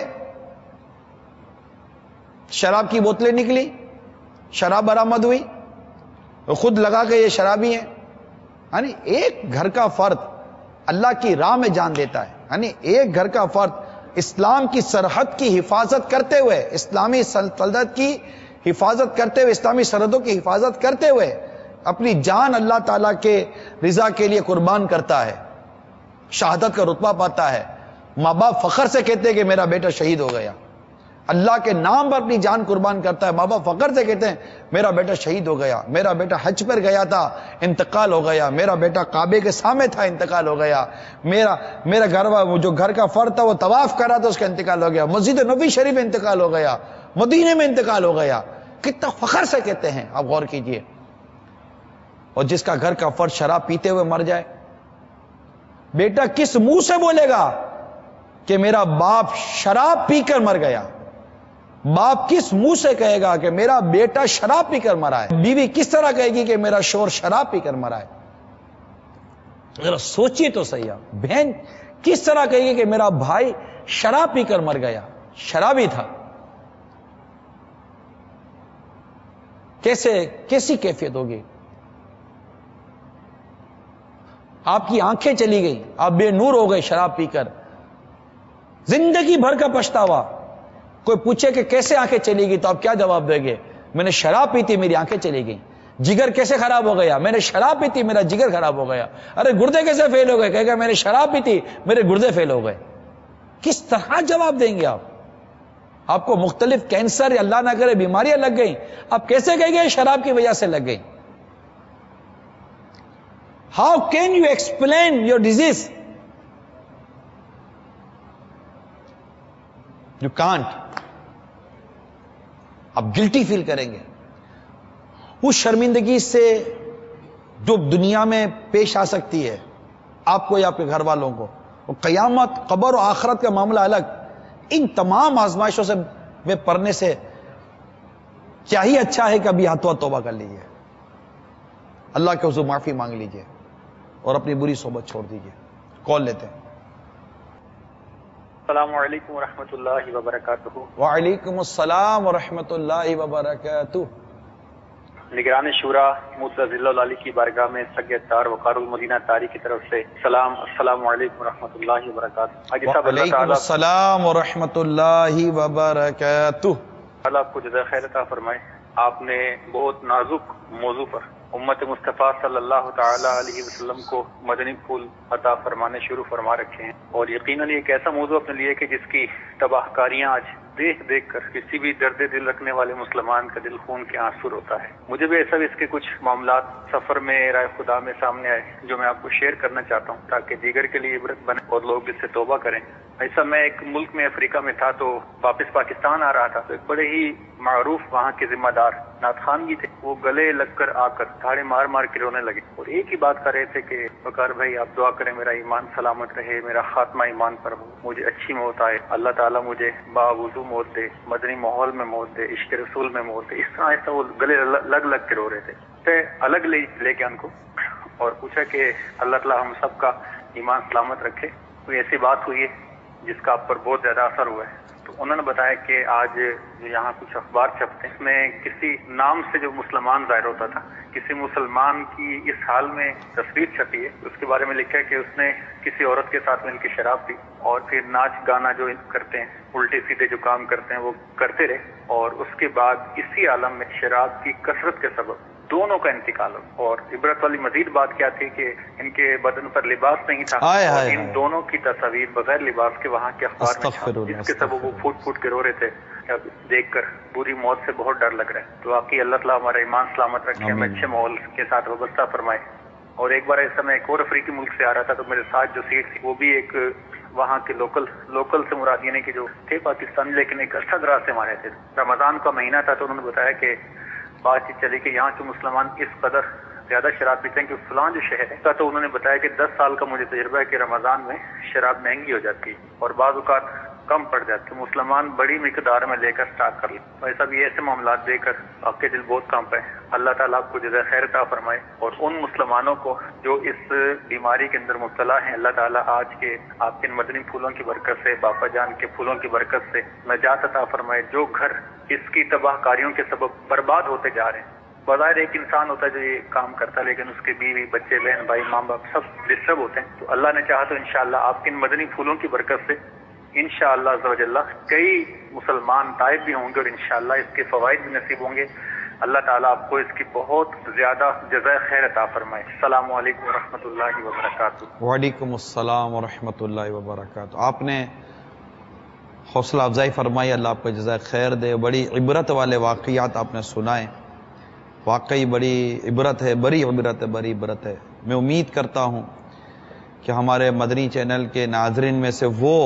شراب کی بوتلیں نکلی، شراب برآمد ہوئی، خود لگا کے یہ شرابی ہیں. یعنی ایک گھر کا فرد اللہ کی راہ میں جان دیتا ہے، یعنی ایک گھر کا فرد اسلام کی سرحد کی حفاظت کرتے ہوئے، اسلامی سلطنت کی حفاظت کرتے ہوئے، اسلامی سرحدوں کی حفاظت کرتے ہوئے اپنی جان اللہ تعالیٰ کے رضا کے لیے قربان کرتا ہے، شہادت کا رتبہ پاتا ہے. ماں باپ فخر سے کہتے ہیں کہ میرا بیٹا شہید ہو گیا، اللہ کے نام پر اپنی جان قربان کرتا ہے. ماں باپ فخر سے کہتے ہیں میرا بیٹا شہید ہو گیا، میرا بیٹا حج پر گیا تھا انتقال ہو گیا، میرا بیٹا کعبے کے سامنے تھا انتقال ہو گیا، میرا جو گھر کا فرد تھا وہ طواف کر رہا تھا اس کا انتقال ہو گیا، مسجد نبوی شریف میں انتقال ہو گیا، مدینے میں انتقال ہو گیا. کتنا فخر سے کہتے ہیں، آپ غور کیجئے. اور جس کا گھر کا فرد شراب پیتے ہوئے مر جائے، بیٹا کس منہ سے بولے گا کہ میرا باپ شراب پی کر مر گیا؟ باپ کس منہ سے کہے گا کہ میرا بیٹا شراب پی کر مرا ہے؟ بیوی کس طرح کہے گی کہ میرا شوہر شراب پی کر مرا ہے؟ ذرا سوچیے تو صحیح. بہن کس طرح کہے گی کہ میرا بھائی شراب پی کر مر گیا، شرابی تھا؟ کیسی کیفیت ہوگی؟ آپ کی آنکھیں چلی گئی، آپ بے نور ہو گئے شراب پی کر، زندگی بھر کا پچھتاوا. کوئی پوچھے کہ کیسے آنکھیں چلی گئی تو آپ کیا جواب دیں گے؟ میں نے شراب پی تھی میری آنکھیں چلی گئی. جگر کیسے خراب ہو گیا؟ میں نے شراب پی تھی میرا جگر خراب ہو گیا. ارے گردے کیسے فیل ہو گئے؟ کہے گا میں نے شراب پی تھی میرے گردے فیل ہو گئے. کس طرح جواب دیں گے آپ؟ آپ کو مختلف کینسر یا اللہ نہ کرے بیماریاں لگ گئیں، آپ کیسے کہیں گے شراب کی وجہ سے لگ گئی؟ How can you explain your disease? You can't. آپ گلٹی فیل کریں گے. اس شرمندگی سے جو دنیا میں پیش آ سکتی ہے آپ کو یا آپ کے گھر والوں کو، اور قیامت، قبر و آخرت کا معاملہ الگ. ان تمام آزمائشوں سے میں پڑھنے سے کیا ہی اچھا ہے کہ ابھی ہاتھوں توبہ کر لیجیے، اللہ کے حضور معافی مانگ لیجیے. اور اپنی بری صحبت چھوڑ دیجیے. کال لیتے ہیں.
السلام علیکم ورحمۃ اللہ وبرکاتہ.
وعلیکم السلام ورحمۃ اللہ وبرکاتہ.
نگران شورا متضل العلی کی بارگاہ میں سید تار وقار المدینہ تاری کی طرف سے سلام. السلام علیکم ورحمۃ اللہ وبرکاتہ.
وعلیکم السلام ورحمۃ اللہ وبرکاتہ.
اللہ آپ کو جزائے خیر عطا فرمائے. آپ نے بہت نازک موضوع پر امت مصطفیٰ صلی اللہ تعالی علیہ وسلم کو مدنی پھول عطا فرمانے شروع فرما رکھے ہیں، اور یقیناً ایک ایسا موضوع اپنے لیے کہ جس کی تباہ کاریاں آج دیکھ دیکھ کر کسی بھی درد دل رکھنے والے مسلمان کا دل خون کے آنسو ہوتا ہے. مجھے بھی ایسا بھی اس کے کچھ معاملات سفر میں رائے خدا میں سامنے آئے جو میں آپ کو شیئر کرنا چاہتا ہوں تاکہ دیگر کے لیے عبرت بنے اور لوگ اس سے توبہ کریں. ایسا میں ایک ملک میں افریقہ میں تھا تو واپس پاکستان آ رہا تھا تو ایک بڑے ہی معروف وہاں کے ذمہ دار نعت خوان بھی تھے. وہ گلے لگ کر آ کر دھاڑے مار مار کے رونے لگے اور ایک ہی بات کر رہے تھے کہ وقار بھائی آپ دعا کریں میرا ایمان سلامت رہے، میرا خاتمہ ایمان پر ہو، مجھے اچھی موت آئے، اللہ تعالیٰ مجھے باوضو موت دے، مدنی ماحول میں موت دے، عشق رسول میں موت دے. اس طرح ایسا وہ گلے لگ لگ کے رو رہے تھے. الگ لے کے ان کو اور پوچھا کہ اللہ تعالیٰ ہم سب کا ایمان سلامت رکھے. کوئی ایسی بات ہوئی ہے جس کا آپ پر بہت زیادہ اثر ہوا ہے؟ تو انہوں نے بتایا کہ آج جو یہاں کچھ اخبار چھپتے ہیں اس میں کسی نام سے جو مسلمان ظاہر ہوتا تھا، کسی مسلمان کی اس حال میں تصویر چھپی ہے. اس کے بارے میں لکھا ہے کہ اس نے کسی عورت کے ساتھ مل کے شراب پی اور پھر ناچ گانا جو کرتے ہیں، الٹے سیدھے جو کام کرتے ہیں وہ کرتے رہے، اور اس کے بعد اسی عالم میں شراب کی کثرت کے سبب دونوں کا انتقال ہو. اور عبرت والی مزید بات کیا تھی کہ ان کے بدن پر لباس نہیں تھا اور ان دونوں کی تصاویر بغیر لباس کے وہاں کے اخبار میں چھپی، جس کے سبب وہ پھوٹ پھوٹ کے رو رہے تھے. دیکھ کر بری موت سے بہت ڈر لگ رہا ہے. تو واقعی اللہ تعالیٰ ہمارا ایمان سلامت رکھے، ہمیں اچھے ماحول کے ساتھ وابستہ فرمائے. اور ایک بار ایسا میں ایک اور افریقی ملک سے آ رہا تھا تو میرے ساتھ جو سیٹ تھی وہ بھی ایک وہاں کے لوکل سے مراد یعنی کہ جو تھے پاکستانی لیکن ایک عرصہ دراز سے ہمارے تھے. رمضان کا مہینہ تھا تو انہوں نے بتایا کہ بات چیت چلی کہ یہاں کے مسلمان اس قدر زیادہ شراب پیتے ہیں کہ فلاں جو شہر ہے تو انہوں نے بتایا کہ 10 سال کا مجھے تجربہ ہے کہ رمضان میں شراب مہنگی ہو جاتی ہے اور بعض اوقات کم پڑ جاتی ہے، مسلمان بڑی مقدار میں لے کر اسٹاک کر لیں. ایسا بھی ایسے معاملات دے کر آپ کے دل بہت کام پائے. اللہ تعالیٰ آپ کو جزائے خیر عطا فرمائے اور ان مسلمانوں کو جو اس بیماری کے اندر مبتلا ہیں اللہ تعالیٰ آج کے آپ کے مدنی پھولوں کی برکت سے، باپا جان کے پھولوں کی برکت سے نجات عطا فرمائے. جو گھر اس کی تباہ کاریوں کے سبب برباد ہوتے جا رہے ہیں، بظاہر ایک انسان ہوتا ہے جو یہ کام کرتا ہے لیکن اس کے بیوی بچے بہن بھائی ماں باپ سب ڈسٹرب ہوتے ہیں. تو اللہ نے چاہا تو انشاءاللہ آپ کے مدنی پھولوں کی برکت سے انشاءاللہ عز و جل کئی مسلمان تائب بھی ہوں گے اور انشاءاللہ اس کے فوائد بھی نصیب ہوں گے. اللہ تعالیٰ آپ کو اس کی بہت زیادہ جزائے خیر عطا فرمائے. السلام علیکم ورحمۃ اللہ وبرکاتہ.
وعلیکم السلام ورحمۃ اللہ وبرکاتہ. آپ نے حوصلہ افزائی فرمائی، اللہ آپ کو جزائے خیر دے. بڑی عبرت والے واقعات آپ نے سنائے، واقعی بڑی عبرت ہے، بڑی عبرت ہے، بڑی عبرت ہے. میں امید کرتا ہوں کہ ہمارے مدنی چینل کے ناظرین میں سے وہ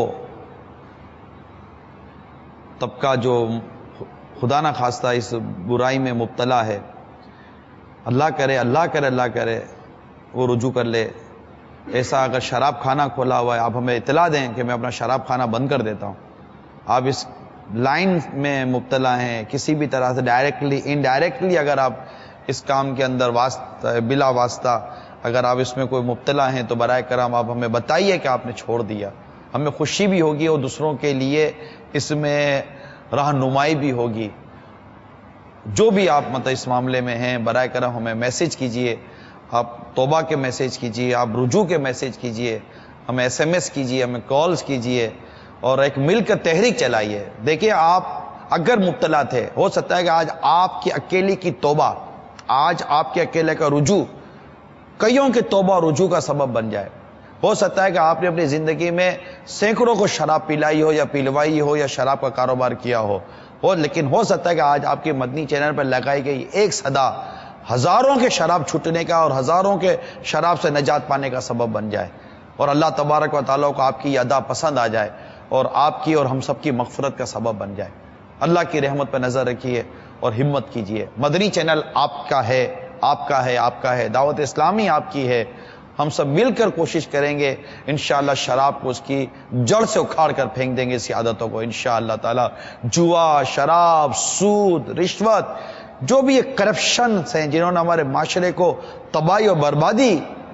طبقہ جو خدا نہ خواستہ اس برائی میں مبتلا ہے، اللہ کرے وہ رجوع کر لے. ایسا اگر شراب خانہ کھولا ہوا ہے آپ ہمیں اطلاع دیں کہ میں اپنا شراب خانہ بند کر دیتا ہوں. آپ اس لائن میں مبتلا ہیں کسی بھی طرح سے ڈائریکٹلی انڈائریکٹلی، اگر آپ اس کام کے اندر بلا واسطہ اگر آپ اس میں کوئی مبتلا ہیں تو برائے کرم آپ ہمیں بتائیے کہ آپ نے چھوڑ دیا. ہمیں خوشی بھی ہوگی اور دوسروں کے لیے اس میں رہنمائی بھی ہوگی. جو بھی آپ اس معاملے میں ہیں برائے کرم ہمیں میسج کیجئے، آپ توبہ کے میسج کیجئے، آپ رجوع کے میسج کیجئے، ہمیں SMS کیجئے، ہمیں کالز کیجئے اور ایک مل کر تحریک چلائیے. دیکھیں آپ اگر مبتلا تھے، ہو سکتا ہے کہ آج آپ کی اکیلی کی توبہ، آج آپ کے اکیلے کا رجوع کئیوں کے توبہ اور رجوع کا سبب بن جائے. ہو سکتا ہے کہ آپ نے اپنی زندگی میں سینکڑوں کو شراب پلائی ہو یا پلوائی ہو یا شراب کا کاروبار کیا ہو لیکن ہو سکتا ہے کہ آج آپ کے مدنی چینل پر لگائی گئی ایک صدا ہزاروں کے شراب چھٹنے کا اور ہزاروں کے شراب سے نجات پانے کا سبب بن جائے اور اللہ تبارک و تعالیٰ کو آپ کی یہ ادا پسند آ جائے اور آپ کی اور ہم سب کی مغفرت کا سبب بن جائے. اللہ کی رحمت پہ نظر رکھیے اور ہمت کیجیے. مدنی چینل آپ کا ہے، آپ کا ہے، آپ کا ہے. دعوت اسلامی آپ کی ہے. ہم سب مل کر کوشش کریں گے انشاءاللہ شراب کو اس کی جڑ سے اکھاڑ کر پھینک دیں گے اسی عادتوں کو انشاءاللہ تعالی. جوا، شراب، سود، رشوت، جو بھی یہ کرپشن ہیں جنہوں نے ہمارے معاشرے کو تباہی اور بربادی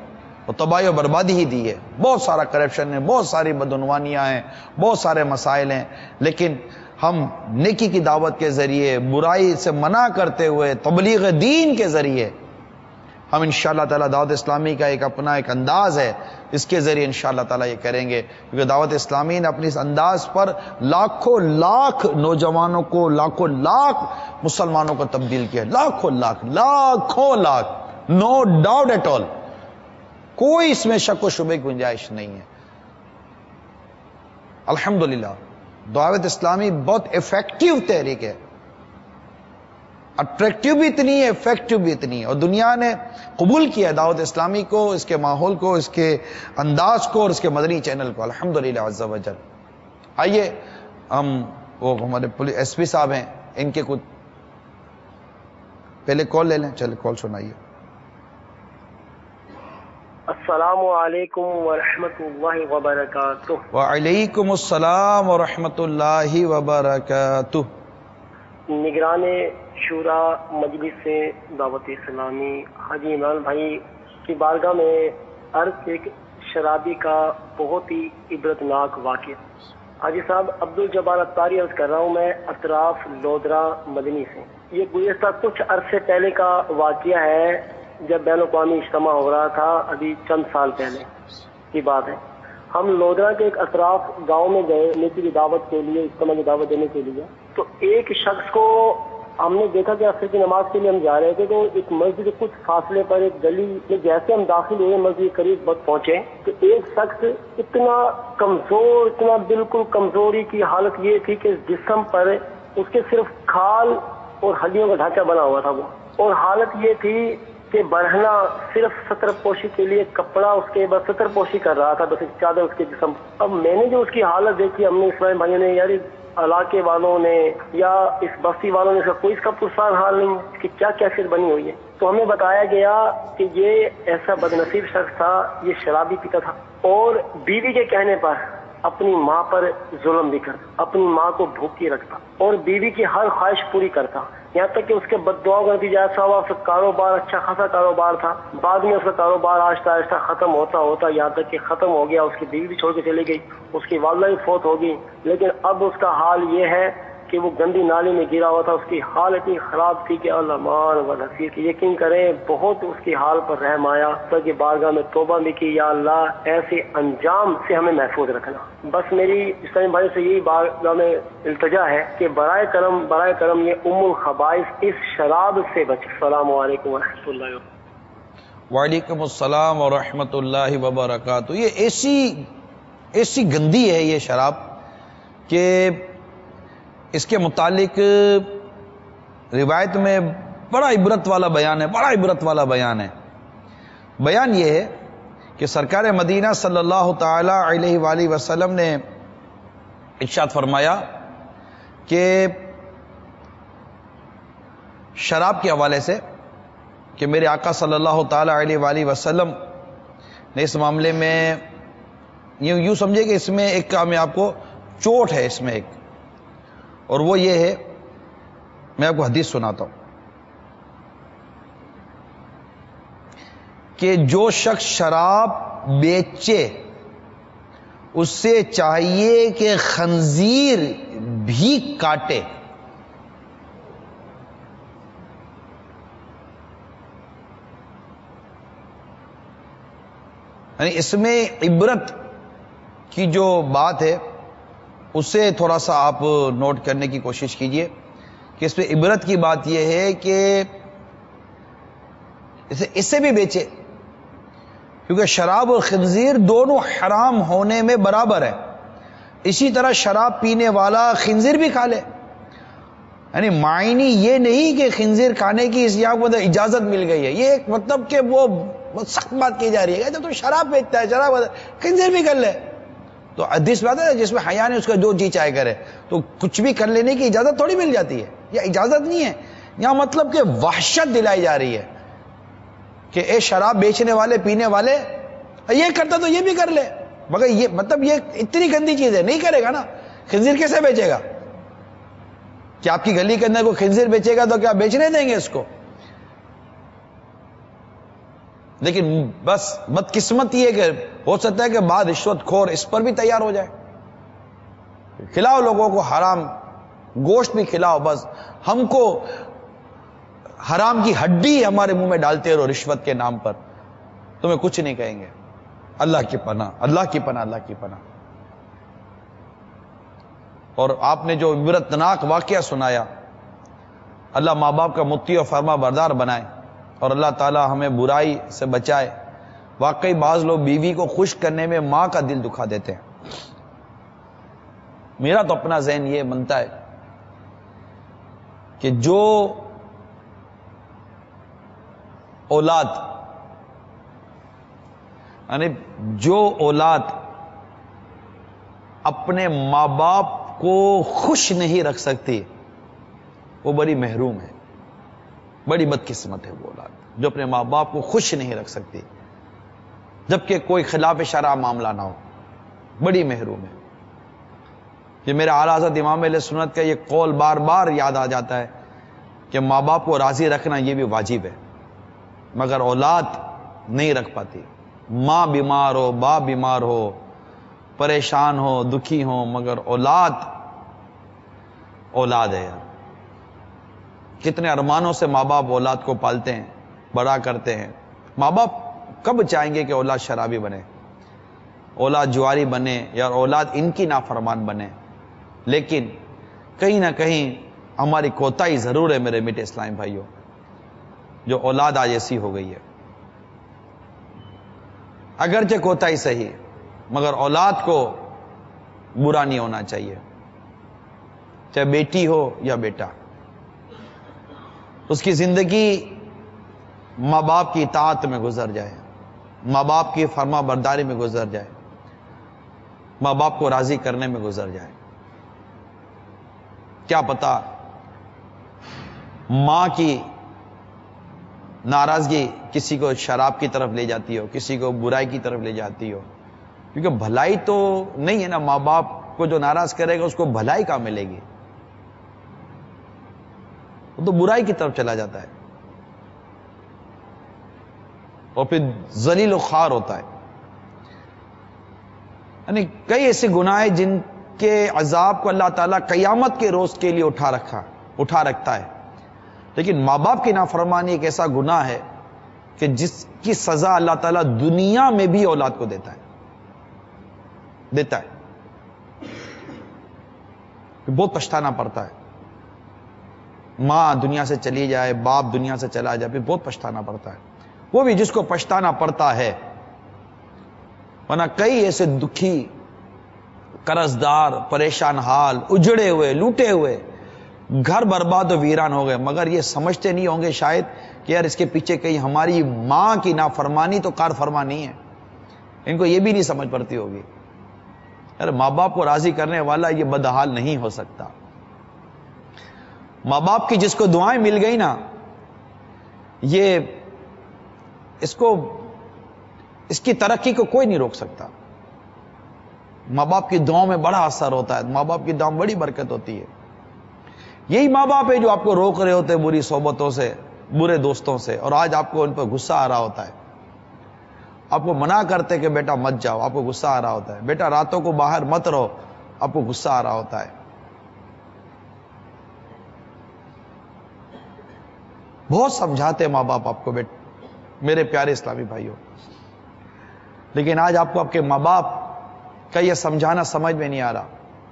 وہ تباہی و بربادی ہی دی ہے. بہت سارا کرپشن ہے، بہت ساری بدعنوانیاں ہیں، بہت سارے مسائل ہیں، لیکن ہم نیکی کی دعوت کے ذریعے، برائی سے منع کرتے ہوئے، تبلیغ دین کے ذریعے ہم انشاءاللہ تعالی دعوت اسلامی کا ایک اپنا ایک انداز ہے، اس کے ذریعے انشاءاللہ تعالی یہ کریں گے. کیونکہ دعوت اسلامی نے اپنی اس انداز پر لاکھوں لاکھ نوجوانوں کو، لاکھوں لاکھ مسلمانوں کو تبدیل کیا، لاکھوں lakh, no doubt at all. کوئی اس میں شک و شبے کی گنجائش نہیں ہے. الحمدللہ دعوت اسلامی بہت افیکٹو تحریک ہے، اٹریکٹیو بھی اتنی ہے، افیکٹو بھی اتنی ہے، اور دنیا نے قبول کیا دعوت اسلامی کو، اس کے ماحول کو، اس کے انداز کو اور اس کے مدنی چینل کو، الحمدللہ عز و جل. آئیے ہم وہ ہمارے ایس پی صاحب ہیں، ان کے کچھ پہلے کال لے لیں. چلے کال سنائیے.
السلام علیکم ورحمۃ اللہ وبرکاتہ.
وعلیکم السلام ورحمۃ اللہ وبرکاتہ.
نگران شورا مجلس دعوت اسلامی حاجی عمران بھائی کی بارگاہ میں عرض ایک شرابی کا بہت ہی عبرتناک واقعہ. حاجی صاحب عبد الجبار اتاری عرض کر رہا ہوں میں، اطراف لودرا مدنی سے. یہ گزشتہ کچھ عرصے پہلے کا واقعہ ہے، جب بین الاقوامی اجتماع ہو رہا تھا، ابھی چند سال پہلے کی بات ہے. ہم لودرا کے ایک اطراف گاؤں میں گئے نیکی کی دعوت کے لیے، اجتماع کی دعوت دینے کے لیے. تو ایک شخص کو ہم نے دیکھا کہ عصر کی نماز کے لیے ہم جا رہے تھے، تو ایک مسجد کے کچھ فاصلے پر ایک گلی میں جیسے ہم داخل ہوئے، مسجد کے قریب وقت پہنچے تو ایک شخص اتنا کمزور، اتنا بالکل کمزوری کی حالت یہ تھی کہ جسم پر اس کے صرف کھال اور ہڈیوں کا ڈھانچہ بنا ہوا تھا وہ، اور حالت یہ تھی کہ برہنا صرف ستر پوشی کے لیے کپڑا اس کے بس ستر پوشی کر رہا تھا، بس ایک چادر اس کے جسم. اب میں نے جو اس کی حالت دیکھی، ہم نے اسلام بھائیوں نے، یار علاقے والوں نے یا اس بستی والوں نے، کوئی اس کا پرسان حال نہیں کہ کیا کیفیت بنی ہوئی ہے. تو ہمیں بتایا گیا کہ یہ ایسا بدنصیب شخص تھا، یہ شرابی پیتا تھا اور بیوی کے کہنے پر اپنی ماں پر ظلم بھی کرتا، اپنی ماں کو بھوکی رکھتا اور بیوی کی ہر خواہش پوری کرتا. یہاں تک کہ اس کے بد دعاؤں کا نتیجہ ایسا ہوا، اس کا کاروبار اچھا خاصا کاروبار تھا، بعد میں اس کا کاروبار آہستہ آہستہ ختم ہوتا یہاں تک کہ ختم ہو گیا. اس کی بیوی بھی چھوڑ کے چلی گئی، اس کی والدہ بھی فوت ہو گئی. لیکن اب اس کا حال یہ ہے کہ وہ گندی نالی میں گرا ہوا تھا. اس کی حال اتنی خراب تھی کہ اللہ مان و نصیر کی یقین کریں بہت اس کی حال پر رحم آیا، تو کہ بارگاہ میں توبہ بھی کی، یا اللہ ایسے انجام سے ہمیں محفوظ رکھنا. بس میری اسلامی بھائی سے یہی بارگاہ میں التجا ہے کہ برائے کرم یہ ام الخبائث اس شراب سے بچے. السلام علیکم ورحمۃ اللہ وبرکاتہ.
وعلیکم السلام ورحمۃ اللہ وبرکاتہ. یہ ایسی گندی ہے یہ شراب کہ اس کے متعلق روایت میں بڑا عبرت والا بیان ہے. بیان یہ ہے کہ سرکار مدینہ صلی اللہ تعالی علیہ وآلہ وسلم نے ارشاد فرمایا کہ شراب کے حوالے سے کہ میرے آقا صلی اللہ تعالی علیہ وآلہ وسلم نے اس معاملے میں یوں سمجھے کہ اس میں ایک میں آپ کو چوٹ ہے اس میں ایک، اور وہ یہ ہے، میں آپ کو حدیث سناتا ہوں کہ جو شخص شراب بیچے اس سے چاہیے کہ خنزیر بھی کاٹے. یعنی اس میں عبرت کی جو بات ہے اسے تھوڑا سا آپ نوٹ کرنے کی کوشش کیجئے کہ اس میں عبرت کی بات یہ ہے کہ اس سے بھی بیچے، کیونکہ شراب اور خنزیر دونوں حرام ہونے میں برابر ہے. اسی طرح شراب پینے والا خنزیر بھی کھا لے. یعنی معنی یہ نہیں کہ خنزیر کھانے کی اس یہاں کو اجازت مل گئی ہے، یہ ایک مطلب کہ وہ بہت سخت بات کی جا رہی ہے. جب تو شراب بیچتا ہے، شراب خنزیر بھی کر لے، تو حدیث بات ہے جس میں حیا نے اس کا جو جی چاہے کرے، تو کچھ بھی کر لینے کی اجازت تھوڑی مل جاتی ہے. یہ اجازت نہیں ہے، یہاں مطلب کہ وحشت دلائی جا رہی ہے کہ اے شراب بیچنے والے پینے والے، یہ کرتا تو یہ بھی کر لے، مگر یہ مطلب یہ اتنی گندی چیز ہے، نہیں کرے گا نا. خنزیر کیسے بیچے گا؟ کہ آپ کی گلی کے اندر کوئی خنزیر بیچے گا تو کیا بیچنے دیں گے اس کو؟ لیکن بس بدقسمتی ہے کہ ہو سکتا ہے کہ بعد رشوت خور اس پر بھی تیار ہو جائے. کھلاؤ لوگوں کو حرام گوشت بھی کھلاؤ، بس ہم کو حرام کی ہڈی ہمارے منہ میں ڈالتے رہو رشوت کے نام پر، تمہیں کچھ نہیں کہیں گے. اللہ کی پناہ، اللہ کی پناہ، اللہ کی پناہ. اور آپ نے جو عبرتناک واقعہ سنایا، اللہ ماں باپ کا مطیع اور فرما بردار بنائے اور اللہ تعالی ہمیں برائی سے بچائے. واقعی بعض لوگ بیوی کو خوش کرنے میں ماں کا دل دکھا دیتے ہیں. میرا تو اپنا ذہن یہ بنتا ہے کہ جو اولاد یعنی جو اولاد اپنے ماں باپ کو خوش نہیں رکھ سکتی وہ بڑی محروم ہے، بڑی بدقسمت ہے وہ اولاد جو اپنے ماں باپ کو خوش نہیں رکھ سکتی جبکہ کوئی خلاف شرع معاملہ نہ ہو. بڑی محروم ہے. یہ میرے اعلیٰ حضرت امام اہل سنت کا یہ قول بار بار یاد آ جاتا ہے کہ ماں باپ کو راضی رکھنا یہ بھی واجب ہے، مگر اولاد نہیں رکھ پاتی. ماں بیمار ہو، باپ بیمار ہو، پریشان ہو، دکھی ہو، مگر اولاد ہے یار. کتنے ارمانوں سے ماں باپ اولاد کو پالتے ہیں، بڑا کرتے ہیں. ماں باپ کب چاہیں گے کہ اولاد شرابی بنے، اولاد جواری بنے یا اولاد ان کی نافرمان بنے؟ لیکن کہیں نہ کہیں ہماری کوتاہی ضرور ہے میرے میٹھے اسلامی بھائیوں، جو اولاد آج ایسی ہو گئی ہے. اگرچہ کوتاہی صحیح مگر اولاد کو برا نہیں ہونا چاہیے، چاہے بیٹی ہو یا بیٹا. اس کی زندگی ماں باپ کی اطاعت میں گزر جائے، ماں باپ کی فرما برداری میں گزر جائے، ماں باپ کو راضی کرنے میں گزر جائے. کیا پتا ماں کی ناراضگی کسی کو شراب کی طرف لے جاتی ہو، کسی کو برائی کی طرف لے جاتی ہو، کیونکہ بھلائی تو نہیں ہے نا. ماں باپ کو جو ناراض کرے گا اس کو بھلائی کہاں ملے گی؟ وہ تو برائی کی طرف چلا جاتا ہے اور پھر ذلیل و خوار ہوتا ہے. یعنی کئی ایسے گناہ ہیں جن کے عذاب کو اللہ تعالیٰ قیامت کے روز کے لیے اٹھا رکھتا ہے. لیکن ماں باپ کی نافرمانی ایک ایسا گناہ ہے کہ جس کی سزا اللہ تعالیٰ دنیا میں بھی اولاد کو دیتا ہے. بہت پچھتانا پڑتا ہے. ماں دنیا سے چلی جائے، باپ دنیا سے چلا جائے، پھر بہت پچھتانا پڑتا ہے. وہ بھی جس کو پچھتانا پڑتا ہے، ورنہ کئی ایسے دکھی، قرضدار، پریشان حال، اجڑے ہوئے، لوٹے ہوئے، گھر برباد و ویران ہو گئے، مگر یہ سمجھتے نہیں ہوں گے شاید کہ یار اس کے پیچھے کہیں ہماری ماں کی نافرمانی تو کار فرما نہیں ہے. ان کو یہ بھی نہیں سمجھ پڑتی ہوگی یار ماں باپ کو راضی کرنے والا یہ بدحال نہیں ہو سکتا. ماں باپ کی جس کو دعائیں مل گئی نا، یہ اس کی ترقی کو کوئی نہیں روک سکتا. ماں باپ کی دعاؤں میں بڑا اثر ہوتا ہے، ماں باپ کی دعاؤں میں بڑی برکت ہوتی ہے. یہی ماں باپ ہے جو آپ کو روک رہے ہوتے ہیں بری صحبتوں سے، برے دوستوں سے، اور آج آپ کو ان پر غصہ آ رہا ہوتا ہے. آپ کو منع کرتے کہ بیٹا مت جاؤ، آپ کو غصہ آ رہا ہوتا ہے. بیٹا راتوں کو باہر مت رہو، آپ کو غصہ آ رہا ہوتا ہے. بہت سمجھاتے ماں باپ آپ کو میرے پیارے اسلامی بھائیوں، لیکن آج آپ کو آپ کے ماں باپ کا یہ سمجھانا سمجھ میں نہیں آ رہا.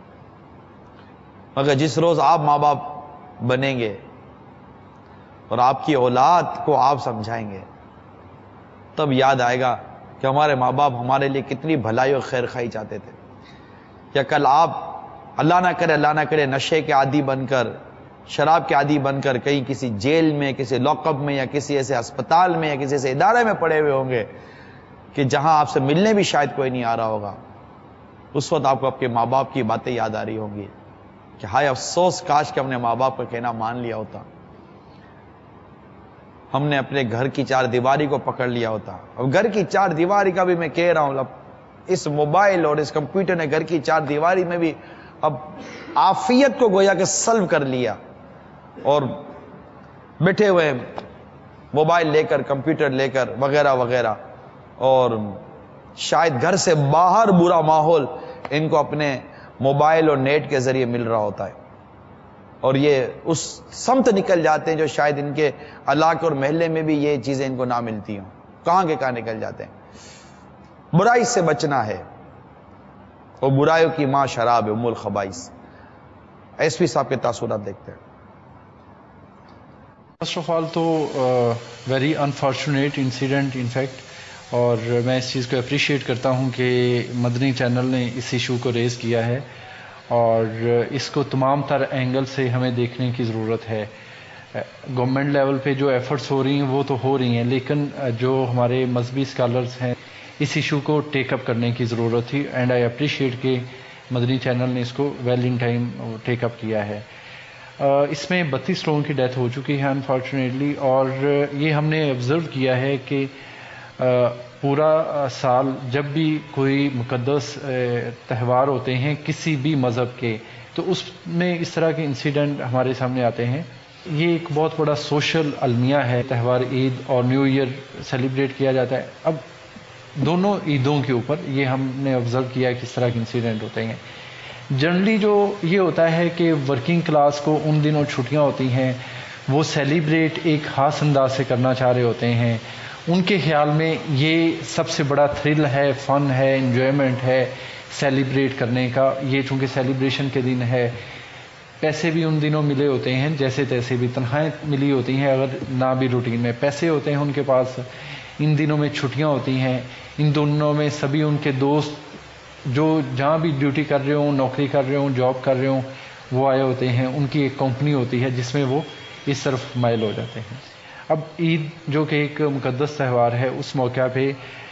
مگر جس روز آپ ماں باپ بنیں گے اور آپ کی اولاد کو آپ سمجھائیں گے، تب یاد آئے گا کہ ہمارے ماں باپ ہمارے لیے کتنی بھلائی اور خیر خواہی چاہتے تھے. یا کل آپ اللہ نہ کرے نشے کے عادی بن کر، شراب کے عادی بن کر کہیں کسی جیل میں، کسی لاک اپ میں، یا کسی ایسے اسپتال میں، یا کسی ایسے ادارے میں پڑے ہوئے ہوں گے کہ جہاں آپ سے ملنے بھی شاید کوئی نہیں آ رہا ہوگا. اس وقت آپ کو آپ کے ماں باپ کی باتیں یاد آ رہی ہوں گی کہ ہائے افسوس، کاش کہ ہم نے ماں باپ کا کہنا مان لیا ہوتا، ہم نے اپنے گھر کی چار دیواری کو پکڑ لیا ہوتا. اب گھر کی چار دیواری کا بھی میں کہہ رہا ہوں، اب اس موبائل اور اس کمپیوٹر نے گھر کی چار دیواری میں بھی اب عافیت کو گویا کہ سلب کر لیا، اور بیٹھے ہوئے موبائل لے کر، کمپیوٹر لے کر وغیرہ وغیرہ، اور شاید گھر سے باہر برا ماحول ان کو اپنے موبائل اور نیٹ کے ذریعے مل رہا ہوتا ہے، اور یہ اس سمت نکل جاتے ہیں جو شاید ان کے علاقے اور محلے میں بھی یہ چیزیں ان کو نہ ملتی ہوں، کہاں کے کہاں نکل جاتے ہیں۔ برائی سے بچنا ہے، اور برائیوں کی ماں شراب ہے، ام الخبائث۔ ایس پی صاحب کے تاثرات دیکھتے ہیں۔
فرسٹ آف آل تو very unfortunate incident in fact, اور میں اس چیز کو اپریشیٹ کرتا ہوں کہ مدنی چینل نے اس ایشو کو ریز کیا ہے، اور اس کو تمام تر اینگل سے ہمیں دیکھنے کی ضرورت ہے۔ گورنمنٹ لیول پہ جو ایفرٹس ہو رہی ہیں وہ تو ہو رہی ہیں، لیکن جو ہمارے مذہبی اسکالرز ہیں اس ایشو کو ٹیک اپ کرنے کی ضرورت تھی، اینڈ آئی اپریشیٹ کہ مدنی چینل نے اس کو ویل ان ٹائم ٹیک اپ کیا ہے۔ اس میں 32 لوگوں کی ڈیتھ ہو چکی ہے انفارچونیٹلی، اور یہ ہم نے آبزرو کیا ہے کہ پورا سال جب بھی کوئی مقدس تہوار ہوتے ہیں کسی بھی مذہب کے، تو اس میں اس طرح کے انسیڈنٹ ہمارے سامنے آتے ہیں۔ یہ ایک بہت بڑا سوشل المیہ ہے، تہوار عید اور نیو ایئر سیلیبریٹ کیا جاتا ہے۔ اب دونوں عیدوں کے اوپر یہ ہم نے آبزرو کیا ہے کس طرح کے انسیڈنٹ ہوتے ہیں۔ جنرلی جو یہ ہوتا ہے کہ ورکنگ کلاس کو ان دنوں چھٹیاں ہوتی ہیں، وہ سیلیبریٹ ایک خاص انداز سے کرنا چاہ رہے ہوتے ہیں، ان کے خیال میں یہ سب سے بڑا تھرل ہے، فن ہے، انجوائمنٹ ہے سیلیبریٹ کرنے کا۔ یہ چونکہ سیلیبریشن کے دن ہے، پیسے بھی ان دنوں ملے ہوتے ہیں، جیسے تیسے بھی تنخواہیں ملی ہوتی ہیں، اگر نہ بھی روٹین میں پیسے ہوتے ہیں ان کے پاس، ان دنوں میں چھٹیاں ہوتی ہیں، ان دنوں میں سبھی ان کے دوست جو جہاں بھی ڈیوٹی کر رہے ہوں، نوکری کر رہے ہوں، جاب کر رہے ہوں، وہ آئے ہوتے ہیں، ان کی ایک کمپنی ہوتی ہے جس میں وہ اس طرف مائل ہو جاتے ہیں۔ اب عید جو کہ ایک مقدس تہوار ہے، اس موقع پہ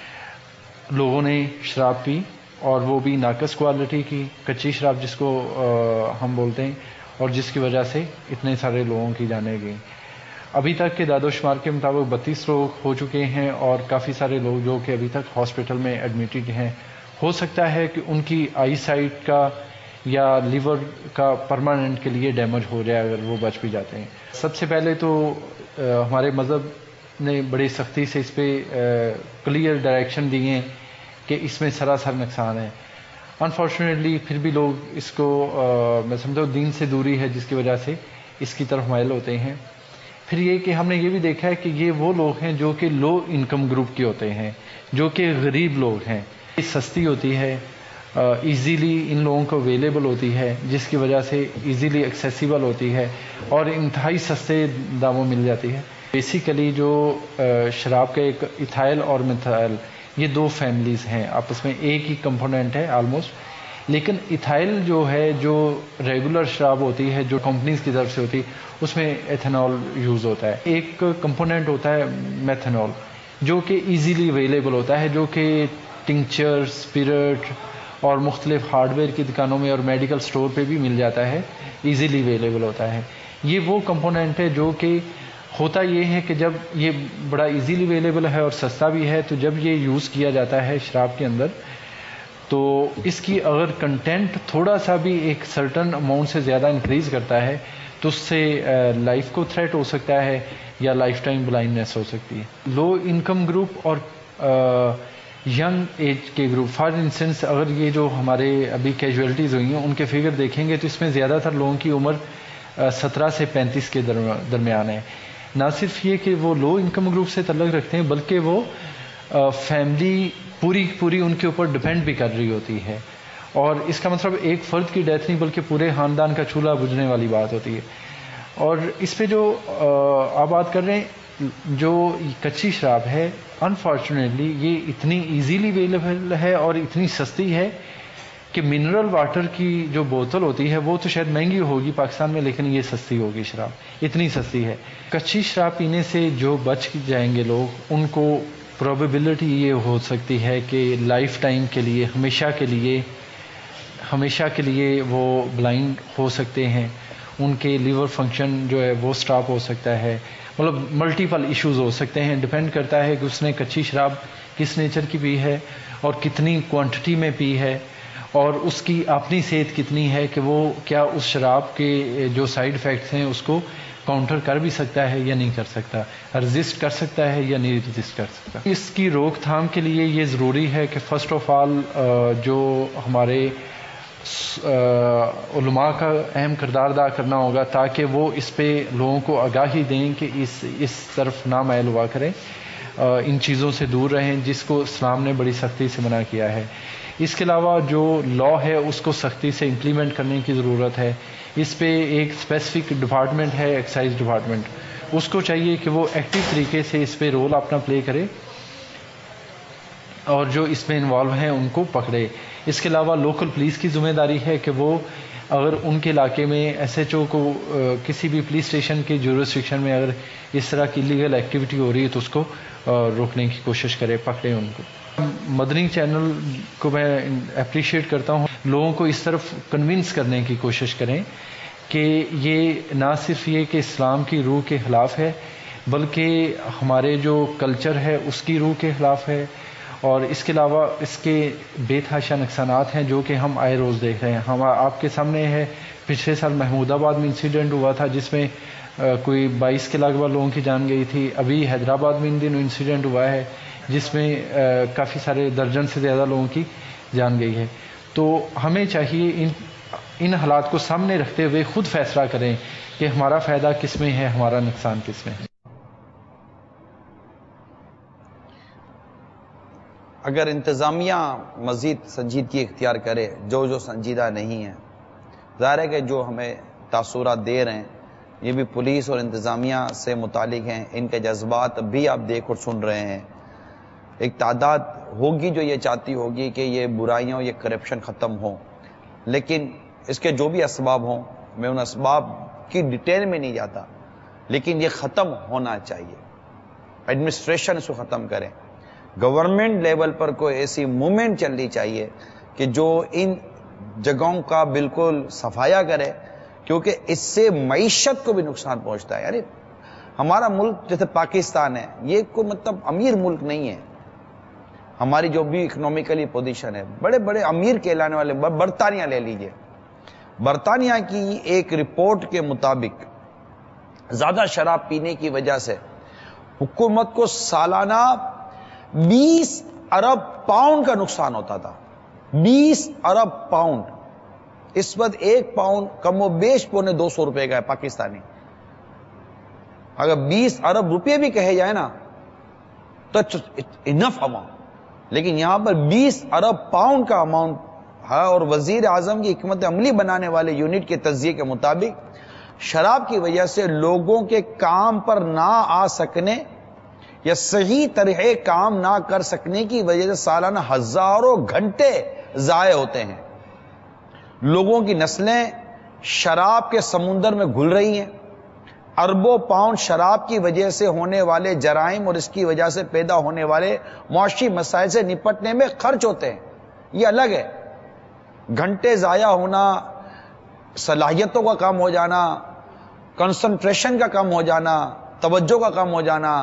لوگوں نے شراب پی، اور وہ بھی ناقص کوالٹی کی کچی شراب جس کو ہم بولتے ہیں، اور جس کی وجہ سے اتنے سارے لوگوں کی جانیں گئیں۔ ابھی تک کے داد و شمار کے مطابق 32 لوگ ہو چکے ہیں، اور کافی سارے لوگ جو کہ ابھی تک ہاسپٹل میں ایڈمیٹڈ ہیں۔ ہو سکتا ہے کہ ان کی آئی سائٹ کا یا لیور کا پرماننٹ کے لیے ڈیمیج ہو جائے اگر وہ بچ بھی جاتے ہیں۔ سب سے پہلے تو ہمارے مذہب نے بڑی سختی سے اس پہ کلیئر ڈائریکشن دی ہیں کہ اس میں سراسر نقصان ہے۔ انفارچونیٹلی پھر بھی لوگ اس کو میں سمجھتا ہوں دین سے دوری ہے جس کی وجہ سے اس کی طرف مائل ہوتے ہیں۔ پھر یہ کہ ہم نے یہ بھی دیکھا ہے کہ یہ وہ لوگ ہیں جو کہ لو انکم گروپ کے ہوتے ہیں، جو کہ غریب لوگ ہیں۔ یہ سستی ہوتی ہے، ایزیلی ان لوگوں کو اویلیبل ہوتی ہے، جس کی وجہ سے ایزیلی ایکسیسیبل ہوتی ہے اور انتہائی سستے داموں مل جاتی ہے۔ بیسیکلی جو شراب کا ایک ایتھائل اور میتھائل، یہ دو فیملیز ہیں، آپس میں ایک ہی کمپوننٹ ہے آلموسٹ، لیکن ایتھائل جو ہے جو ریگولر شراب ہوتی ہے جو کمپنیز کی طرف سے ہوتی ہے اس میں ایتھنول یوز ہوتا ہے۔ ایک کمپوننٹ ہوتا ہے میتھنول جو کہ ایزیلی اویلیبل ہوتا ہے، جو کہ ٹنکچر، اسپرٹ اور مختلف ہارڈ ویئر کی دکانوں میں اور میڈیکل سٹور پہ بھی مل جاتا ہے، ایزیلی اویلیبل ہوتا ہے۔ یہ وہ کمپوننٹ ہے جو کہ ہوتا یہ ہے کہ جب یہ بڑا ایزیلی اویلیبل ہے اور سستا بھی ہے، تو جب یہ یوز کیا جاتا ہے شراب کے اندر تو اس کی اگر کنٹینٹ تھوڑا سا بھی ایک سرٹن اماؤنٹ سے زیادہ انکریز کرتا ہے تو اس سے لائف کو تھریٹ ہو سکتا ہے یا لائف ٹائم بلائنڈنیس ہو سکتی ہے۔ لو انکم گروپ اور ینگ ایج کے گروپ، فار انسٹنس اگر یہ جو ہمارے ابھی کیجویلٹیز ہوئی ہیں ان کے فگر دیکھیں گے تو اس میں زیادہ تر لوگوں کی عمر 17 سے 35 کے درمیان ہے۔ نہ صرف یہ کہ وہ لو انکم گروپ سے تعلق رکھتے ہیں بلکہ وہ فیملی پوری ان کے اوپر ڈپینڈ بھی کر رہی ہوتی ہے، اور اس کا مطلب ایک فرد کی ڈیتھ نہیں بلکہ پورے خاندان کا چولہا بجھنے والی بات ہوتی ہے۔ اور اس پہ جو آپ بات کر رہے ہیں جو کچی شراب ہے، انفارچونیٹلی یہ اتنی ایزیلی اویلیبل ہے اور اتنی سستی ہے کہ منرل واٹر کی جو بوتل ہوتی ہے وہ تو شاید مہنگی ہوگی پاکستان میں، لیکن یہ سستی ہوگی شراب، اتنی سستی ہے۔ کچی شراب پینے سے جو بچ جائیں گے لوگ، ان کو پروبیبلٹی یہ ہو سکتی ہے کہ لائف ٹائم کے لیے، ہمیشہ کے لیے وہ بلائنڈ ہو سکتے ہیں، ان کے لیور فنکشن جو ہے وہ سٹاپ ہو سکتا ہے، مطلب ملٹیپل ایشوز ہو سکتے ہیں۔ ڈپینڈ کرتا ہے کہ اس نے کچی شراب کس نیچر کی پی ہے اور کتنی کوانٹٹی میں پی ہے، اور اس کی اپنی صحت کتنی ہے کہ وہ کیا اس شراب کے جو سائیڈ ایفیکٹس ہیں اس کو काउंटर कर भी सकता है या नहीं कर सकता, रजिस्ट कर सकता है या नहीं रजिस्ट कर सकता। इसकी रोकथाम के लिए ये ज़रूरी है कि फ़र्स्ट ऑफ ऑल जो हमारे उलमा का अहम किरदार अदा करना होगा, ताकि वो इस पे लोगों को आगाही दें कि इस तरफ ना मैल हुआ करें, इन चीज़ों से दूर रहें जिसको इस्लाम ने बड़ी सख्ती से मना किया है। इसके अलावा जो लॉ है उसको सख्ती से इम्प्लीमेंट करने की ज़रूरत है। इस पे एक स्पेसिफिक डिपार्टमेंट है, एक्साइज डिपार्टमेंट, उसको चाहिए कि वो एक्टिव तरीके से इस पे रोल अपना प्ले करे और जो इसमें इन्वॉल्व हैं उनको पकड़े। इसके अलावा लोकल पुलिस की जिम्मेदारी है कि वो अगर उनके इलाके में SHO को किसी भी पुलिस स्टेशन के ज्यूरिसडिक्शन में अगर इस तरह की इलीगल एक्टिविटी हो रही है तो उसको रोकने की कोशिश करे, पकड़े उनको। मदनी चैनल को मैं अप्रिशिएट करता हूँ, लोगों को इस तरफ कन्विंस करने की कोशिश करें कि ये ना सिर्फ ये कि इस्लाम की रूह के ख़िलाफ़ है, बल्कि हमारे जो कल्चर है उसकी रूह के ख़िलाफ़ है, और इसके अलावा इसके बेतहाशा नुकसानात हैं जो कि हम आए रोज़ देख रहे हैं। हम आपके सामने है, पिछले साल महमूदाबाद में इंसिडेंट हुआ था जिसमें कोई 22 के लगभग लोगों की जान गई थी। अभी हैदराबाद में इन दिनों इंसिडेंट हुआ है जिसमें काफ़ी सारे दर्जन से ज़्यादा लोगों की जान गई है। तो हमें चाहिए इन हालात को सामने रखते हुए खुद फैसला करें कि हमारा फ़ायदा किस में है, हमारा नुकसान किस में है।
अगर इंतज़ामिया मज़ीद संजीदगी इख्तियार करे, जो संजीदा नहीं है, ज़ाहिर है कि जो हमें तासुरात दे रहे हैं ये भी पुलिस और इंतज़ामिया से मुतालिक हैं, इनके जज्बात भी आप देख और सुन रहे हैं। एक तादाद होगी जो ये चाहती होगी कि ये बुराइयां, ये करप्शन ख़त्म हो, लेकिन इसके जो भी असबाब हों, मैं उन असबाब की डिटेल में नहीं जाता, लेकिन ये ख़त्म होना चाहिए। एडमिनिस्ट्रेशन इसको ख़त्म करें, गवर्नमेंट लेवल पर कोई ऐसी मूवमेंट चलनी चाहिए कि जो इन जगहों का बिल्कुल सफाया करे, क्योंकि इससे मईशत को भी नुकसान पहुंचता है। यानी हमारा मुल्क जैसे पाकिस्तान है, ये कोई मतलब अमीर मुल्क नहीं है। हमारी जो भी इकोनॉमिकली पोजीशन है, बड़े बड़े अमीर कहलाने वाले बरतानिया ले लीजिए, बरतानिया की एक रिपोर्ट के मुताबिक ज्यादा शराब पीने की वजह से हुकूमत को सालाना 20 अरब पाउंड का नुकसान होता था। 20 अरब पाउंड। इस वक्त 1 पाउंड कमो बेश पौने 200 रुपए का है पाकिस्तानी। अगर 20 अरब रुपए भी कहे जाए ना तो इनफ अमाउंट, लेकिन यहां पर 20 अरब पाउंड का अमाउंट है। और वजीर आजम की हिकमत अमली बनाने वाले यूनिट के तज्जिए के मुताबिक शराब की वजह से लोगों के काम पर ना आ सकने या सही तरह काम ना कर सकने की वजह से सालाना हजारों घंटे जाए होते हैं। लोगों की नस्लें शराब के समुंदर में घुल रही हैं। अरबों पाउंड शराब की वजह से होने वाले जराइम और इसकी वजह से पैदा होने वाले मुआशी मसाइल से निपटने में खर्च होते हैं। यह अलग है। घंटे जाया होना, सलाहियतों का कम हो जाना, कंसंट्रेशन का कम हो जाना, तवज्जो का कम हो जाना,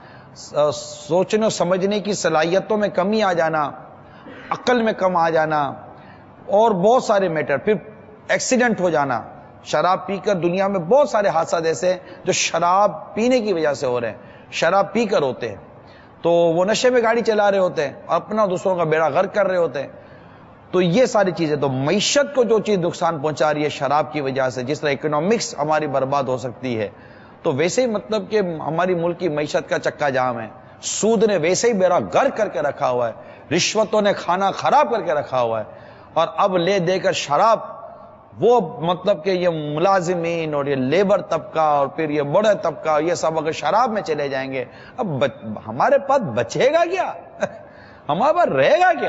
सोचने समझने की सलाहियतों में कमी आ जाना, अक्ल में कम आ जाना, और बहुत सारे मैटर। फिर एक्सीडेंट हो जाना। शराब पीकर दुनिया में बहुत सारे हादसा ऐसे हैं जो शराब पीने की वजह से हो रहे हैं। शराब पीकर होते हैं तो वो नशे में गाड़ी चला रहे होते हैं, अपना दूसरों का बेड़ा गर्क कर रहे होते हैं। तो ये सारी चीजें, तो मईशत को जो चीज नुकसान पहुंचा रही है शराब की वजह से, जिस तरह इकोनॉमिक्स हमारी बर्बाद हो सकती है, तो वैसे ही मतलब कि हमारी मुल्क की मईशत का चक्का जाम है। सूद ने वैसे ही बेड़ा गर्क करके रखा हुआ है, रिश्वतों ने खाना खराब करके रखा हुआ है, और अब ले देकर शराब वो मतलब कि ये मुलाजिमीन और ये लेबर तबका और फिर ये बड़ा तबका, ये सब अगर शराब में चले जाएंगे, अब हमारे पास बचेगा क्या? हमारे पास रहेगा क्या?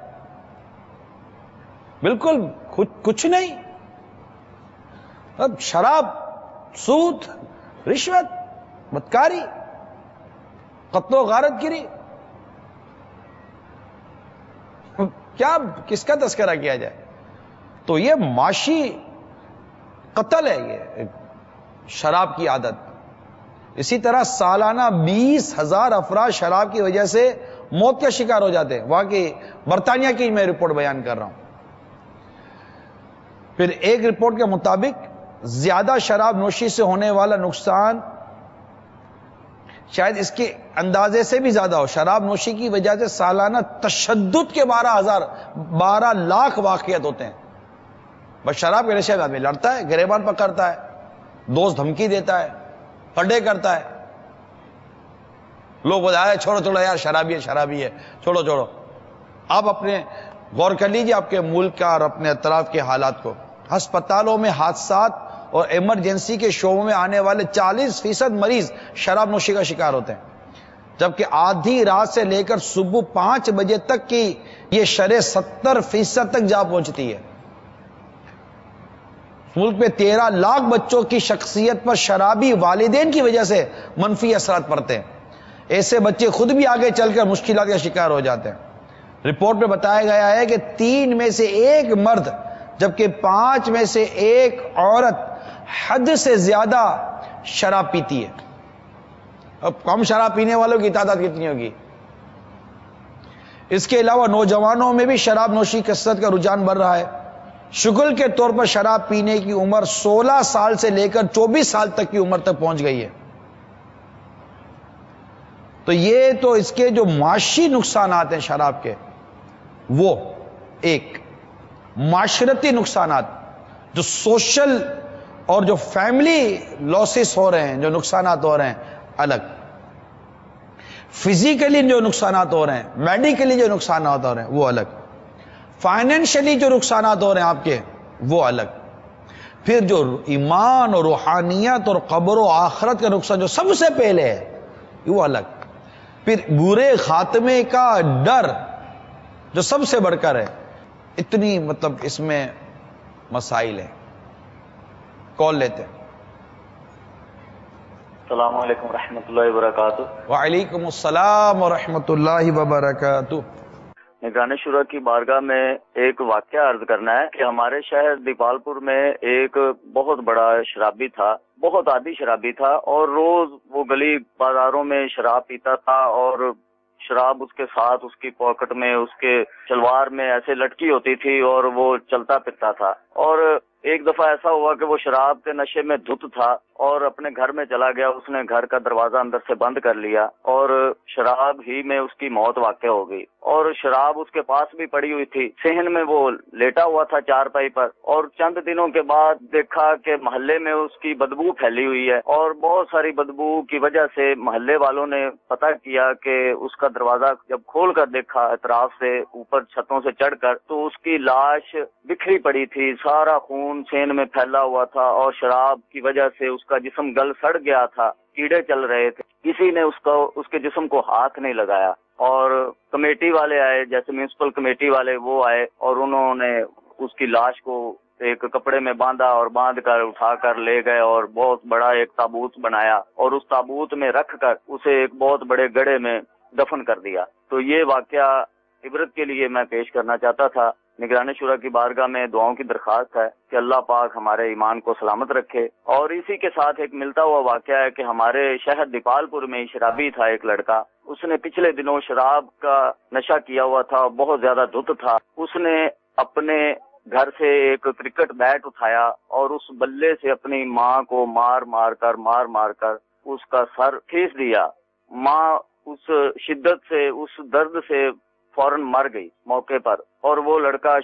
बिल्कुल कुछ नहीं। अब शराब, सूद, रिश्वत, बदकारी, कत्लो गारत गिरी, क्या किसका तस्करा किया जाए? तो ये माशी कत्ल है, ये शराब की आदत। इसी तरह सालाना 20,000 अफराद शराब की वजह से मौत का शिकार हो जाते हैं। वहां की बरतानिया की मैं रिपोर्ट बयान कर रहा हूं। फिर एक रिपोर्ट के मुताबिक زیادہ شراب نوشی سے ہونے والا نقصان شاید اس کے اندازے سے بھی زیادہ ہو. شراب نوشی کی وجہ سے سالانہ تشدد کے 12 لاکھ واقعات ہوتے ہیں. بس شراب کے نشے میں آدمی لڑتا ہے، گریبان پکڑتا ہے، دوست دھمکی دیتا ہے، پڑے کرتا ہے. لوگ بتائے چھوڑو یار شرابی ہے، چھوڑو. آپ اپنے غور کر لیجیے آپ کے ملک کا اور اپنے اطراف کے حالات کو. ہسپتالوں میں حادثات اور ایمرجنسی کے شعبوں میں آنے والے 40% مریض شراب نوشی کا شکار ہوتے ہیں، جبکہ آدھی رات سے لے کر صبح 5 بجے تک کی یہ شرح 70% تک جا پہنچتی ہے. ملک میں 13 لاکھ بچوں کی شخصیت پر شرابی والدین کی وجہ سے منفی اثرات پڑتے ہیں. ایسے بچے خود بھی آگے چل کر مشکلات کا شکار ہو جاتے ہیں. رپورٹ میں بتایا گیا ہے کہ 3 میں سے 1 مرد جبکہ 5 میں سے 1 عورت حد سے زیادہ شراب پیتی ہے. اب کم شراب پینے والوں کی تعداد کتنی ہوگی؟ اس کے علاوہ نوجوانوں میں بھی شراب نوشی کثرت کا رجحان بڑھ رہا ہے. شغل کے طور پر شراب پینے کی عمر 16 سال سے لے کر 24 سال تک کی عمر تک پہنچ گئی ہے. تو یہ تو اس کے جو معاشی نقصانات ہیں شراب کے، وہ ایک معاشرتی نقصانات جو سوشل اور جو فیملی لاسز ہو رہے ہیں، جو نقصانات ہو رہے ہیں الگ، فزیکلی جو نقصانات ہو رہے ہیں، میڈیکلی جو نقصانات ہو رہے ہیں وہ الگ، فائنینشلی جو نقصانات ہو رہے ہیں آپ کے وہ الگ، پھر جو ایمان اور روحانیت اور قبر و آخرت کا نقصان جو سب سے پہلے ہے وہ الگ، پھر برے خاتمے کا ڈر جو سب سے بڑھ کر ہے. اتنی مطلب اس میں مسائل ہیں. کال لیتے ہیں.
السلام علیکم ورحمۃ اللہ وبرکاتہ.
وعلیکم السلام ورحمۃ اللہ وبرکاتہ.
نگران شورا کی بارگاہ میں ایک واقعہ عرض کرنا ہے کہ ہمارے شہر دیپال پور میں ایک بہت بڑا شرابی تھا، بہت عادی شرابی تھا، اور روز وہ گلی بازاروں میں شراب پیتا تھا، اور شراب اس کے ساتھ اس کی پاکٹ میں، اس کے شلوار میں ایسے لٹکی ہوتی تھی، اور وہ چلتا پھرتا تھا. اور ایک دفعہ ایسا ہوا کہ وہ شراب کے نشے میں دھت تھا اور اپنے گھر میں چلا گیا. اس نے گھر کا دروازہ اندر سے بند کر لیا اور شراب ہی میں اس کی موت واقع ہو گئی. اور شراب اس کے پاس بھی پڑی ہوئی تھی. صحن میں وہ لیٹا ہوا تھا چارپائی پر، اور چند دنوں کے بعد دیکھا کہ محلے میں اس کی بدبو پھیلی ہوئی ہے، اور بہت ساری بدبو کی وجہ سے محلے والوں نے پتہ کیا کہ اس کا دروازہ جب کھول کر دیکھا اطراف سے، اوپر چھتوں سے چڑھ کر، تو اس کی لاش بکھری پڑی تھی، سارا خون صحن میں پھیلا ہوا تھا، اور شراب کی وجہ سے اس کا جسم گل سڑ گیا تھا، کیڑے چل رہے تھے. کسی نے اس کے جسم کو ہاتھ نہیں لگایا. اور کمیٹی والے آئے، جیسے میونسپل کمیٹی والے، وہ آئے اور انہوں نے اس کی لاش کو ایک کپڑے میں باندھا اور باندھ کر اٹھا کر لے گئے، اور بہت بڑا ایک تابوت بنایا، اور اس تابوت میں رکھ کر اسے ایک بہت بڑے گڑھے میں دفن کر دیا. تو یہ واقعہ عبرت کے لیے میں پیش کرنا چاہتا تھا. نگران شورا کی بارگاہ میں دعاؤں کی درخواست ہے کہ اللہ پاک ہمارے ایمان کو سلامت رکھے. اور اسی کے ساتھ ایک ملتا ہوا واقعہ ہے کہ ہمارے شہر دیپال پور میں شرابی تھا ایک لڑکا. اس نے پچھلے دنوں شراب کا نشہ کیا ہوا تھا، بہت زیادہ دھت تھا. اس نے اپنے گھر سے ایک کرکٹ بیٹ اٹھایا اور اس بلے سے اپنی ماں کو مار مار کر اس کا سر کھینچ دیا. ماں اس شدت سے، اس درد سے فوراً مر گئی موقع پر. اور وہ لڑکا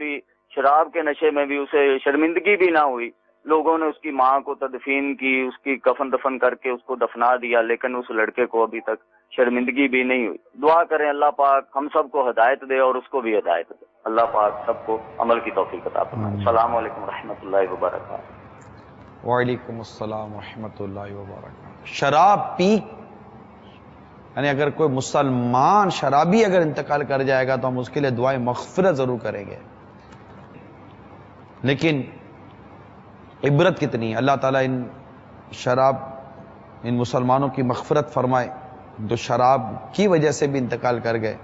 شراب کے نشے میں بھی اسے شرمندگی بھی نہ ہوئی. لوگوں نے اس کی ماں کو تدفین کی، اس کی کفن دفن کر کے اس کو دفنا دیا، لیکن اس لڑکے کو ابھی تک شرمندگی بھی نہیں ہوئی. دعا کریں اللہ پاک ہم سب کو ہدایت دے اور اس کو بھی ہدایت دے. اللہ پاک سب کو عمل کی توفیق عطا فرمائے. السلام علیکم ورحمۃ اللہ وبرکاتہ.
وعلیکم السلام ورحمۃ اللہ وبرکاتہ. شراب پی یعنی اگر کوئی مسلمان شرابی اگر انتقال کر جائے گا تو ہم اس کے لیے دعائیں مغفرت ضرور کریں گے. لیکن عبرت کتنی ہے. اللہ تعالیٰ ان مسلمانوں کی مغفرت فرمائے جو شراب کی وجہ سے بھی انتقال کر گئے.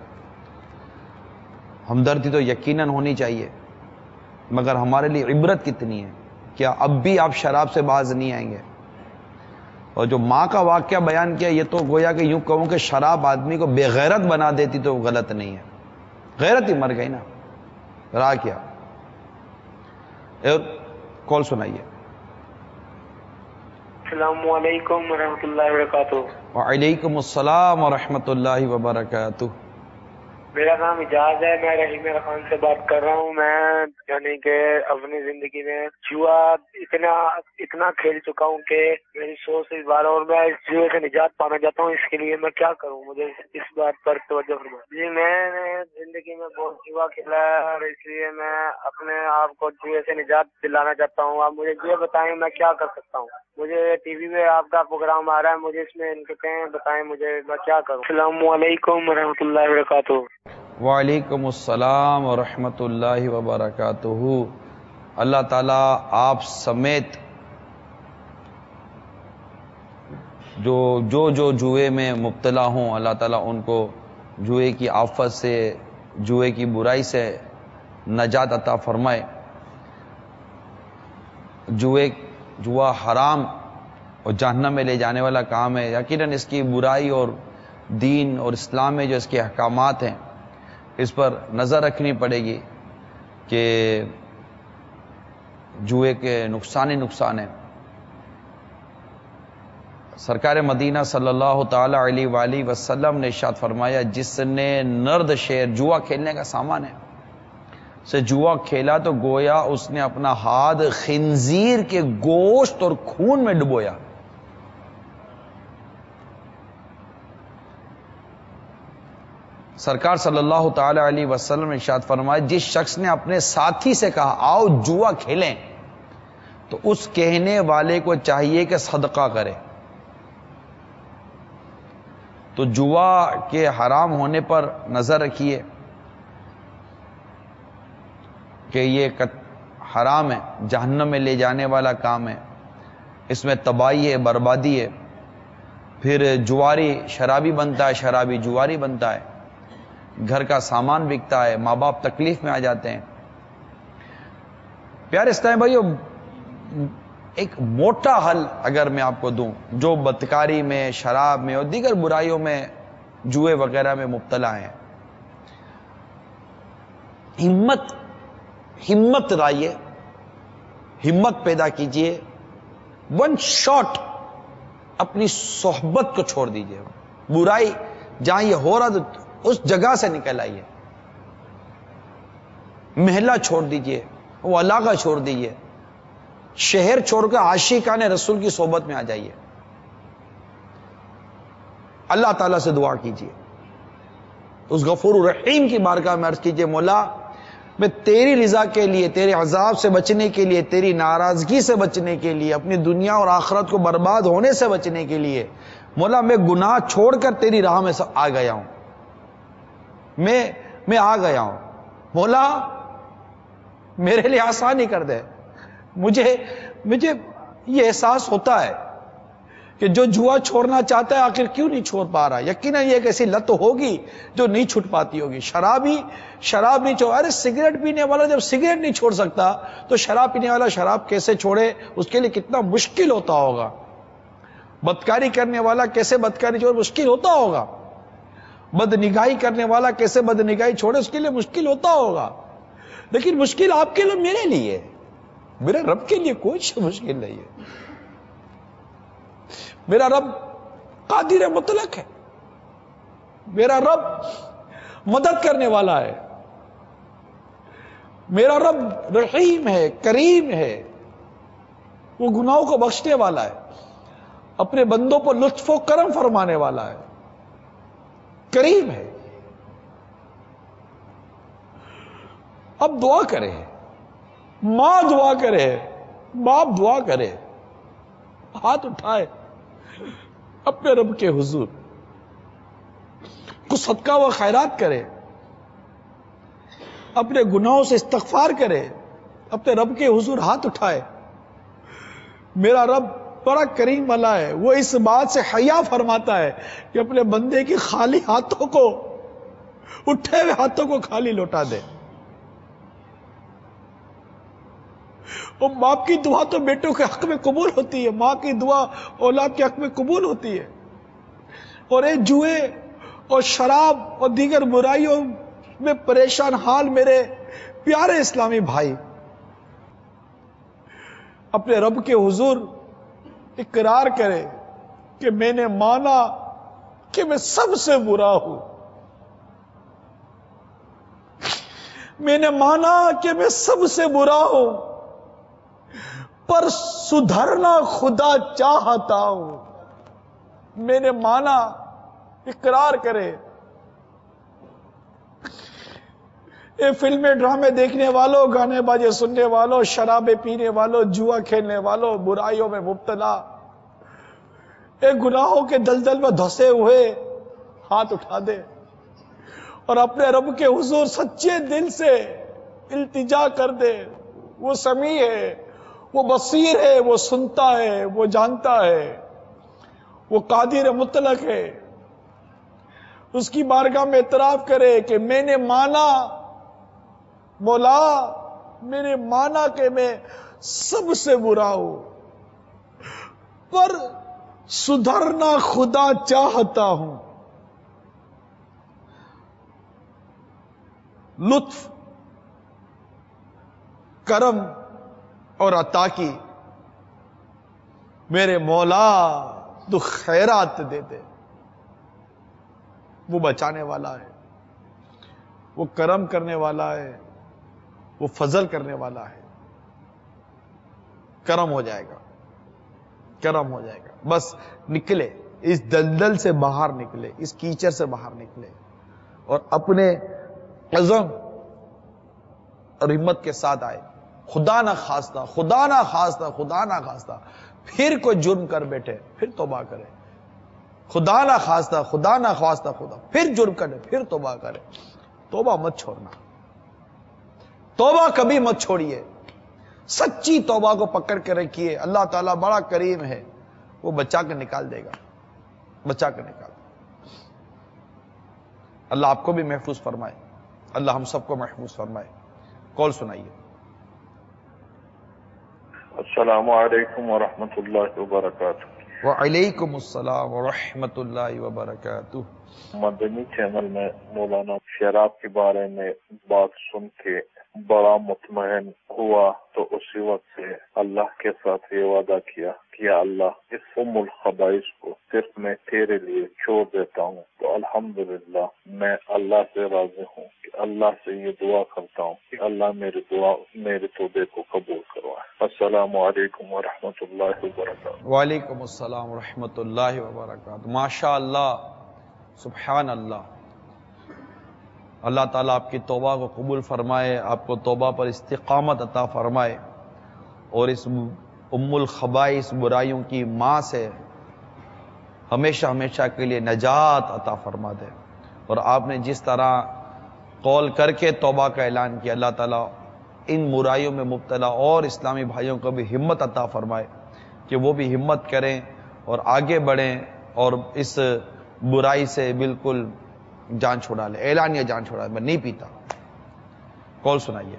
ہمدردی تو یقیناً ہونی چاہیے، مگر ہمارے لیے عبرت کتنی ہے. کیا اب بھی آپ شراب سے باز نہیں آئیں گے؟ اور جو ماں کا واقعہ بیان کیا، یہ تو گویا کہ یوں کہوں کہ شراب آدمی کو بے غیرت بنا دیتی تو غلط نہیں ہے. غیرت ہی مر گئی نا، رہا کیا. اور کال سنائیے.
السلام علیکم ورحمۃ اللہ وبرکاتہ.
وعلیکم السلام ورحمۃ اللہ وبرکاتہ.
میرا نام اجاز ہے, میں رحیم خان سے بات کر رہا ہوں. میں یعنی کہ اپنی زندگی میں جوا اتنا کھیل چکا ہوں کہ میری 100 سے بار, اور میں اس جوئے سے نجات پانا چاہتا ہوں. اس کے لیے میں کیا کروں, مجھے اس بات پر توجہ فرمائیں. جی میں نے زندگی میں بہت جوا کھیلا ہے اور اس لیے میں اپنے آپ کو جوئے سے نجات دلانا چاہتا ہوں. آپ مجھے یہ بتائیں میں کیا کر سکتا ہوں. مجھے ٹی وی میں آپ کا پروگرام آ رہا ہے, مجھے اس میں ان کے بتائیں مجھے میں کیا کروں. السلام علیکم ورحمۃ اللہ وبرکاتہ.
وعلیکم السلام ورحمۃ اللہ وبرکاتہ. اللہ تعالیٰ آپ سمیت جو جوئے میں مبتلا ہوں, اللہ تعالیٰ ان کو جوئے کی آفت سے, جوئے کی برائی سے نجات عطا فرمائے. جوا حرام اور جہنم میں لے جانے والا کام ہے. یقیناً اس کی برائی اور دین اور اسلام میں جو اس کے احکامات ہیں اس پر نظر رکھنی پڑے گی کہ جوئے کے نقصان ہی نقصان ہے. سرکار مدینہ صلی اللہ تعالی علیہ وآلہ وسلم نے ارشاد فرمایا, جس نے نرد شیر جوا کھیلنے کا سامان ہے سے جوا کھیلا تو گویا اس نے اپنا ہاتھ خنزیر کے گوشت اور خون میں ڈبویا. سرکار صلی اللہ تعالی علیہ وسلم نے ارشاد فرمایا, جس شخص نے اپنے ساتھی سے کہا آؤ جوا کھیلیں, تو اس کہنے والے کو چاہیے کہ صدقہ کرے. تو جوا کے حرام ہونے پر نظر رکھیے کہ یہ حرام ہے, جہنم میں لے جانے والا کام ہے, اس میں تباہی ہے, بربادی ہے. پھر جواری شرابی بنتا ہے, شرابی جواری بنتا ہے, گھر کا سامان بکتا ہے, ماں باپ تکلیف میں آ جاتے ہیں. پیارے اسلام بھائیو, ایک موٹا حل اگر میں آپ کو دوں, جو بدکاری میں, شراب میں اور دیگر برائیوں میں, جوئے وغیرہ میں مبتلا ہیں, ہمت لائیے, ہمت پیدا کیجئے, ون شاٹ اپنی صحبت کو چھوڑ دیجئے. برائی جہاں یہ ہو رہا تو اس جگہ سے نکل آئیے, محلہ چھوڑ دیجئے, وہ علاقہ چھوڑ دیجئے, شہر چھوڑ کر عاشقان رسول کی صحبت میں آ جائیے. اللہ تعالیٰ سے دعا کیجئے, اس غفور الرحیم کی بارگاہ میں عرض کیجئے, مولا میں تیری رضا کے لیے, تیرے عذاب سے بچنے کے لیے, تیری ناراضگی سے بچنے کے لیے, اپنی دنیا اور آخرت کو برباد ہونے سے بچنے کے لیے, مولا میں گناہ چھوڑ کر تیری راہ میں آ گیا ہوں, میں آ گیا ہوں. مولا میرے لیے آسانی کر دے. مجھے یہ احساس ہوتا ہے کہ جو جوا چھوڑنا چاہتا ہے آخر کیوں نہیں چھوڑ پا رہا. یقیناً یہ ایک ایسی لت ہوگی جو نہیں چھوٹ پاتی ہوگی. شراب نہیں چھوڑ, ارے سگریٹ پینے والا جب سگریٹ نہیں چھوڑ سکتا تو شراب پینے والا شراب کیسے چھوڑے, اس کے لیے کتنا مشکل ہوتا ہوگا. بدکاری کرنے والا کیسے بدکاری چھوڑے, مشکل ہوتا ہوگا. بد نگاہی کرنے والا کیسے بد نگاہی چھوڑے, اس کے لیے مشکل ہوتا ہوگا. لیکن مشکل آپ کے لیے, میرے لیے, میرے رب کے لیے کوئی مشکل نہیں ہے. میرا رب قادر مطلق ہے, میرا رب مدد کرنے والا ہے, میرا رب رحیم ہے, کریم ہے, وہ گناہوں کو بخشنے والا ہے, اپنے بندوں پر لطف و کرم فرمانے والا ہے, کریم ہے. اب دعا کرے, ماں دعا کرے, باپ دعا کرے, ہاتھ اٹھائے اپنے رب کے حضور, کچھ صدقہ و خیرات کرے, اپنے گناہوں سے استغفار کرے, اپنے رب کے حضور ہاتھ اٹھائے. میرا رب بڑا کریم والا ہے, وہ اس بات سے حیا فرماتا ہے کہ اپنے بندے کی خالی ہاتھوں کو, اٹھے ہوئے ہاتھوں کو خالی لوٹا دے. اور باپ کی دعا تو بیٹوں کے حق میں قبول ہوتی ہے, ماں کی دعا اولاد کے حق میں قبول ہوتی ہے. اور یہ جوئے اور شراب اور دیگر برائیوں میں پریشان حال میرے پیارے اسلامی بھائی, اپنے رب کے حضور
اقرار کرے کہ میں نے مانا کہ میں سب سے برا ہوں، میں نے مانا کہ میں سب سے برا ہوں، پر سدھرنا خدا چاہتا ہوں۔ میں نے مانا، اقرار کرے۔ اے فلمیں ڈرامے دیکھنے والوں، گانے باجے سننے والوں، شرابیں پینے والوں، جوا کھیلنے والوں، برائیوں میں مبتلا، اے گناہوں کے دلدل میں دھسے ہوئے، ہاتھ اٹھا دے اور اپنے رب کے حضور سچے دل سے التجا کر دے۔ وہ سمیع ہے، وہ بصیر ہے، وہ سنتا ہے، وہ جانتا ہے، وہ قادر مطلق ہے۔ اس کی بارگاہ میں اعتراف کرے کہ میں نے مانا، مولا میں نے مانا کہ میں سب سے برا ہوں، پر سدھرنا خدا چاہتا ہوں۔ لطف، کرم اور عطا کی میرے مولا تو خیرات دے دے۔ وہ بچانے والا ہے، وہ کرم کرنے والا ہے، وہ فضل کرنے والا ہے۔ کرم ہو جائے گا، کرم ہو جائے گا۔ بس نکلے، اس دلدل سے باہر نکلے، اس کیچڑ سے باہر نکلے اور اپنے عزم اور ہمت کے ساتھ آئے۔ خدا نہ خواستہ، خدا نہ خواستہ، خدا نہ خواستہ پھر کوئی جرم کر بیٹھے، پھر توبہ کرے۔ خدا نہ خواستہ، خدا نہ خواستہ، خدا پھر جرم کرے، پھر توبہ کرے۔ توبہ مت چھوڑنا، توبہ کبھی مت چھوڑیے۔ سچی توبہ کو پکڑ کے رکھیے، اللہ تعالیٰ بڑا کریم ہے، وہ بچا کے نکال دے گا، بچا کے نکال دے گا۔ اللہ آپ کو بھی محفوظ فرمائے، اللہ ہم سب کو محفوظ فرمائے۔ کال سنائیے۔
السلام علیکم ورحمۃ اللہ وبرکاتہ۔
وعلیکم السلام ورحمۃ اللہ وبرکاتہ۔
مدنی چینل میں مولانا شراب کے بارے میں بات سن کے بڑا مطمئن ہوا، تو اسی وقت سے اللہ کے ساتھ یہ وعدہ کیا کہ یا اللہ اس الخبائث کو صرف میں تیرے لیے چھوڑ دیتا ہوں۔ تو الحمدللہ میں اللہ سے راضی ہوں کہ اللہ سے یہ دعا کرتا ہوں کہ اللہ میری دعا، میرے توبے کو قبول کروائے۔ السلام علیکم ورحمۃ اللہ وبرکاتہ۔
وعلیکم السلام ورحمۃ اللہ وبرکاتہ۔ ماشاء اللہ، سبحان اللہ۔ اللہ تعالیٰ آپ کی توبہ کو قبول فرمائے، آپ کو توبہ پر استقامت عطا فرمائے اور اس الخبائث برائیوں کی ماں سے ہمیشہ ہمیشہ کے لیے نجات عطا فرما دے۔ اور آپ نے جس طرح قول کر کے توبہ کا اعلان کیا، اللہ تعالیٰ ان برائیوں میں مبتلا اور اسلامی بھائیوں کو بھی ہمت عطا فرمائے کہ وہ بھی ہمت کریں اور آگے بڑھیں اور اس برائی سے بالکل جان چھوڑا لے، اعلانیہ جان چھوڑا لے، میں نہیں پیتا۔ کال سنائیے۔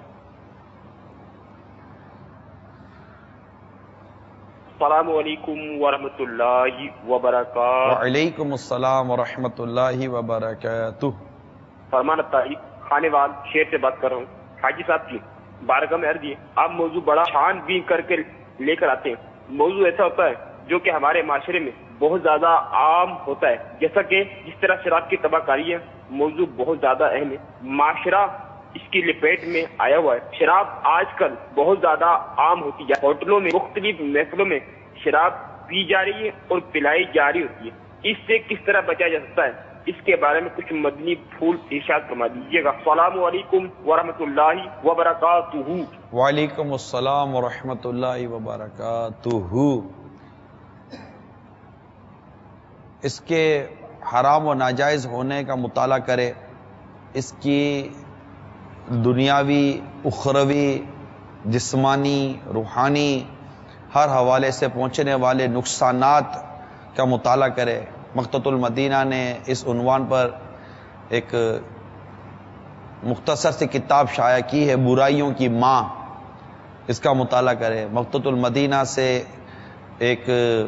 السلام علیکم ورحمۃ اللہ وبرکاتہ۔
وعلیکم السلام ورحمۃ اللہ وبرکاتہ۔
فرمان الطاہر خانے وال شیر سے بات کر رہا ہوں۔ حاجی صاحب کی بارگاہ میں عرض ہے، آپ موضوع بڑا چھان بین کر کے لے کر آتے ہیں۔ موضوع ایسا ہوتا ہے جو کہ ہمارے معاشرے میں بہت زیادہ عام ہوتا ہے، جیسا کہ جس طرح شراب کی تباہ کاری ہے، موضوع بہت زیادہ اہم ہے۔ معاشرہ اس کی لپیٹ میں آیا ہوا ہے۔ شراب آج کل بہت زیادہ عام ہوتی ہے، ہوٹلوں میں مختلف محفلوں میں شراب پی جا رہی ہے اور پلائی جا رہی ہوتی ہے۔ اس سے کس طرح بچا جا سکتا ہے، اس کے بارے میں کچھ مدنی پھول ارشاد فرما دیجیے گا۔ السلام علیکم ورحمۃ اللہ وبرکاتہ۔
وعلیکم السلام ورحمۃ اللہ وبرکاتہ۔ اس کے حرام و ناجائز ہونے کا مطالعہ کرے، اس کی دنیاوی، اخروی، جسمانی، روحانی ہر حوالے سے پہنچنے والے نقصانات کا مطالعہ کرے۔ مقتۃ المدینہ نے اس عنوان پر ایک مختصر سی کتاب شائع کی ہے، برائیوں کی ماں، اس کا مطالعہ کرے۔ مقتۃ المدینہ سے ایک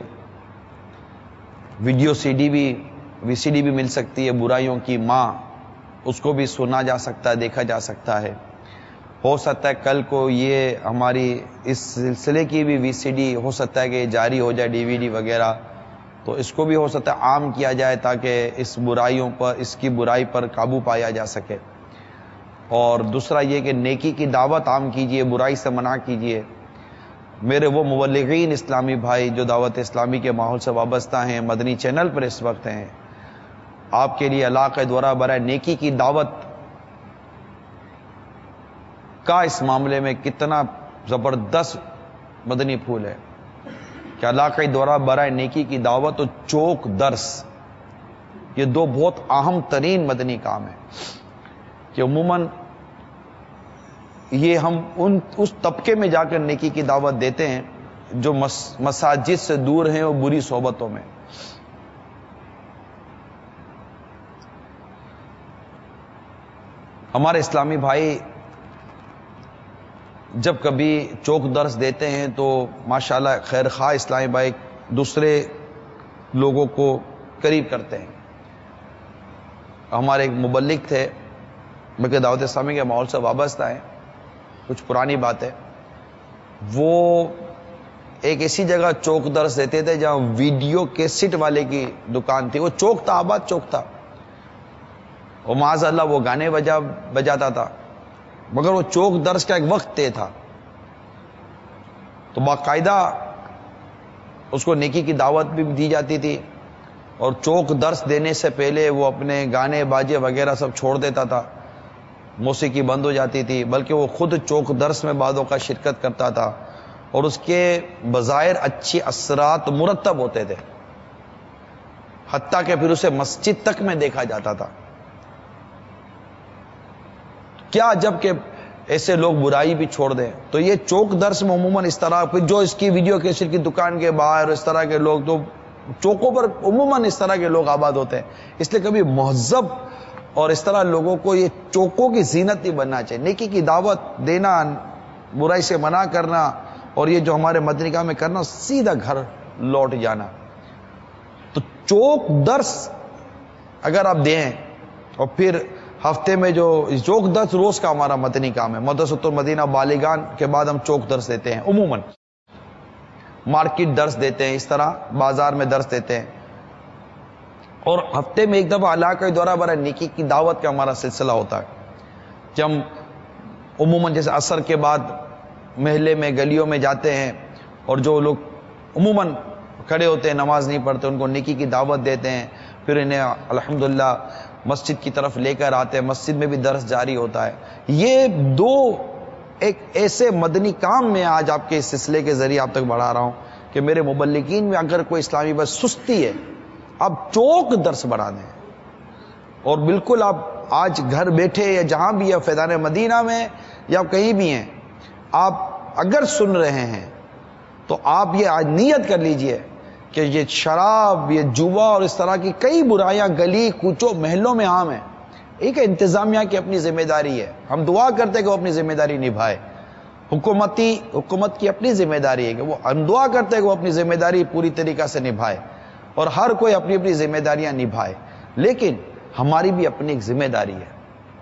ویڈیو وی سی ڈی بھی مل سکتی ہے، برائیوں کی ماں، اس کو بھی سنا جا سکتا ہے، دیکھا جا سکتا ہے۔ ہو سکتا ہے کل کو یہ ہماری اس سلسلے کی بھی VCD ہو سکتا ہے کہ جاری ہو جائے، DVD وغیرہ، تو اس کو بھی ہو سکتا ہے عام کیا جائے تاکہ اس برائیوں پر، اس کی برائی پر قابو پایا جا سکے۔ اور دوسرا یہ کہ نیکی کی دعوت عام کیجئے، برائی سے منع کیجئے۔ میرے وہ مبلغین اسلامی بھائی جو دعوت اسلامی کے ماحول سے وابستہ ہیں، مدنی چینل پر اس وقت ہیں، آپ کے لیے علاقہ دورہ برائے نیکی کی دعوت کا اس معاملے میں کتنا زبردست مدنی پھول ہے کہ علاقہ دورہ برائے نیکی کی دعوت و چوک درس، یہ دو بہت اہم ترین مدنی کام ہیں کہ عموماً یہ ہم اس طبقے میں جا کر نیکی کی دعوت دیتے ہیں جو مساجد سے دور ہیں اور بری صحبتوں میں۔ ہمارے اسلامی بھائی جب کبھی چوک درس دیتے ہیں تو ماشاءاللہ خیر خواہ اسلامی بھائی دوسرے لوگوں کو قریب کرتے ہیں۔ ہمارے ایک مبلغ تھے، بلکہ دعوت اسلامی کے ماحول سے وابستہ ہیں، کچھ پرانی بات ہے، وہ ایک ایسی جگہ چوک درس دیتے تھے جہاں ویڈیو کیسٹ والے کی دکان تھی۔ وہ چوک تھا، آباد چوک تھا، اور معاذ اللہ وہ گانے بجاتا تھا، مگر وہ چوک درس کا ایک وقت طے تھا، تو باقاعدہ اس کو نیکی کی دعوت بھی دی جاتی تھی، اور چوک درس دینے سے پہلے وہ اپنے گانے باجے وغیرہ سب چھوڑ دیتا تھا، موسیقی بند ہو جاتی تھی، بلکہ وہ خود چوک درس میں بعضوں کا شرکت کرتا تھا، اور اس کے بظاہر اچھی اثرات مرتب ہوتے تھے، حتیٰ کہ پھر اسے مسجد تک میں دیکھا جاتا تھا۔ کیا جب کہ ایسے لوگ برائی بھی چھوڑ دیں، تو یہ چوک درس میں عموماً اس طرح پھر جو اس کی ویڈیو کیسٹ کی دکان کے باہر اس طرح کے لوگ، تو چوکوں پر عموماً اس طرح کے لوگ آباد ہوتے ہیں، اس لیے کبھی مہذب اور اس طرح لوگوں کو یہ چوکوں کی زینت نہیں بننا چاہیے۔ نیکی کی دعوت دینا، برائی سے منع کرنا، اور یہ جو ہمارے مدنی کام میں کرنا، سیدھا گھر لوٹ جانا۔ تو چوک درس اگر آپ دیں، اور پھر ہفتے میں جو چوک درس روز کا ہمارا مدنی کام ہے، مدرسۃ المدینہ بالغان کے بعد ہم چوک درس دیتے ہیں، عموماً مارکیٹ درس دیتے ہیں، اس طرح بازار میں درس دیتے ہیں، اور ہفتے میں ایک دفعہ علاقہ دورہ برائے نیکی کی دعوت کا ہمارا سلسلہ ہوتا ہے، کہ ہم عموماً جیسے عصر کے بعد محلے میں گلیوں میں جاتے ہیں، اور جو لوگ عموماً کھڑے ہوتے ہیں نماز نہیں پڑھتے ان کو نیکی کی دعوت دیتے ہیں، پھر انہیں الحمدللہ مسجد کی طرف لے کر آتے ہیں، مسجد میں بھی درس جاری ہوتا ہے۔ یہ دو ایک ایسے مدنی کام میں آج آپ کے اس سلسلے کے ذریعے آپ تک بڑھا رہا ہوں کہ میرے مبلغین میں اگر کوئی اسلامی بس سستی ہے، آپ چوک درس بڑھا دیں، اور بالکل آپ آج گھر بیٹھے یا جہاں بھی یا فیضان مدینہ میں یا کہیں بھی ہیں، آپ اگر سن رہے ہیں تو آپ یہ آج نیت کر لیجئے کہ یہ شراب، یہ جوا اور اس طرح کی کئی برائیاں گلی کوچوں محلوں میں عام ہیں۔ ایک انتظامیہ کی اپنی ذمہ داری ہے، ہم دعا کرتے کہ وہ اپنی ذمہ داری نبھائے، حکومت کی اپنی ذمہ داری ہے کہ وہ، ہم دعا کرتے کہ وہ اپنی ذمہ داری پوری طریقہ سے نبھائے، اور ہر کوئی اپنی اپنی ذمہ داریاں نبھائے، لیکن ہماری بھی اپنی ایک ذمہ داری ہے،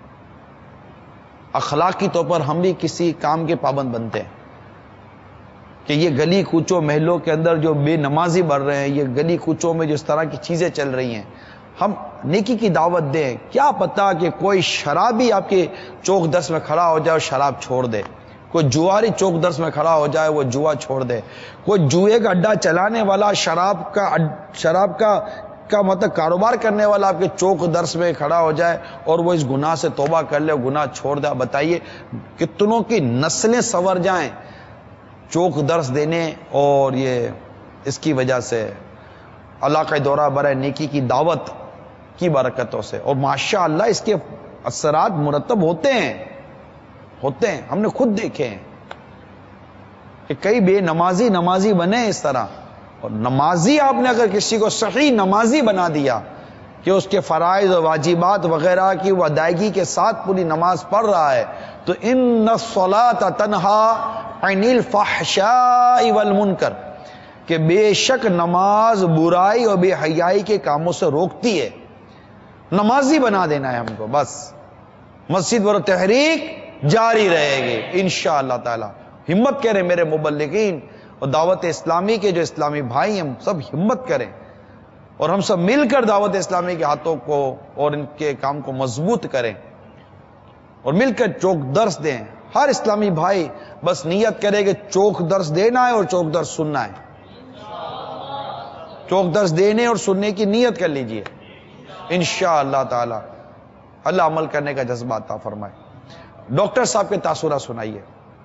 اخلاقی طور پر ہم بھی کسی کام کے پابند بنتے ہیں کہ یہ گلی کوچوں محلوں کے اندر جو بے نمازی بڑھ رہے ہیں، یہ گلی کوچوں میں جو اس طرح کی چیزیں چل رہی ہیں، ہم نیکی کی دعوت دیں۔ کیا پتا کہ کوئی شرابی آپ کے چوک درس میں کھڑا ہو جائے اور شراب چھوڑ دے، کوئی جواری چوک درس میں کھڑا ہو جائے وہ جوا چھوڑ دے، کوئی جوئے کا اڈا چلانے والا، شراب کا مطلب کاروبار کرنے والا آپ کے چوک درس میں کھڑا ہو جائے اور وہ اس گناہ سے توبہ کر لے، گناہ چھوڑ دے۔ بتائیے کتنوں کی نسلیں سنور جائیں چوک درس دینے اور یہ اس کی وجہ سے علاقہ دورہ برائے نیکی کی دعوت کی برکتوں سے، اور ماشاءاللہ اس کے اثرات مرتب ہوتے ہیں، ہم نے خود دیکھے ہیں کہ کئی بے نمازی بنے اس طرح، اور نمازی آپ نے اگر کسی کو صحیح نمازی بنا دیا کہ اس کے فرائض و واجبات وغیرہ کی وہ ادائیگی کے ساتھ پوری نماز پڑھ رہا ہے، تو ان الصلاۃ تنہا عن الفحشاء والمنکر، کہ بے شک نماز برائی اور بے حیائی کے کاموں سے روکتی ہے۔ نمازی بنا دینا ہے ہم کو، بس مسجد پر تحریک،
جاری رہے گی انشاءاللہ تعالی. ہمت کریں میرے مبلغین اور دعوت اسلامی کے جو اسلامی بھائی، ہم سب ہمت کریں اور ہم سب مل کر دعوت اسلامی کے ہاتھوں کو اور ان کے کام کو مضبوط کریں اور مل کر چوک درس دیں. ہر اسلامی بھائی بس نیت کرے کہ چوک درس دینا ہے اور چوک درس سننا ہے. چوک درس دینے اور سننے کی نیت کر لیجئے انشاءاللہ تعالی. اللہ عمل کرنے کا جذبہ عطا فرمائے. ڈاکٹر صاحب کے تاثرات سنائیے.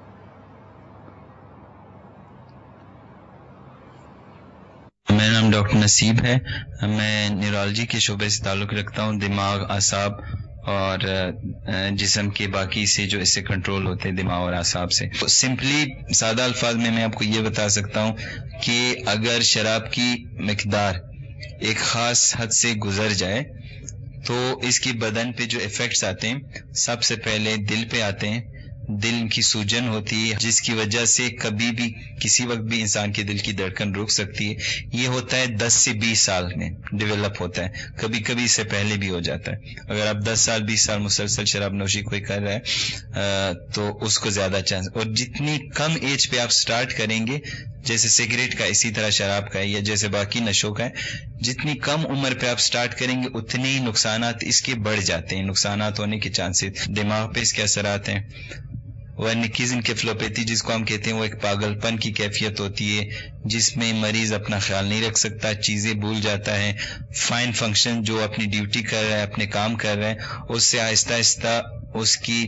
میرا نام ڈاکٹر نصیب ہے. میں نیورولوجی کے شعبے سے تعلق رکھتا ہوں. دماغ، اعصاب اور جسم کے باقی سے جو اس سے کنٹرول ہوتے ہیں دماغ اور اعصاب سے. سمپلی سادہ الفاظ میں آپ کو یہ بتا سکتا ہوں کہ اگر شراب کی مقدار ایک خاص حد سے گزر جائے تو اس کی بدن پہ جو ایفیکٹس آتے ہیں، سب سے پہلے دل پہ آتے ہیں. دل کی سوجن ہوتی ہے جس کی وجہ سے کبھی بھی کسی وقت بھی انسان کے دل کی دھڑکن رک سکتی ہے. یہ ہوتا ہے 10 سے 20 سال میں ڈیولپ ہوتا ہے، کبھی کبھی اس سے پہلے بھی ہو جاتا ہے. اگر آپ 10 سال 20 سال مسلسل شراب نوشی کوئی کر رہا ہے تو اس کو زیادہ چانس. اور جتنی کم ایج پہ آپ سٹارٹ کریں گے، جیسے سگریٹ کا اسی طرح شراب کا ہے یا جیسے باقی نشوں کا ہے، جتنی کم عمر پہ آپ سٹارٹ کریں گے اتنے ہی نقصانات اس کے بڑھ جاتے ہیں. نقصانات ہونے کے چانسز، دماغ پہ اس کے اثرات ہیں. ورنکیز انکیفلوپیتھی جس کو ہم کہتے ہیں، وہ ایک پاگل پن کی کیفیت ہوتی ہے جس میں مریض اپنا خیال نہیں رکھ سکتا، چیزیں بھول جاتا ہے. فائن فنکشن جو اپنی ڈیوٹی کر رہا ہے، اپنے کام کر رہا ہے، اس سے آہستہ آہستہ اس کی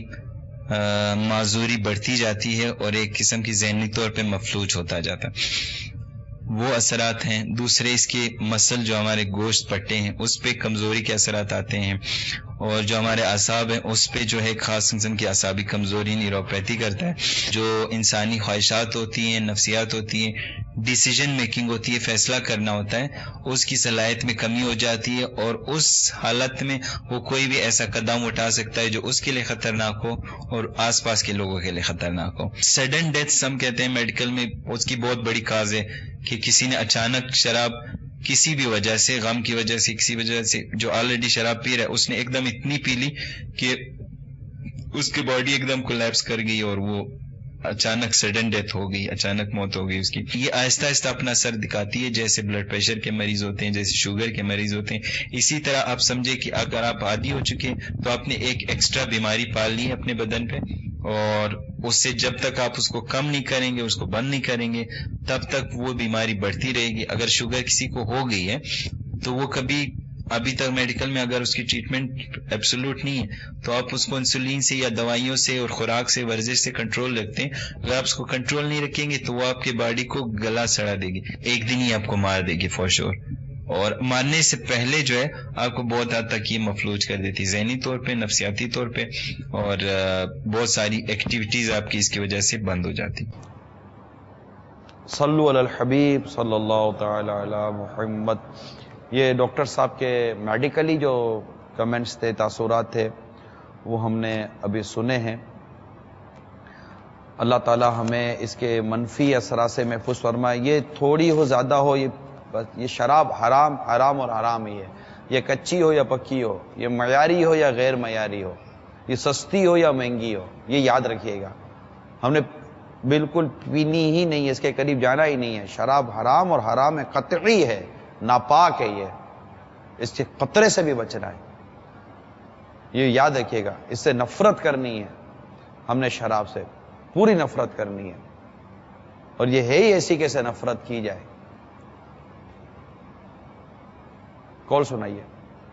معذوری بڑھتی جاتی ہے اور ایک قسم کی ذہنی طور پہ مفلوج ہوتا جاتا ہے. وہ اثرات ہیں. دوسرے اس کے مسل جو ہمارے گوشت پٹے ہیں اس پہ کمزوری کے اثرات آتے ہیں. اور جو ہمارے اعصاب ہیں اس پہ جو ہے خاص قسم کی اعصابی کمزوری نیوروپیتھی کرتا ہے. جو انسانی خواہشات ہوتی ہیں، نفسیات ہوتی ہیں، ڈیسیژن میکنگ ہوتی ہے، فیصلہ کرنا ہوتا ہے، اس کی صلاحیت میں کمی ہو جاتی ہے اور اس حالت میں وہ کوئی بھی ایسا قدم اٹھا سکتا ہے جو اس کے لیے خطرناک ہو اور آس پاس کے لوگوں کے لیے خطرناک ہو. سڈن ڈیتھ ہم کہتے ہیں میڈیکل میں، اس کی بہت بڑی کاز ہے کہ کسی نے اچانک شراب کسی بھی وجہ سے، غم کی وجہ سے، کسی وجہ سے، جو آلریڈی شراب پی رہا ہے اس نے ایک دم اتنی پی لی کہ اس کی باڈی ایک دم کولیپس کر گئی اور وہ اچانک سڈن ڈیتھ ہو گئی، اچانک موت ہو گئی اس کی. یہ آہستہ آہستہ اپنا اثر دکھاتی ہے، جیسے بلڈ پریشر کے مریض ہوتے ہیں، جیسے شوگر کے مریض ہوتے ہیں. اسی طرح آپ سمجھے کہ اگر آپ عادی ہو چکے تو آپ نے ایک ایکسٹرا بیماری پال لی ہے اپنے بدن پہ، اور اس سے جب تک آپ اس کو کم نہیں کریں گے، اس کو بند نہیں کریں گے، تب تک وہ بیماری بڑھتی رہے گی. اگر شوگر کسی کو ہو گئی ہے تو وہ کبھی ابھی تک میڈیکل میں اگر اس کی ٹریٹمنٹ ایبسولوٹ نہیں ہے تو آپ اس کو انسولین سے یا دوائیوں سے اور خوراک سے، ورزش سے کنٹرول رکھتے ہیں. اگر آپ اس کو کنٹرول نہیں رکھیں گے تو وہ آپ کے باڈی کو گلا سڑا دے گی، ایک دن ہی آپ کو مار دے گی فور شور. اور مارنے سے پہلے جو ہے آپ کو بہت حد تک یہ مفلوج کر دیتی، ذہنی طور پہ، نفسیاتی طور پہ، اور بہت ساری ایکٹیویٹیز آپ کی اس کی وجہ سے بند ہو جاتی.
صلو علی الحبیب صلی اللہ تعالی علی محمد. یہ ڈاکٹر صاحب کے میڈیکلی جو کمنٹس تھے، تاثرات تھے، وہ ہم نے ابھی سنے ہیں. اللہ تعالی ہمیں اس کے منفی اثرات سے محفوظ فرمائے. یہ تھوڑی ہو، زیادہ ہو، یہ شراب حرام اور حرام ہی ہے. یہ کچی ہو یا پکی ہو، یہ معیاری ہو یا غیر معیاری ہو، یہ سستی ہو یا مہنگی ہو، یہ یاد رکھیے گا. ہم نے بالکل پینی ہی نہیں ہے، اس کے قریب جانا ہی نہیں ہے. شراب حرام اور حرام ہے، قطعی ہے، ناپاک ہے. یہ اس کے قطرے سے بھی بچنا ہے، یہ یاد رکھیے گا. اس سے نفرت کرنی ہے ہم نے، شراب سے پوری نفرت کرنی ہے. اور یہ ہے ہی ایسی کیسے نفرت کی جائے. کال سنائیے.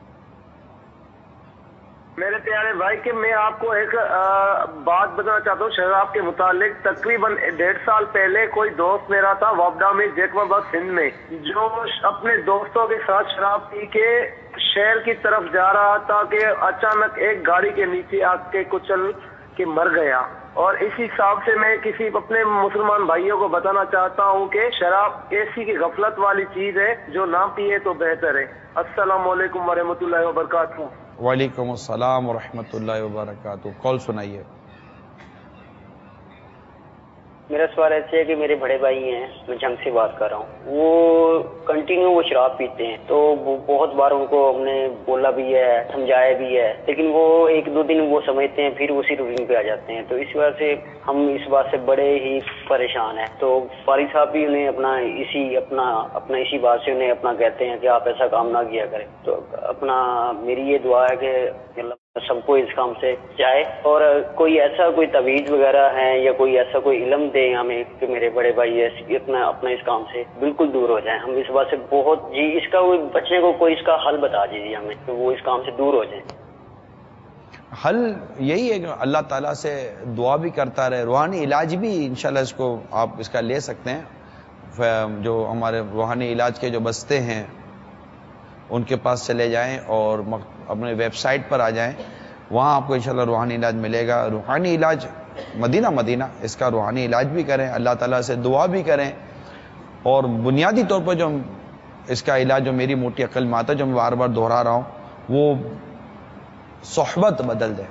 میرے پیارے بھائی کہ میں آپ کو ایک بات بتانا چاہتا ہوں شراب کے متعلق. تقریباً 1.5 سال پہلے کوئی دوست میرا تھا وابڈا میں، جیکب سندھ میں، جو اپنے دوستوں کے ساتھ شراب پی کے شہر کی طرف جا رہا تھا کہ اچانک ایک گاڑی کے نیچے آ کے کچل کے مر گیا. اور اسی حساب سے میں کسی اپنے مسلمان بھائیوں کو بتانا چاہتا ہوں کہ شراب ایسی کی غفلت والی چیز ہے جو نہ پیے تو بہتر ہے. السلام علیکم ورحمۃ اللہ وبرکاتہ.
وعلیکم السلام ورحمۃ اللہ وبرکاتہ. کال سنائیے.
میرا سوال ایسے ہے کہ میرے بڑے بھائی ہیں، میں جنگ سے بات کر رہا ہوں، وہ کنٹینیو وہ شراب پیتے ہیں، تو وہ بہت بار ان کو ہم نے بولا بھی ہے، سمجھایا بھی ہے، لیکن وہ ایک دو دن وہ سمجھتے ہیں، پھر اسی روٹین پہ آ جاتے ہیں. تو اس وجہ سے ہم اس بات سے بڑے ہی پریشان ہیں. تو فارغ صاحب بھی انہیں اپنا اسی بات سے انہیں اپنا کہتے ہیں کہ آپ ایسا کام نہ کیا کریں. تو میری یہ دعا ہے کہ اللہ سب کو اس کام سے چاہے، اور کوئی تعویذ وغیرہ ہے یا کوئی ایسا کوئی علم دے ہمیں کہ میرے بڑے بھائی اپنا اس کام سے بالکل دور ہو جائیں. ہم اس بات سے بہت اس کا بچنے کو کوئی اس کا حل بتا دیجیے ہمیں کہ وہ اس کام سے دور ہو جائیں.
حل یہی ہے کہ اللہ تعالیٰ سے دعا بھی کرتا رہے، روحانی علاج بھی انشاءاللہ اس کو آپ اس کا لے سکتے ہیں. جو ہمارے روحانی علاج کے جو بستے ہیں ان کے پاس چلے جائیں اور اپنے ویب سائٹ پر آ جائیں، وہاں آپ کو انشاءاللہ روحانی علاج ملے گا. روحانی علاج مدینہ اس کا روحانی علاج بھی کریں، اللہ تعالیٰ سے دعا بھی کریں، اور بنیادی طور پر جو اس کا علاج جو میری موٹی عقل میں آتا ہے، جو میں بار بار دہرا رہا ہوں، وہ صحبت بدل دیں.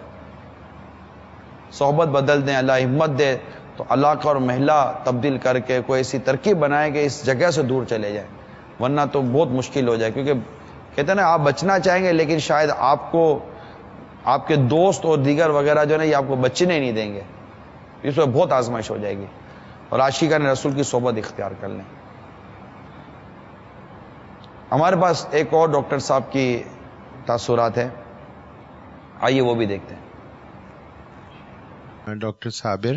صحبت بدل دیں، اللہ ہمت دے تو علاقہ اور محلہ تبدیل کر کے کوئی ایسی ترکیب بنائیں کہ اس جگہ سے دور چلے جائیں، ورنہ تو بہت مشکل ہو جائے. کیونکہ کہتے ہیں نا آپ بچنا چاہیں گے لیکن شاید آپ کو آپ کے دوست اور دیگر وغیرہ جو ہے نا یہ آپ کو بچنے نہیں دیں گے، اس میں بہت آزمائش ہو جائے گی. اور عاشقان رسول کی صحبت اختیار کر لیں. ہمارے پاس ایک اور ڈاکٹر صاحب کی تاثرات ہیں، آئیے وہ بھی دیکھتے ہیں.
Doctor Sabir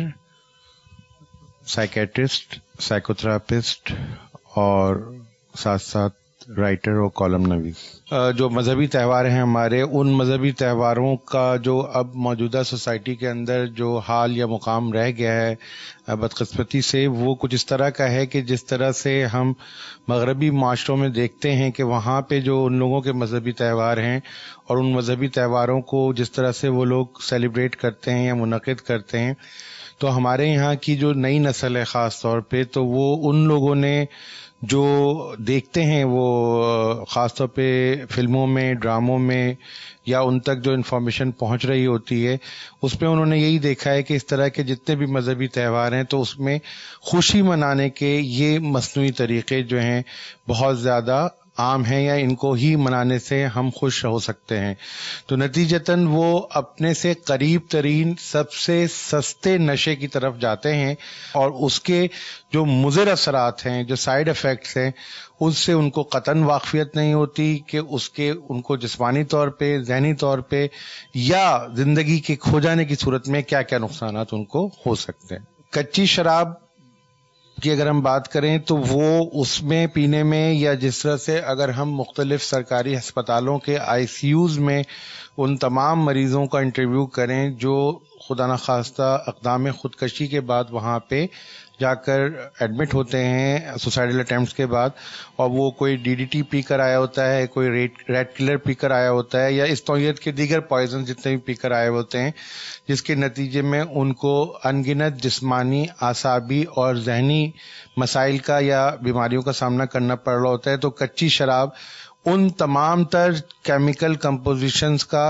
psychiatrist, psychotherapist اور ساتھ ساتھ رائٹر اور کالم نویس. جو مذہبی تہوار ہیں ہمارے، ان مذہبی تہواروں کا جو اب موجودہ سوسائٹی کے اندر جو حال یا مقام رہ گیا ہے بدقسمتی سے، وہ کچھ اس طرح کا ہے کہ جس طرح سے ہم مغربی معاشروں میں دیکھتے ہیں کہ وہاں پہ جو ان لوگوں کے مذہبی تہوار ہیں اور ان مذہبی تہواروں کو جس طرح سے وہ لوگ سیلیبریٹ کرتے ہیں یا منعقد کرتے ہیں، تو ہمارے یہاں کی جو نئی نسل ہے خاص طور پہ، تو وہ ان لوگوں نے جو دیکھتے ہیں، وہ خاص طور پہ فلموں میں، ڈراموں میں، یا ان تک جو انفارمیشن پہنچ رہی ہوتی ہے، اس میں انہوں نے یہی دیکھا ہے کہ اس طرح کے جتنے بھی مذہبی تہوار ہیں تو اس میں خوشی منانے کے یہ مصنوعی طریقے جو ہیں بہت زیادہ عام ہیں، یا ان کو ہی منانے سے ہم خوش ہو سکتے ہیں. تو نتیجتاً وہ اپنے سے قریب ترین سب سے سستے نشے کی طرف جاتے ہیں، اور اس کے جو مضر اثرات ہیں، جو سائیڈ ایفیکٹس ہیں، اس سے ان کو قطعاً واقفیت نہیں ہوتی کہ ان کو جسمانی طور پہ، ذہنی طور پہ یا زندگی کے کھو جانے کی صورت میں کیا کیا نقصانات ان کو ہو سکتے ہیں. کچی شراب کی اگر ہم بات کریں تو وہ اس میں پینے میں، یا جس طرح سے اگر ہم مختلف سرکاری ہسپتالوں کے ICUs میں ان تمام مریضوں کا انٹرویو کریں جو خدا نخواستہ اقدام خودکشی کے بعد وہاں پہ جا کر ایڈمٹ ہوتے ہیں سوسائڈل اٹیمپٹس کے بعد، اور وہ کوئی DDT پی کر آیا ہوتا ہے، کوئی ریٹ کلر پی کر آیا ہوتا ہے، یا اس نوعیت کے دیگر پوائزن جتنے بھی پی کر آئے ہوتے ہیں، جس کے نتیجے میں ان کو انگنت جسمانی، اعصابی اور ذہنی مسائل کا یا بیماریوں کا سامنا کرنا پڑ رہا ہوتا ہے. تو کچی شراب ان تمام تر کیمیکل کمپوزیشنز کا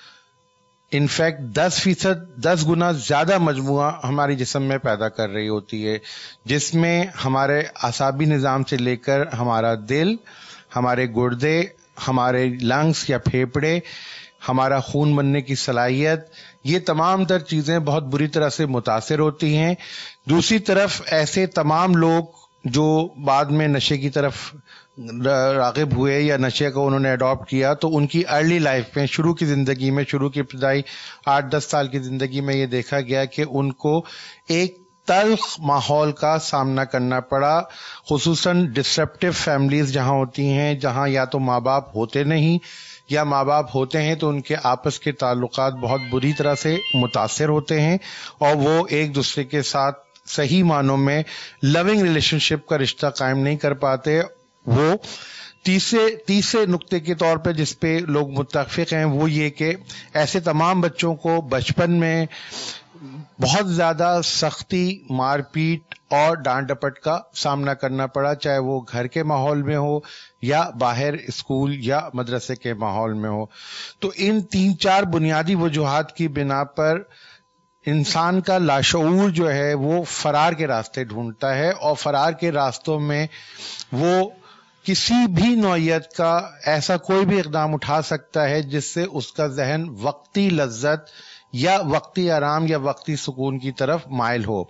انفیکٹ 10 گنا زیادہ مجموعہ ہماری جسم میں پیدا کر رہی ہوتی ہے، جس میں ہمارے اعصابی نظام سے لے کر ہمارا دل، ہمارے گردے، ہمارے لنگس یا پھیپھڑے، ہمارا خون بننے کی صلاحیت، یہ تمام تر چیزیں بہت بری طرح سے متاثر ہوتی ہیں. دوسری طرف ایسے تمام لوگ جو بعد میں نشے کی طرف راغب ہوئے یا نشے کو انہوں نے اڈاپٹ کیا، تو ان کی ارلی لائف میں، شروع کی زندگی میں، شروع کی ابتدائی 8-10 سال کی زندگی میں یہ دیکھا گیا کہ ان کو ایک تلخ ماحول کا سامنا کرنا پڑا، خصوصاً ڈسرپٹیو فیملیز جہاں ہوتی ہیں، جہاں یا تو ماں باپ ہوتے نہیں، یا ماں باپ ہوتے ہیں تو ان کے آپس کے تعلقات بہت بری طرح سے متاثر ہوتے ہیں، اور وہ ایک دوسرے کے ساتھ صحیح معنوں میں لونگ ریلیشن شپ کا رشتہ قائم نہیں کر پاتے. وہ تیسرے نقطے کے طور پہ جس پہ لوگ متفق ہیں وہ یہ کہ ایسے تمام بچوں کو بچپن میں بہت زیادہ سختی، مار پیٹ اور ڈانٹ ڈپٹ کا سامنا کرنا پڑا، چاہے وہ گھر کے ماحول میں ہو یا باہر اسکول یا مدرسے کے ماحول میں ہو. تو ان 3-4 بنیادی وجوہات کی بنا پر انسان کا لاشعور جو ہے وہ فرار کے راستے ڈھونڈتا ہے، اور فرار کے راستوں میں وہ کسی بھی نوعیت کا ایسا کوئی بھی اقدام اٹھا سکتا ہے جس سے اس کا ذہن وقتی لذت یا وقتی آرام یا وقتی سکون کی طرف مائل ہو۔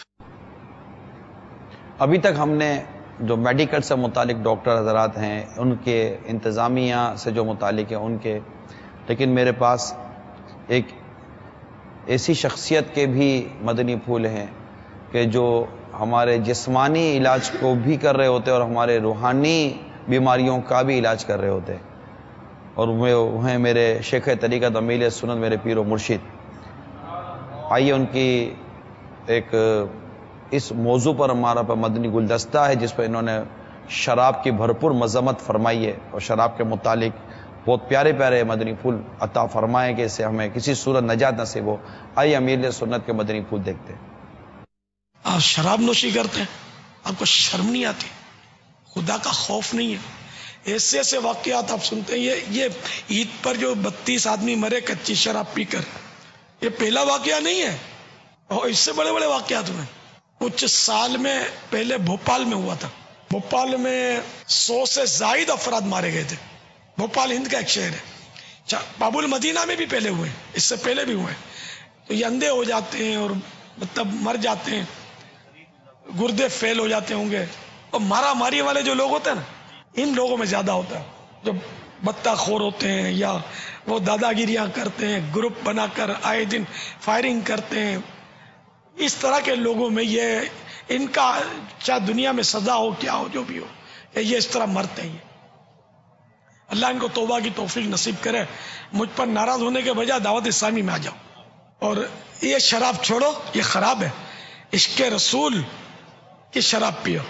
ابھی تک ہم نے جو میڈیکل سے متعلق ڈاکٹر حضرات ہیں ان کے، انتظامیہ سے جو متعلق ہیں ان کے، لیکن میرے پاس ایک ایسی شخصیت کے بھی مدنی پھول ہیں کہ جو ہمارے جسمانی علاج کو بھی کر رہے ہوتے اور ہمارے روحانی بیماریوں کا بھی علاج کر رہے ہوتے، اور وہ ہیں میرے شیخ طریقت امیل سنت، میرے پیر و مرشد۔ آئیے ان کی ایک اس موضوع پر ہمارا مدنی گلدستہ ہے جس پہ انہوں نے شراب کی بھرپور مذمت فرمائی ہے، اور شراب کے متعلق بہت پیارے پیارے مدنی پھول عطا فرمائے کہ اس سے ہمیں کسی صورت نجات نصیب ہو۔ آئیے امیر سنت کے مدنی پھول دیکھتے ہیں۔
آپ شراب نوشی کرتے ہیں، آپ کو شرم نہیں آتی، خدا کا خوف نہیں ہے؟ ایسے ایسے واقعات آپ سنتے ہیں۔ یہ عید پر جو 32 آدمی مرے کچی شراب پی کر، یہ پہلا واقعہ نہیں ہے، اور اس سے بڑے بڑے واقعات ہوئے۔ کچھ سال میں پہلے بھوپال میں ہوا تھا، بھوپال میں 100 سے زائد افراد مارے گئے تھے۔ بھوپال ہند کا ایک شہر ہے۔ باب المدینہ میں بھی پہلے ہوئے، اس سے پہلے بھی ہوئے۔ تو یہ اندھے ہو جاتے ہیں اور مطلب مر جاتے ہیں، گردے فیل ہو جاتے ہوں گے، اور مارا ماری والے جو لوگ ہوتے ہیں نا، ان لوگوں میں زیادہ ہوتا ہے، جو بتہ خور ہوتے ہیں یا وہ دادا گیریاں کرتے ہیں، گروپ بنا کر آئے دن فائرنگ کرتے ہیں۔ اس طرح کے لوگوں میں یہ ان کا چاہے دنیا میں سزا ہو کیا ہو جو بھی ہو، یہ اس طرح مرتے ہیں۔ اللہ ان کو توبہ کی توفیق نصیب کرے۔ مجھ پر ناراض ہونے کے بجائے دعوت اسلامی میں آ جاؤ، اور یہ شراب چھوڑو، یہ خراب ہے۔ عشق رسول کی شراب پیو۔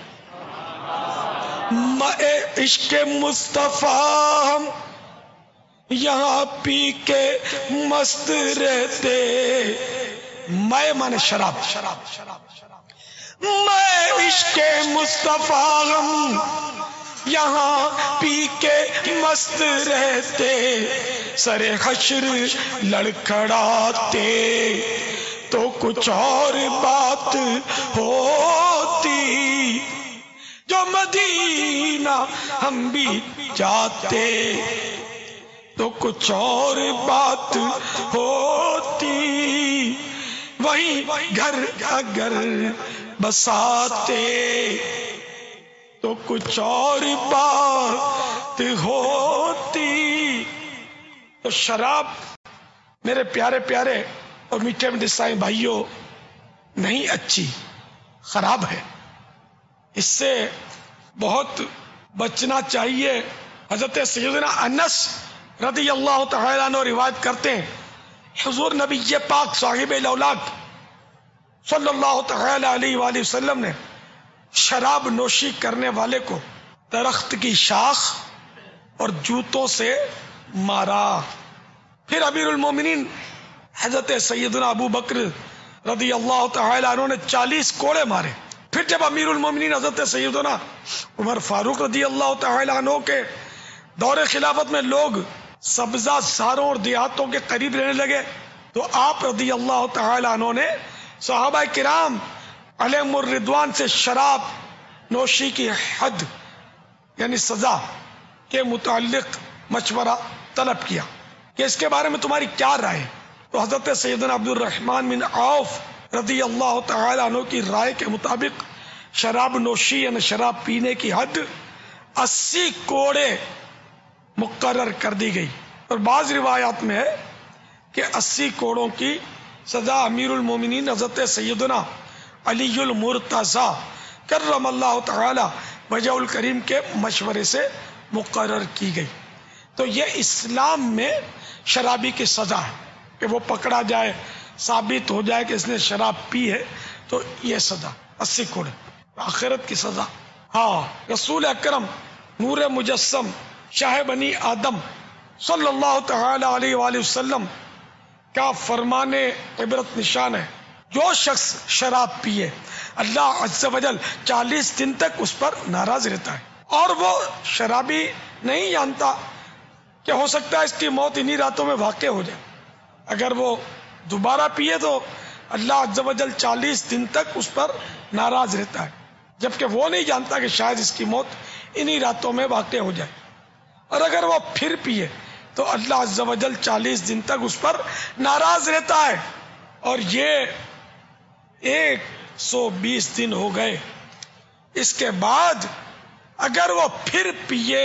عشق مصطفیٰ ہم یہاں پی کے مست رہتے۔ میں مانے شراب، میں عشق مصطفیٰ ہم یہاں پی کے مست رہتے، سر حشر لڑکھڑاتے تو کچھ اور بات ہوتی، جو مدینہ ہم بھی جاتے تو کچھ اور بات ہوتی، وہیں گھر اگر بساتے تو کچھ اور بات ہوتی۔ تو شراب میرے پیارے پیارے اور میٹھے میٹھے عیسائی بھائیوں نہیں اچھی، خراب ہے، اس سے بہت بچنا چاہیے۔ حضرت سیدنا انس رضی اللہ تعالیٰ عنہ روایت کرتے ہیں، حضور نبی پاک صاحب الاولاق صلی اللہ تعالی علیہ وآلہ وسلم نے شراب نوشی کرنے والے کو درخت کی شاخ اور جوتوں سے مارا۔ پھر امیر المومنین حضرت سیدنا ابو بکر رضی اللہ تعالی عنہ نے 40 کوڑے مارے۔ پھر جب امیر المومنین حضرت سیدنا عمر فاروق رضی اللہ تعالی عنہ کے دور خلافت میں لوگ سبزہ زاروں اور دیہاتوں کے قریب رہنے لگے، تو آپ رضی اللہ تعالی عنہ نے صحابہ کرام علیہم الرضوان سے شراب نوشی کی حد یعنی سزا کے متعلق مشورہ طلب کیا کہ اس کے بارے میں تمہاری کیا رائے ہے؟ تو حضرت سیدنا عبد الرحمن بن عوف رضی اللہ تعالی عنہ کی رائے کے مطابق شراب نوشی یعنی شراب پینے کی حد 80 کوڑے مقرر کر دی گئی، اور بعض روایات میں ہے کہ 80 کوڑوں کی سزا امیر المومنین حضرت سیدنا علی المرتضی کرم اللہ تعالی وجہ الکریم کے مشورے سے مقرر کی گئی۔ تو یہ اسلام میں شرابی کی سزا ہے کہ وہ پکڑا جائے، ثابت ہو جائے کہ اس نے شراب پی ہے تو یہ سزا 80 کوڑے، آخرت کی سزا۔ ہاں، رسول اکرم نور مجسم شاہ بنی آدم صلی اللہ تعالی علیہ وآلہ وسلم کا فرمان عبرت نشان ہے، جو شخص شراب پیے اللہ عز و جل 40 دن تک اس پر ناراض رہتا ہے، اور وہ شرابی نہیں جانتا کہ ہو سکتا ہے اس کی موت انہی راتوں میں واقع ہو جائے۔ اگر وہ دوبارہ پیے تو اللہ عز و جل 40 دن تک اس پر ناراض رہتا ہے، جبکہ وہ نہیں جانتا کہ شاید اس کی موت انہی راتوں میں واقع ہو جائے. اور اگر وہ پھر پیے تو اللہ عز و جل 40 دن تک اس پر ناراض رہتا ہے. اور یہ 120 دن ہو گئے. اس کے بعد اگر وہ پھر پیے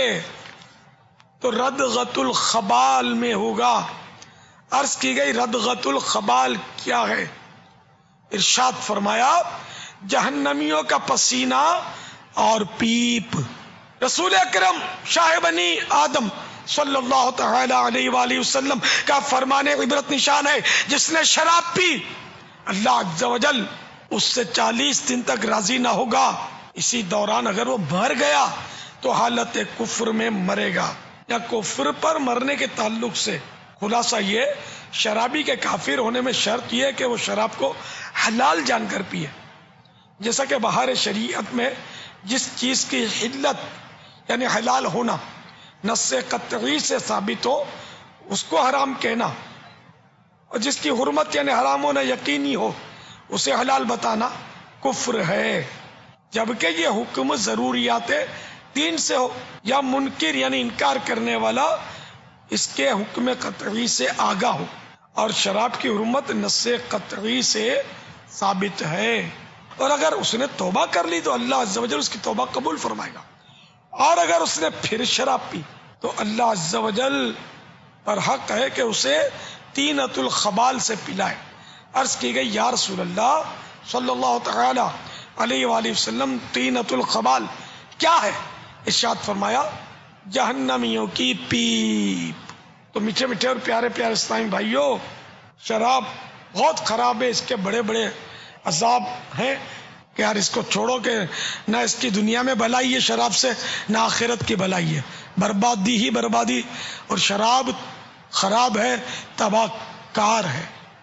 تو ردغت الخبال میں ہوگا. عرض کی گئی ردغت الخبال کیا ہے؟ ارشاد فرمایا جہنمیوں کا پسینہ اور پیپ. رسول اکرم شاہ بنی آدم صلی اللہ تعالی علیہ وآلہ وسلم کا فرمان عبرت نشان ہے، جس نے شراب پی اللہ عز و جل اس سے 40 دن تک راضی نہ ہوگا. اسی دوران اگر وہ مر گیا تو حالت کفر میں مرے گا. یا کفر پر مرنے کے تعلق سے خلاصہ یہ، شرابی کے کافر ہونے میں شرط یہ کہ وہ شراب کو حلال جان کر پیے. جیسا کہ بہار شریعت میں جس چیز کی حلت یعنی حلال ہونا نص قطعی سے ثابت ہو اس کو حرام کہنا، اور جس کی حرمت یعنی حرام ہونا یقینی ہو اسے حلال بتانا کفر ہے. جبکہ یہ حکم ضروریات دین سے ہو یا منکر یعنی انکار کرنے والا اس کے حکم قطعی سے آگاہ ہو. اور شراب کی حرمت نص قطعی سے ثابت ہے. اور اگر اس نے توبہ کر لی تو اللہ عز و جل اس کی توبہ قبول فرمائے گا. اور اگر اس نے پھر شراب پی تو اللہ عز و جل پر حق ہے کہ اسے طینۃ الخبال سے پلائے. عرض کی گئی یا رسول اللہ صلی اللہ تعالی علیہ وآلہ وسلم طینۃ الخبال کیا ہے؟ ارشاد فرمایا جہنمیوں کی پیپ. تو میٹھے میٹھے اور پیارے پیارے اسلامی بھائیوں، شراب بہت خراب ہے. اس کے بڑے بڑے عذاب ہیں کہ یار اس کو چھوڑو، کہ نہ اس کی دنیا میں بھلائی ہے شراب سے، نہ آخرت کی بھلائی ہے. بربادی ہی بربادی. اور شراب خراب ہے، تباہ کار ہے.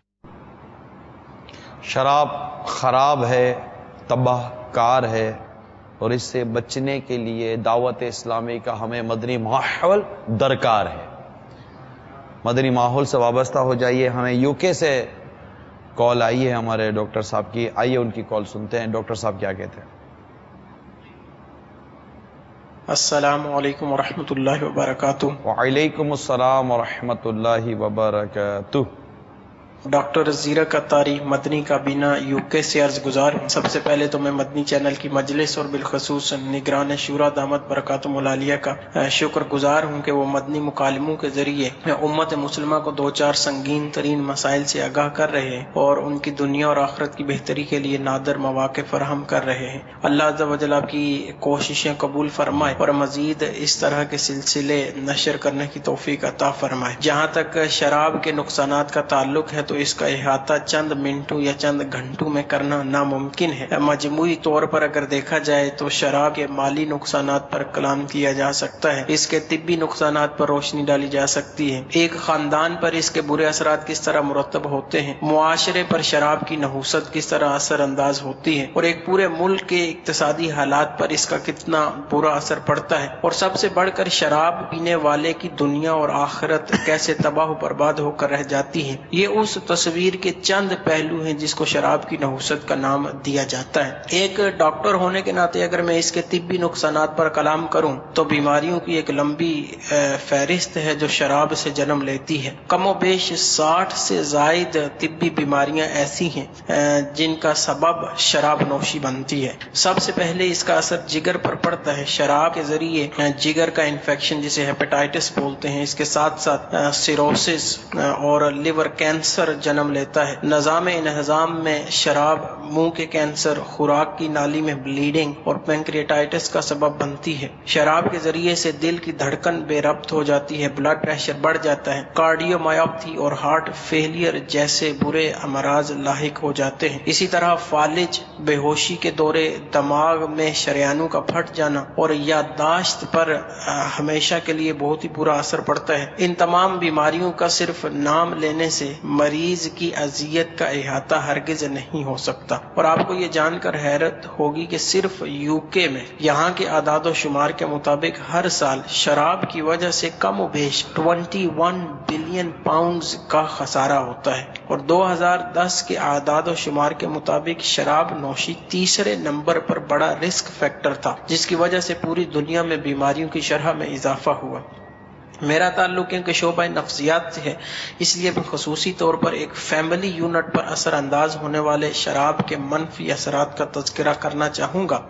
شراب خراب ہے، تباہ کار ہے، اور اس سے بچنے کے لیے دعوت اسلامی کا ہمیں مدنی ماحول درکار ہے. مدنی ماحول سے وابستہ ہو جائیے. ہمیں UK سے کال آئی ہے ہمارے ڈاکٹر صاحب کی، آئیے ان کی کال سنتے ہیں. ڈاکٹر صاحب کیا کہتے ہیں؟
السلام علیکم ورحمۃ اللہ وبرکاتہ.
وعلیکم السلام ورحمۃ اللہ وبرکاتہ.
ڈاکٹر زیرک اتاری مدنی کابینہ UK سے عرض گزار ہوں. سب سے پہلے تو میں مدنی چینل کی مجلس اور بالخصوص نگران شورا دامت برکاتہم العالیہ کا شکر گزار ہوں کہ وہ مدنی مکالموں کے ذریعے امت مسلمہ کو 2-4 سنگین ترین مسائل سے آگاہ کر رہے ہیں اور ان کی دنیا اور آخرت کی بہتری کے لیے نادر مواقع فراہم کر رہے ہیں. اللہ عز و جل آپ کی کوششیں قبول فرمائے اور مزید اس طرح کے سلسلے نشر کرنے کی توفیق عطا فرمائے. جہاں تک شراب کے نقصانات کا تعلق ہے تو اس کا احاطہ چند منٹوں یا چند گھنٹوں میں کرنا ناممکن ہے. مجموعی طور پر اگر دیکھا جائے تو شراب کے مالی نقصانات پر کلام کیا جا سکتا ہے، اس کے طبی نقصانات پر روشنی ڈالی جا سکتی ہے، ایک خاندان پر اس کے برے اثرات کس طرح مرتب ہوتے ہیں، معاشرے پر شراب کی نحوست کس طرح اثر انداز ہوتی ہے، اور ایک پورے ملک کے اقتصادی حالات پر اس کا کتنا برا اثر پڑتا ہے، اور سب سے بڑھ کر شراب پینے والے کی دنیا اور آخرت کیسے تباہ و برباد ہو کر رہ جاتی ہے. یہ اس تصویر کے چند پہلو ہیں جس کو شراب کی نحوست کا نام دیا جاتا ہے. ایک ڈاکٹر ہونے کے ناطے اگر میں اس کے طبی نقصانات پر کلام کروں تو بیماریوں کی ایک لمبی فہرست ہے جو شراب سے جنم لیتی ہے. کم و بیش 60 سے زائد طبی بیماریاں ایسی ہیں جن کا سبب شراب نوشی بنتی ہے. سب سے پہلے اس کا اثر جگر پر پڑتا ہے. شراب کے ذریعے جگر کا انفیکشن جسے ہیپاٹائٹس بولتے ہیں، اس کے ساتھ ساتھ سیروسس اور لیور کینسر جنم لیتا ہے. نظام انہضام میں شراب منہ کے کینسر، خوراک کی نالی میں بلیڈنگ اور پینکریٹائٹس کا سبب بنتی ہے. شراب کے ذریعے سے دل کی دھڑکن بے ربط ہو جاتی ہے، بلڈ پریشر بڑھ جاتا ہے، کارڈیو مایوپتھی اور ہارٹ فیلئر جیسے برے امراض لاحق ہو جاتے ہیں. اسی طرح فالج، بے ہوشی کے دورے، دماغ میں شریانوں کا پھٹ جانا اور یادداشت پر ہمیشہ کے لیے بہت ہی برا اثر پڑتا ہے. ان تمام بیماریوں کا صرف نام لینے سے مریض مریض کی اذیت کا احاطہ ہرگز نہیں ہو سکتا۔ اور آپ کو یہ جان کر حیرت ہوگی کہ صرف UK میں یہاں کے اعداد و شمار کے مطابق ہر سال شراب کی وجہ سے کم و بیش 21 بلین پاؤنڈز کا خسارہ ہوتا ہے، اور 2010 کے اعداد و شمار کے مطابق شراب نوشی تیسرے نمبر پر بڑا رسک فیکٹر تھا، جس کی وجہ سے پوری دنیا میں بیماریوں کی شرح میں اضافہ ہوا۔ میرا تعلق ان کے شعبہ نفسیات سے ہے، اس لیے میں خصوصی طور پر ایک فیملی یونٹ پر اثر انداز ہونے والے شراب کے منفی اثرات کا تذکرہ کرنا چاہوں گا۔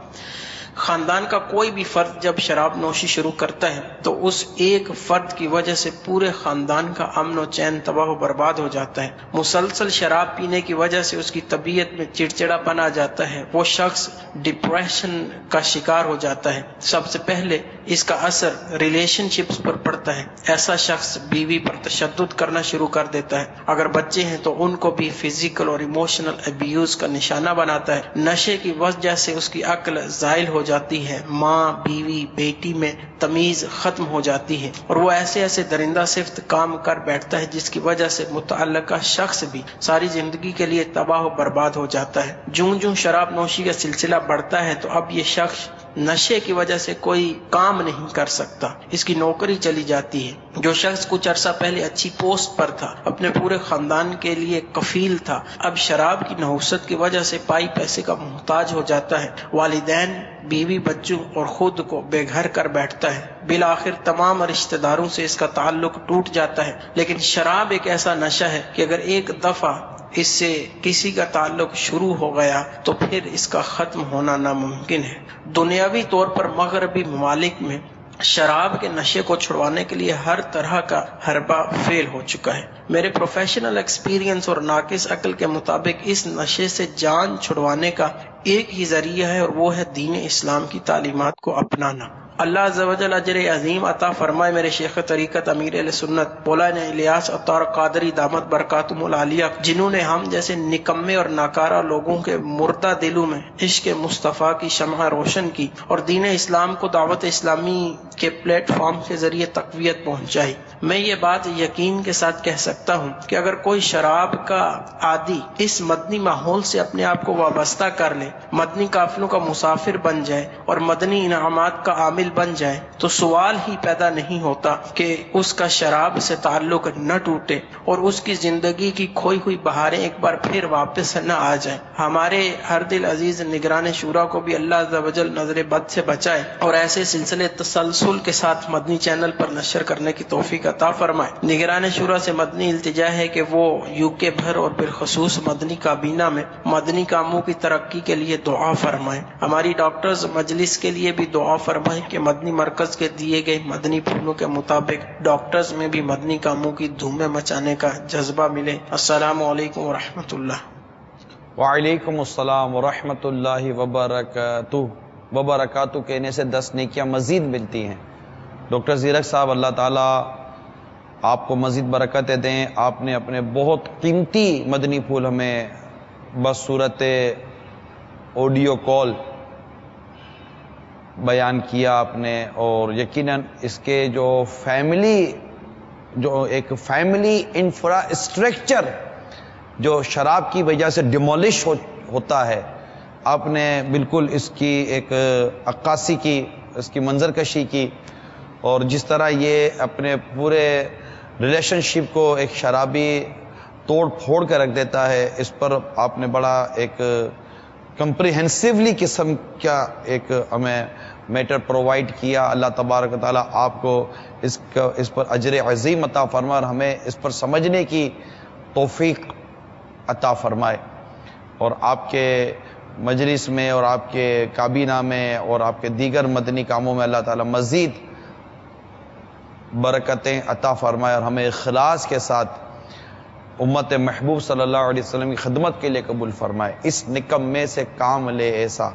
خاندان کا کوئی بھی فرد جب شراب نوشی شروع کرتا ہے تو اس ایک فرد کی وجہ سے پورے خاندان کا امن و چین تباہ و برباد ہو جاتا ہے۔ مسلسل شراب پینے کی وجہ سے اس کی طبیعت میں چڑچڑا پن آ جاتا ہے، وہ شخص ڈپریشن کا شکار ہو جاتا ہے۔ سب سے پہلے اس کا اثر ریلیشن شپس پر پڑتا ہے، ایسا شخص بیوی پر تشدد کرنا شروع کر دیتا ہے، اگر بچے ہیں تو ان کو بھی فزیکل اور ایموشنل ابیوز کا نشانہ بناتا ہے۔ نشے کی وجہ سے اس کی عقل زائل ہو جاتی ہے، ماں بیوی بیٹی میں تمیز ختم ہو جاتی ہے، اور وہ ایسے درندہ صفت کام کر بیٹھتا ہے جس کی وجہ سے متعلقہ شخص بھی ساری زندگی کے لیے تباہ و برباد ہو جاتا ہے۔ جوں شراب نوشی کا سلسلہ بڑھتا ہے تو اب یہ شخص نشے کی وجہ سے کوئی کام نہیں کر سکتا، اس کی نوکری چلی جاتی ہے۔ جو شخص کچھ عرصہ پہلے اچھی پوسٹ پر تھا، اپنے پورے خاندان کے لیے کفیل تھا، اب شراب کی نحوست کی وجہ سے پائی پیسے کا محتاج ہو جاتا ہے، والدین بیوی بچوں اور خود کو بے گھر کر بیٹھتا ہے، بالآخر تمام رشتہ داروں سے اس کا تعلق ٹوٹ جاتا ہے۔ لیکن شراب ایک ایسا نشہ ہے کہ اگر ایک دفعہ اس سے کسی کا تعلق شروع ہو گیا تو پھر اس کا ختم ہونا ناممکن ہے۔ دنیاوی طور پر مغربی ممالک میں شراب کے نشے کو چھڑوانے کے لیے ہر طرح کا حربہ فیل ہو چکا ہے۔ میرے پروفیشنل ایکسپیرینس اور ناقص عقل کے مطابق اس نشے سے جان چھڑوانے کا ایک ہی ذریعہ ہے، اور وہ ہے دین اسلام کی تعلیمات کو اپنانا۔ اللہ عز و جل اجر عظیم عطا فرمائے میرے شیخ طریقت امیر اہل سنت مولانا الیاس عطار قادری دامت برکاتہم العالیہ، جنہوں نے ہم جیسے نکمے اور ناکارہ لوگوں کے مردہ دلوں میں عشق مصطفیٰ کی شمع روشن کی اور دین اسلام کو دعوت اسلامی کے پلیٹ فارم کے ذریعے تقویت پہنچائی۔ میں یہ بات یقین کے ساتھ کہہ سکتا ہوں کہ اگر کوئی شراب کا عادی اس مدنی ماحول سے اپنے آپ کو وابستہ کر لے، مدنی قافلوں کا مسافر بن جائے اور مدنی انعامات کا عامل بن جائے، تو سوال ہی پیدا نہیں ہوتا کہ اس کا شراب سے تعلق نہ ٹوٹے اور اس کی زندگی کی کھوئی ہوئی بہاریں ایک بار پھر واپس نہ آ جائیں۔ ہمارے ہر دل عزیز نگران شورا کو بھی اللہ عز و جل نظر بد سے بچائے اور ایسے سلسلے تسلسل کے ساتھ مدنی چینل پر نشر کرنے کی توفیق عطا فرمائے۔ نگران شورا سے مدنی التجا ہے کہ وہ UK بھر اور بالخصوص مدنی کابینہ میں مدنی کاموں کی ترقی کے لیے دعا فرمائیں۔ ہماری ڈاکٹرز مجلس کے لیے بھی دعا فرمائیں کہ مدنی مرکز کے دیے گئے مدنی پھولوں کے مطابق ڈاکٹرز میں بھی مدنی کاموں کی دھومیں مچانے کا جذبہ ملے۔ السلام علیکم ورحمۃ اللہ۔
وعلیکم السلام ورحمۃ اللہ وبرکاتہ کہنے سے 10 نیکیاں مزید ملتی ہیں۔ ڈاکٹر زیرک صاحب، اللہ تعالیٰ آپ کو مزید برکتیں دیں۔ آپ نے اپنے بہت قیمتی مدنی پھول ہمیں بس صورت آڈیو کال بیان کیا آپ نے، اور یقیناً اس کے جو ایک فیملی انفراسٹرکچر جو شراب کی وجہ سے ڈیمولش ہوتا ہے، آپ نے بالکل اس کی ایک عکاسی کی، اس کی منظر کشی کی، اور جس طرح یہ اپنے پورے ریلیشن شپ کو ایک شرابی توڑ پھوڑ کے رکھ دیتا ہے، اس پر آپ نے بڑا ایک کمپریہنسولی قسم کا ایک ہمیں میٹر پرووائڈ کیا۔ اللہ تبارک و تعالیٰ آپ کو اس پر اجر عظیم عطا فرمائے اور ہمیں اس پر سمجھنے کی توفیق عطا فرمائے، اور آپ کے مجلس میں اور آپ کے کابینہ میں اور آپ کے دیگر مدنی کاموں میں اللہ تعالیٰ مزید برکتیں عطا فرمائے اور ہمیں اخلاص کے ساتھ امت محبوب صلی اللہ علیہ وسلم کی خدمت کے لیے قبول فرمائے۔ اس نکمے سے کام لے ایسا،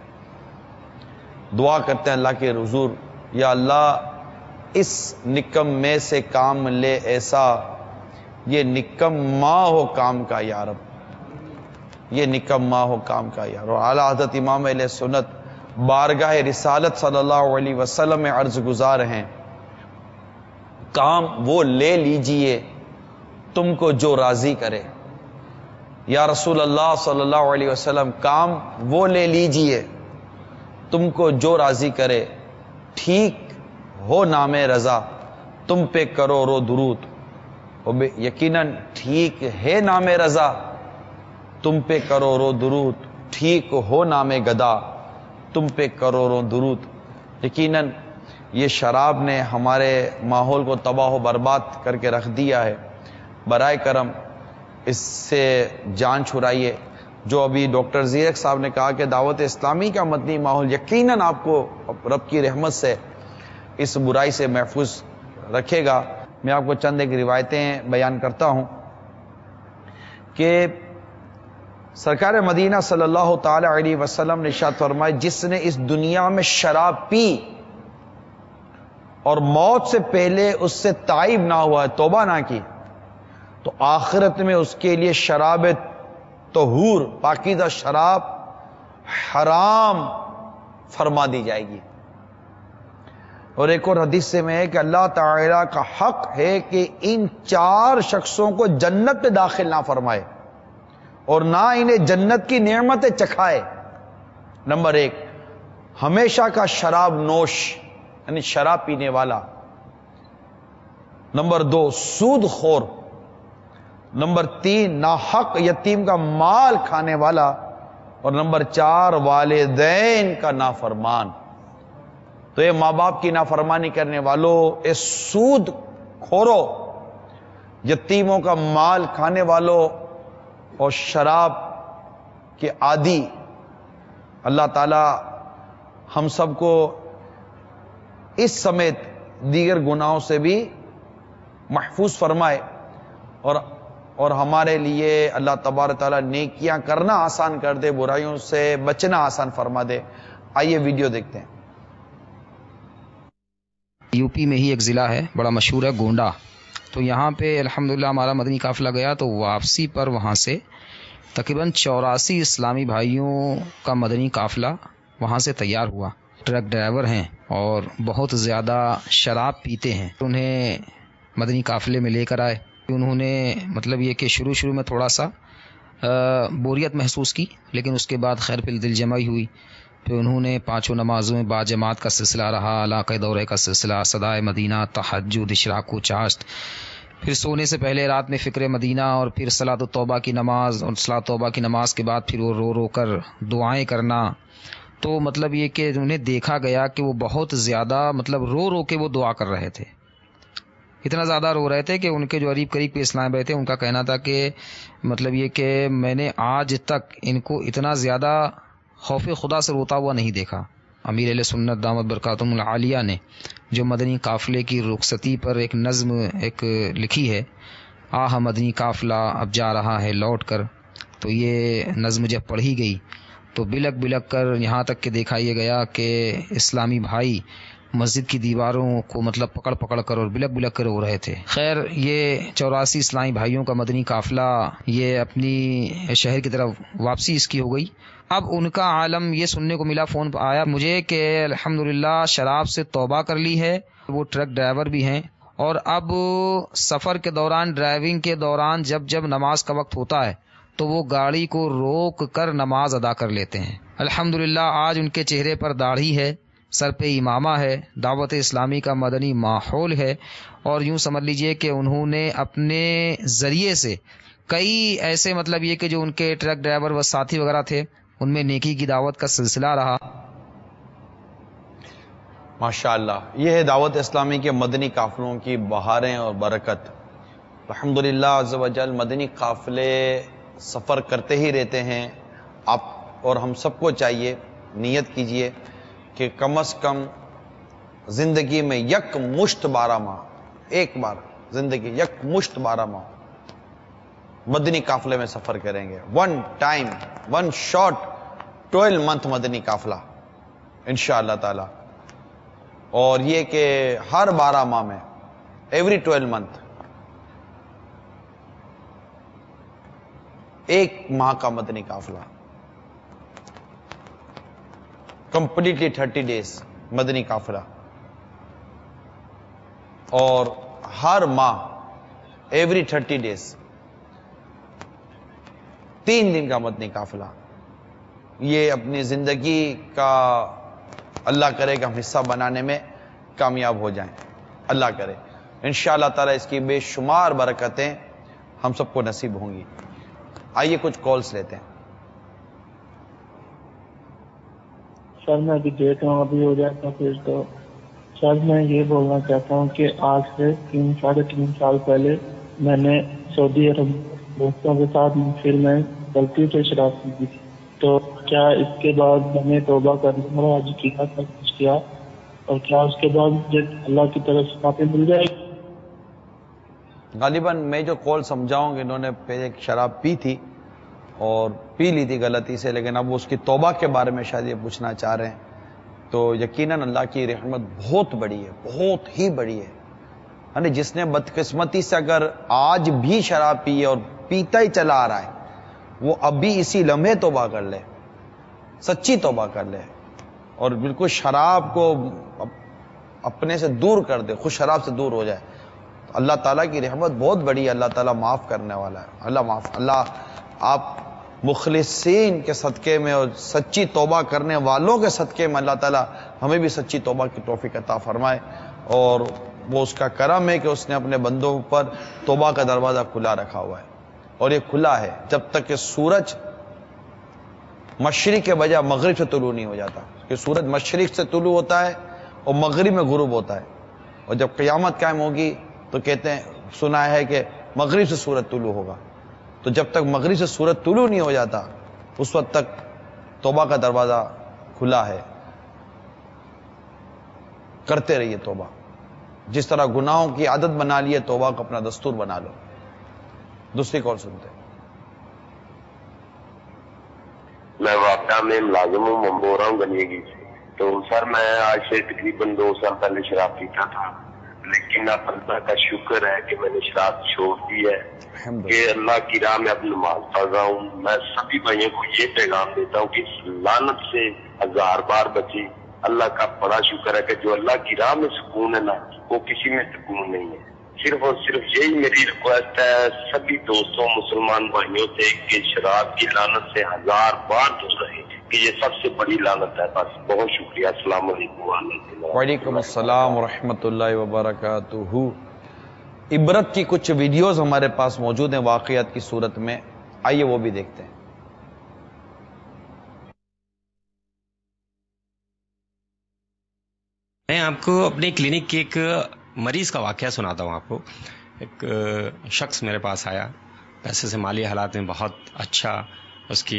دعا کرتے ہیں اللہ کے حضور، یا اللہ اس نکمے سے کام لے ایسا، یہ نکما ہو کام کا یا رب، یہ نکما ہو کام کا یا رب۔ اور اعلیٰ حضرت امام اہل سنت بارگاہ رسالت صلی اللہ علیہ وسلم میں عرض گزار ہیں، کام وہ لے لیجئے تم کو جو راضی کرے. یا رسول اللہ صلی اللہ علیہ وسلم کام وہ لے لیجئے تم کو جو راضی کرے, ٹھیک ہو نام رضا تم پہ کرو رو درود. یقیناً ٹھیک ہے نام رضا تم پہ کرو رو درود, ٹھیک ہو نام گدا تم پہ کرو رو درود. یقیناً یہ شراب نے ہمارے ماحول کو تباہ و برباد کر کے رکھ دیا ہے. برائے کرم اس سے جان چھڑائیے. جو ابھی ڈاکٹر زیرک صاحب نے کہا کہ دعوت اسلامی کا مدنی ماحول یقیناً آپ کو رب کی رحمت سے اس برائی سے محفوظ رکھے گا. میں آپ کو چند ایک روایتیں بیان کرتا ہوں کہ سرکار مدینہ صلی اللہ تعالی علیہ وسلم نے ارشاد فرمائے, جس نے اس دنیا میں شراب پی اور موت سے پہلے اس سے تائب نہ ہوا, توبہ نہ کی, تو آخرت میں اس کے لیے شراب طہور پاکیزہ شراب حرام فرما دی جائے گی. اور ایک اور حدیث سے میں ہے کہ اللہ تعالیٰ کا حق ہے کہ ان 4 شخصوں کو جنت میں داخل نہ فرمائے اور نہ انہیں جنت کی نعمتیں چکھائے. نمبر 1, ہمیشہ کا شراب نوش یعنی شراب پینے والا. نمبر 2, سود خور. نمبر 3, ناحق یتیم کا مال کھانے والا. اور نمبر 4, والدین کا نافرمان. تو یہ ماں باپ کی نافرمانی کرنے والوں, اس سود خورو, یتیموں کا مال کھانے والوں اور شراب کے عادی, اللہ تعالی ہم سب کو اس سمیت دیگر گناہوں سے بھی محفوظ فرمائے اور ہمارے لیے اللہ تبارک تعالی نیکیاں کرنا آسان کر دے, برائیوں سے بچنا آسان فرما دے. آئیے ویڈیو دیکھتے ہیں.
یو پی میں ہی ایک ضلع ہے بڑا مشہور ہے, گونڈا. تو یہاں پہ الحمدللہ ہمارا مدنی قافلہ گیا تو واپسی پر وہاں سے تقریباً 84 اسلامی بھائیوں کا مدنی قافلہ وہاں سے تیار ہوا. ٹرک ڈرائیور ہیں اور بہت زیادہ شراب پیتے ہیں. انہیں مدنی قافلے میں لے کر آئے. انہوں نے مطلب یہ کہ شروع میں تھوڑا سا بوریت محسوس کی, لیکن اس کے بعد خیر پھر دل جمعی ہوئی. پھر انہوں نے 5 نمازوں میں با جماعت کا سلسلہ رہا, علاقہ دورے کا سلسلہ, صدائے مدینہ, تہجد, اشراق و چاشت, پھر سونے سے پہلے رات میں فکر مدینہ, اور پھر صلاۃ التوبہ کی نماز, اور صلاۃ توبہ کی نماز کے بعد پھر وہ رو کر دعائیں کرنا. تو مطلب یہ کہ انہیں دیکھا گیا کہ وہ بہت زیادہ مطلب رو کے وہ دعا کر رہے تھے. اتنا زیادہ رو رہے تھے کہ ان کے جو قریب کے اسلام بھائی تھے ان کا کہنا تھا کہ مطلب یہ کہ میں نے آج تک ان کو اتنا زیادہ خوف خدا سے روتا ہوا نہیں دیکھا. امیر اہل سنت دامت برکاتہم العالیہ نے جو مدنی قافلے کی رخصتی پر ایک نظم لکھی ہے, آہ مدنی قافلہ اب جا رہا ہے لوٹ کر, تو یہ نظم جب پڑھی گئی تو بلک کر یہاں تک کہ دیکھا یہ گیا کہ اسلامی بھائی مسجد کی دیواروں کو مطلب پکڑ کر اور بلک کر رو رہے تھے. خیر, یہ 84 اسلامی بھائیوں کا مدنی قافلہ یہ اپنی شہر کی طرف واپسی اس کی ہو گئی. اب ان کا عالم یہ سننے کو ملا, فون آیا مجھے کہ الحمدللہ شراب سے توبہ کر لی ہے. وہ ٹرک ڈرائیور بھی ہیں اور اب سفر کے دوران, ڈرائیونگ کے دوران جب نماز کا وقت ہوتا ہے تو وہ گاڑی کو روک کر نماز ادا کر لیتے ہیں. الحمدللہ آج ان کے چہرے پر داڑھی ہے, سر پہ امامہ ہے, دعوت اسلامی کا مدنی ماحول ہے, اور یوں سمجھ لیجئے کہ انہوں نے اپنے ذریعے سے کئی ایسے مطلب یہ کہ جو ان کے ٹرک ڈرائیور و ساتھی وغیرہ تھے ان میں نیکی کی دعوت کا سلسلہ رہا.
ماشاءاللہ, یہ ہے دعوت اسلامی کے مدنی قافلوں کی بہاریں اور برکت. الحمدللہ عز و جل مدنی قافلے سفر کرتے ہی رہتے ہیں. آپ اور ہم سب کو چاہیے نیت کیجئے کہ کم از کم زندگی میں یک مشت 12 ماہ, ایک بار زندگی یک مشت 12 ماہ مدنی قافلے میں سفر کریں گے. ون شارٹ 12 منتھ مدنی قافلہ انشاءاللہ تعالی. اور یہ کہ ہر 12 ماہ میں ایوری 12 منتھ ایک ماہ کا مدنی قافلہ, کمپلیٹلی 30 days مدنی قافلہ, اور ہر ماہ एवरी 30 days 3 दिन का मदनी काफिला। ये अपनी जिंदगी का अल्लाह करे कि हम हिस्सा बनाने में कामयाब हो जाएं, अल्लाह करे। इंशाअल्लाह ताला इसकी बेशुमार बरकतें हम सबको नसीब होंगी। आइए कुछ कॉल्स लेते हैं।
सर मैं अभी देख रहा हूँ, अभी हो जाता फिर तो। सर मैं ये बोलना चाहता हूँ कि आज से 3-3.5 साल पहले मैंने सऊदी अरब दोस्तों के साथ फिर मैं गलती से शराब पी थी, तो क्या इसके बाद मैंने तौबा कर ली और आज किया सब कुछ किया, और क्या उसके बाद मुझे अल्लाह की तरफ से माफी मिल जाएगी?
गालिबन मैं जो कॉल समझाऊंगा, इन्होंने पहले शराब पी थी और पी ली थी गलती से, लेकिन अब उसकी तौबा के बारे में शायद ये पूछना चाह रहे हैं। तो यकीनन अल्लाह की रहमत बहुत बड़ी है, बहुत ही बड़ी है। यानी जिसने बदकिस्मती से अगर आज भी शराब पी है और पीता ही चला आ रहा है, वो अभी इसी लम्हे तौबा कर ले, सच्ची तौबा कर ले और बिल्कुल शराब को अपने से दूर कर दे, खुद शराब से दूर हो जाए। तो अल्लाह ताला की रहमत बहुत बड़ी है, अल्लाह ताला माफ करने वाला है। अल्लाह आप मुखलिसीन के सदके में और सच्ची तौबा करने वालों के सदके में अल्लाह ताला हमें भी सच्ची तौबा की तौफीक अता फरमाए। और वो उसका करम है कि उसने अपने बंदों पर तौबा का दरवाजा खुला रखा हुआ है, और ये खुला है जब तक कि सूरज मशरिक के बजाय मगरिब से तुलू नहीं हो जाता। कि सूरज मशरिक से तुलू होता है और मगरिब में गुरूब होता है, और जब क़यामत कायम होगी तो कहते हैं, सुना है कि मगरिब से सूरज तुलू होगा। तो जब तक मगरिब से सूरज तुलू नहीं हो जाता उस वक्त तक तौबा का दरवाजा खुला है। करते रहिए तौबा, जिस तरह गुनाहों की आदत बना लिए तौबा को अपना दस्तूर बना लो। दूसरी कॉल सुनते हैं।
मैं वापडा में मुलाजिम हूँ, बोल रहा हूँ गनीगी से। तो सर मैं आज से तकरीबन 2 साल पहले शराब पीता था, लेकिन अब अल्लाह का शुक्र है कि मैंने शराब छोड़ दी है, कि अल्लाह की राह में अब नमाज पढ़ रहा हूँ। मैं सभी भाइयों को ये पैगाम देता हूँ कि इस लानत से 1000 बार बचे। अल्लाह का बड़ा शुक्र है कि जो अल्लाह की राह में सुकून है ना, वो किसी में सुकून नहीं है। सिर्फ और सिर्फ यही मेरी रिक्वेस्ट है सभी दोस्तों मुसलमान भाइयों से कि शराब की लानत से 1000 बार दूर रहे, कि ये सबसे बड़ी लानत है। बस बहुत शुक्रिया। अस्सलाम
वालेकुम अस्सलाम व रहमतुल्लाहि व बरकातुहू। इबरत की कुछ वीडियोस हमारे पास मौजूद हैं वाक़ियात की सूरत में, आइए वो भी देखते हैं।
मैं आपको अपने क्लिनिक के एक मरीज का वाकया सुनाता हूँ आपको। एक शख्स मेरे पास आया, पैसे से माली हालात में बहुत अच्छा, उसकी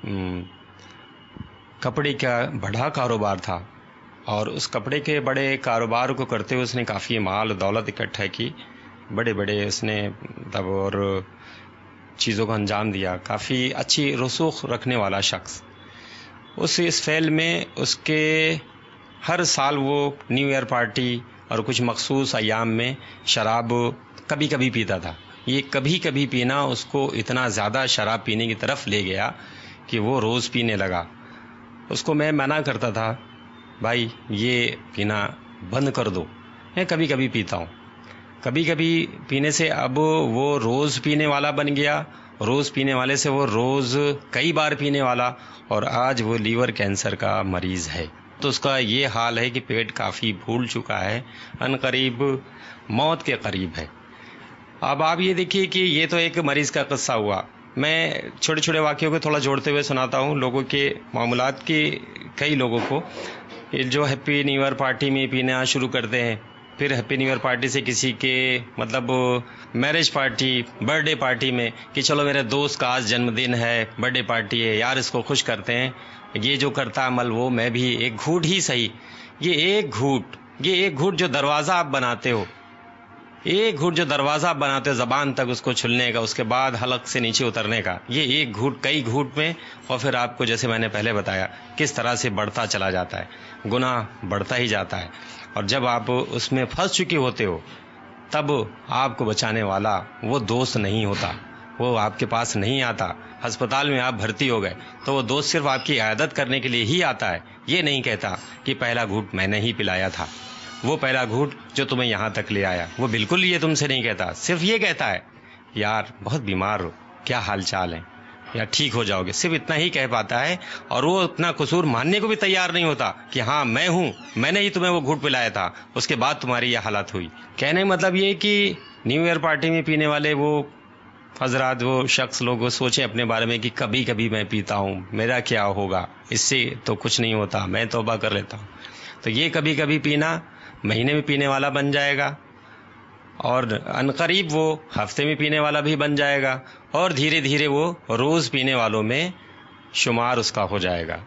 कपड़े का बड़ा कारोबार था, और उस कपड़े के बड़े कारोबार को करते हुए उसने काफ़ी माल दौलत इकट्ठा की, बड़े बड़े उसने तब और चीज़ों को अंजाम दिया। काफ़ी अच्छी रसूख रखने वाला शख्स। इस फैल में उसके हर साल वो न्यू ईयर पार्टी और कुछ मखसूस अयाम में शराब कभी कभी पीता था। ये कभी कभी पीना उसको इतना ज़्यादा शराब पीने की तरफ ले गया कि वो रोज़ पीने लगा। उसको मैं मना करता था, भाई ये पीना बंद कर दो, मैं कभी कभी पीता हूँ। कभी कभी पीने से अब वो रोज़ पीने वाला बन गया, रोज़ पीने वाले से वो रोज़ कई बार पीने वाला, और आज वो लीवर कैंसर का मरीज़ है। तो उसका ये हाल है कि पेट काफ़ी फूल चुका है, अनकरीब मौत के करीब है। अब आप ये देखिए कि ये तो एक मरीज़ का किस्सा हुआ। मैं छोटे छोटे वाक़यों को थोड़ा जोड़ते हुए सुनाता हूँ लोगों के मामूलात के। कई लोगों को जो हैप्पी न्यू ईयर पार्टी में पीना शुरू करते हैं, फिर हैप्पी न्यू ईयर पार्टी से किसी के मतलब मैरिज पार्टी, बर्थडे पार्टी में कि चलो मेरे दोस्त का आज जन्मदिन है, बर्थडे पार्टी है यार, इसको खुश करते हैं। ये जो करता अमल वो मैं भी एक घूंट ही सही, ये एक घूंट जो दरवाज़ा आप बनाते हो, एक घूंट जो दरवाज़ा आप बनाते हो ज़बान तक उसको छुलने का, उसके बाद हलक से नीचे उतरने का, ये एक घूंट कई घूंट में, और फिर आपको जैसे मैंने पहले बताया किस तरह से बढ़ता चला जाता है, गुनाह बढ़ता ही जाता है। और जब आप उसमें फंस चुके होते हो तब आपको बचाने वाला वो दोस्त नहीं होता, वो आपके पास नहीं आता। अस्पताल में आप भर्ती हो गए तो वो दोस्त सिर्फ आपकी इयादत करने के लिए ही आता है, ये नहीं कहता कि पहला घूंट मैंने ही पिलाया था। وہ پہلا گھونٹ جو تمہیں یہاں تک لے آیا. وہ بالکل یہ تم سے نہیں کہتا, صرف یہ کہتا ہے یار بہت بیمار ہو, کیا حال چال ہے, یا ٹھیک ہو جاؤ گے, صرف اتنا ہی کہہ پاتا ہے. اور وہ اپنا قصور ماننے کو بھی تیار نہیں ہوتا کہ ہاں میں ہوں, میں نے ہی تمہیں وہ گھونٹ پلایا تھا, اس کے بعد تمہاری یہ حالت ہوئی. کہنے کا مطلب یہ کہ نیو ایئر پارٹی میں پینے والے وہ حضرات, وہ شخص لوگ وہ سوچیں اپنے بارے میں کہ کبھی کبھی میں پیتا ہوں, میرا کیا ہوگا, اس سے تو کچھ نہیں ہوتا, میں توبہ کر لیتا ہوں. تو یہ کبھی کبھی پینا مہینے میں پینے والا بن جائے گا, اور عنقریب وہ ہفتے میں پینے والا بھی بن جائے گا, اور دھیرے دھیرے وہ روز پینے والوں میں شمار اس کا ہو جائے گا.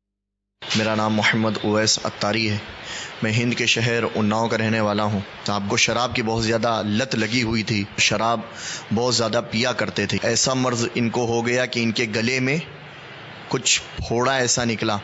میرا نام محمد اویس اتاری ہے. میں ہند کے شہر اناؤ کا رہنے والا ہوں. آپ کو شراب کی بہت زیادہ لت لگی ہوئی تھی, شراب بہت زیادہ پیا کرتے تھے. ایسا مرض ان کو ہو گیا کہ ان کے گلے میں کچھ پھوڑا ایسا نکلا,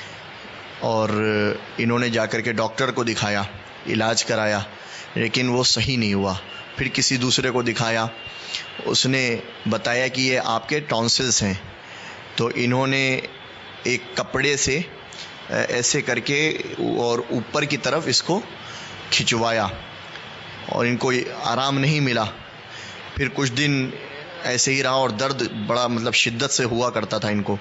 اور انہوں نے جا کر کے ڈاکٹر کو دکھایا, علاج کرایا, لیکن وہ صحیح نہیں ہوا. پھر کسی دوسرے کو دکھایا, اس نے بتایا کہ یہ آپ کے ٹونسلز ہیں. تو انہوں نے ایک کپڑے سے ایسے کر کے اور اوپر کی طرف اس کو کھچوایا, اور ان کو آرام نہیں ملا. پھر کچھ دن ایسے ہی رہا, اور درد بڑا مطلب شدت سے ہوا کرتا تھا ان کو.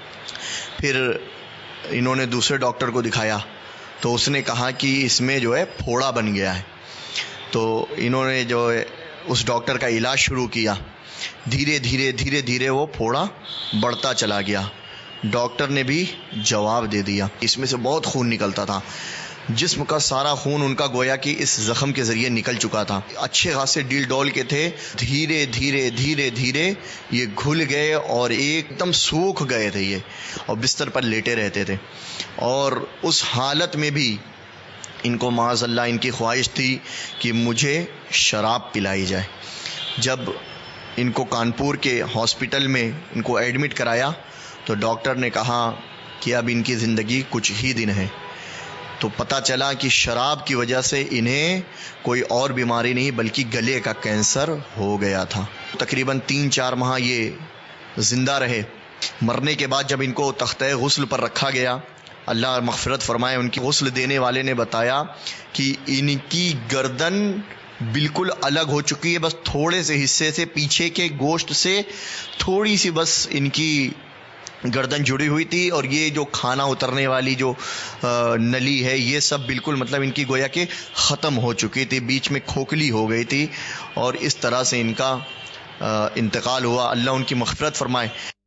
پھر انہوں نے دوسرے ڈاکٹر کو دکھایا, تو اس نے کہا کہ اس میں جو ہے پھوڑا بن گیا ہے. تو انہوں نے جو ہے اس ڈاکٹر کا علاج شروع کیا. دھیرے دھیرے دھیرے دھیرے وہ پھوڑا بڑھتا چلا گیا. ڈاکٹر نے بھی جواب دے دیا. اس میں سے بہت خون نکلتا تھا, جسم کا سارا خون ان کا گویا کہ اس زخم کے ذریعے نکل چکا تھا. اچھے خاصے ڈیل ڈول کے تھے. دھیرے دھیرے دھیرے دھیرے یہ گھل گئے اور ایک دم سوکھ گئے تھے یہ, اور بستر پر لیٹے رہتے تھے. اور اس حالت میں بھی ان کو معاذ اللہ ان کی خواہش تھی کہ مجھے شراب پلائی جائے. جب ان کو کانپور کے ہاسپٹل میں ان کو ایڈمٹ کرایا, تو ڈاکٹر نے کہا کہ اب ان کی زندگی کچھ ہی دن ہے. تو پتہ چلا کہ شراب کی وجہ سے انہیں کوئی اور بیماری نہیں بلکہ گلے کا کینسر ہو گیا تھا. تقریباً 3-4 ماہ یہ زندہ رہے. مرنے کے بعد جب ان کو تختہ غسل پر رکھا گیا, اللہ مغفرت فرمائے, ان کی غسل دینے والے نے بتایا کہ ان کی گردن بالکل الگ ہو چکی ہے, بس تھوڑے سے حصے سے, پیچھے کے گوشت سے تھوڑی سی بس ان کی گردن جڑی ہوئی تھی, اور یہ جو کھانا اترنے والی جو نلی ہے یہ سب بالکل مطلب ان کی گویا کہ ختم ہو چکی تھی, بیچ میں کھوکھلی ہو گئی تھی, اور اس طرح سے ان کا انتقال ہوا. اللہ ان کی مغفرت فرمائے.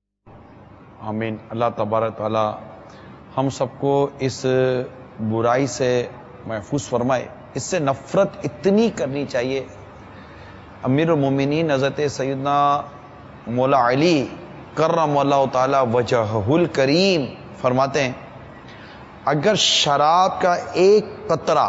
آمین. اللہ تبارک تعالی ہم سب کو اس برائی سے محفوظ فرمائے. اس سے نفرت اتنی کرنی چاہیے. امیر المومنین حضرت سیدنا مولا علی کرم اللہ تعالی وجہہ الکریم فرماتے ہیں, اگر شراب کا ایک قطرہ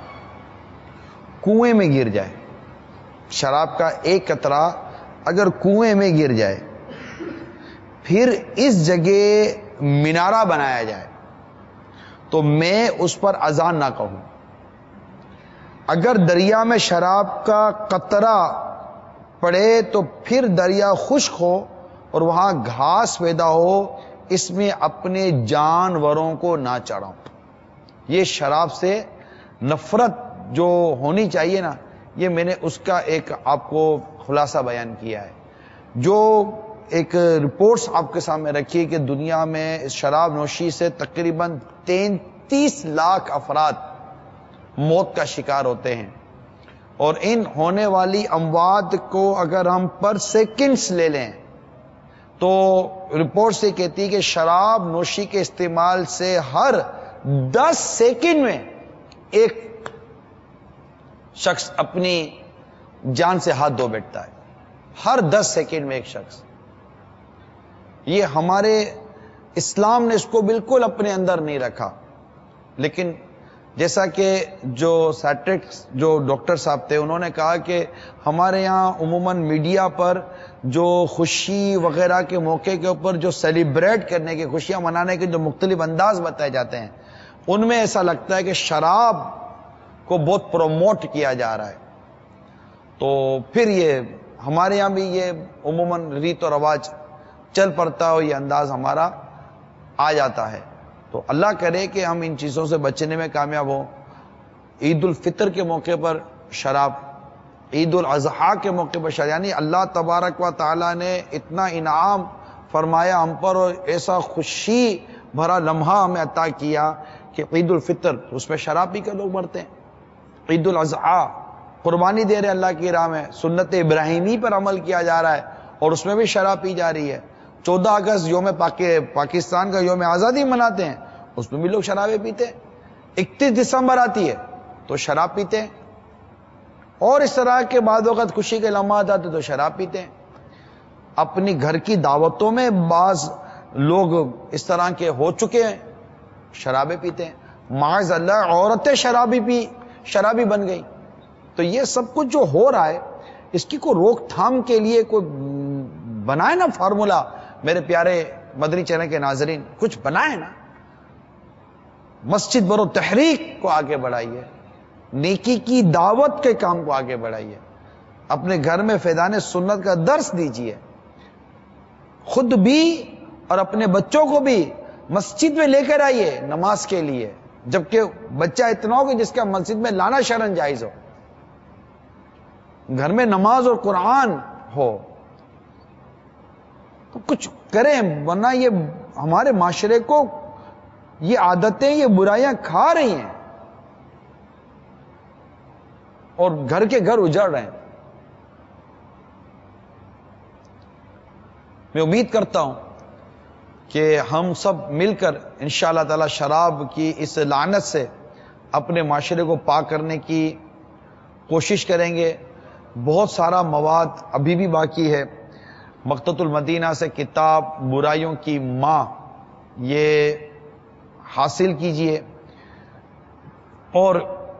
کنویں میں گر جائے, شراب کا ایک قطرہ اگر کنویں میں گر جائے, پھر اس جگہ مینارہ بنایا جائے, تو میں اس پر اذان نہ کہوں. اگر دریا میں شراب کا قطرہ پڑے تو پھر دریا خشک ہو اور وہاں گھاس پیدا ہو, اس میں اپنے جانوروں کو نہ چڑھاؤں. یہ شراب سے نفرت جو ہونی چاہیے نا, یہ میں نے اس کا ایک آپ کو خلاصہ بیان کیا ہے. جو ایک رپورٹس آپ کے سامنے رکھی کہ دنیا میں شراب نوشی سے تقریباً 33 لاکھ افراد موت کا شکار ہوتے ہیں, اور ان ہونے والی اموات کو اگر ہم پر سیکنڈز لے لیں تو رپورٹ سے کہتی ہے کہ شراب نوشی کے استعمال سے ہر 10 سیکنڈ میں ایک شخص اپنی جان سے ہاتھ دھو بیٹھتا ہے. ہر 10 سیکنڈ میں ایک شخص. یہ ہمارے اسلام نے اس کو بالکل اپنے اندر نہیں رکھا. لیکن جیسا کہ جو سیٹرکس جو ڈاکٹر صاحب تھے, انہوں نے کہا کہ ہمارے یہاں عموماً میڈیا پر جو خوشی وغیرہ کے موقع کے اوپر جو سیلیبریٹ کرنے کے, خوشیاں منانے کے جو مختلف انداز بتائے جاتے ہیں, ان میں ایسا لگتا ہے کہ شراب کو بہت پروموٹ کیا جا رہا ہے. تو پھر یہ ہمارے یہاں بھی یہ عموماً ریت و رواج چل پڑتا ہے, یہ انداز ہمارا آ جاتا ہے. تو اللہ کرے کہ ہم ان چیزوں سے بچنے میں کامیاب ہوں.
عید الفطر کے موقع پر شراب، عید الاضحیٰ کے موقع پر شراب، یعنی اللہ تبارک و تعالیٰ نے اتنا انعام فرمایا ہم پر اور ایسا خوشی بھرا لمحہ ہمیں عطا کیا کہ عید الفطر اس میں شراب پی کے لوگ مرتے ہیں، عید الاضحیٰ قربانی دے رہے اللہ کی راہ میں، سنت ابراہیمی پر عمل کیا جا رہا ہے اور اس میں بھی شراب پی جا رہی ہے۔ 14 اگست یوم پاکستان کا یوم آزادی مناتے ہیں، اس میں بھی لوگ شرابیں پیتے ہیں۔ 31 دسمبر آتی ہے تو شراب پیتے ہیں، اور اس طرح کے بعد وقت خوشی کے لمحات آتے تو شراب پیتے ہیں۔ اپنی گھر کی دعوتوں میں بعض لوگ اس طرح کے ہو چکے ہیں، شرابیں پیتے ہیں، معاذ اللہ عورتیں شرابی بن گئی۔ تو یہ سب کچھ جو ہو رہا ہے اس کی کوئی روک تھام کے لیے کوئی بنائے نا فارمولا، میرے پیارے مدنی چینل کے ناظرین، کچھ بنائے نا، مسجد برو تحریک کو آگے بڑھائیے، نیکی کی دعوت کے کام کو آگے بڑھائیے، اپنے گھر میں فیضان سنت کا درس دیجیے، خود بھی اور اپنے بچوں کو بھی مسجد میں لے کر آئیے نماز کے لیے، جبکہ بچہ اتنا ہو کہ جس کا مسجد میں لانا شرن جائز ہو، گھر میں نماز اور قرآن ہو تو کچھ کریں، ورنہ یہ ہمارے معاشرے کو یہ عادتیں، یہ برائیاں کھا رہی ہیں اور گھر کے گھر اجڑ رہے ہیں۔ میں امید کرتا ہوں کہ ہم سب مل کر انشاءاللہ تعالی شراب کی اس لعنت سے اپنے معاشرے کو پاک کرنے کی کوشش کریں گے۔ بہت سارا مواد ابھی بھی باقی ہے، مقتۃ المدینہ سے کتاب برائیوں کی ماں یہ حاصل کیجئے اور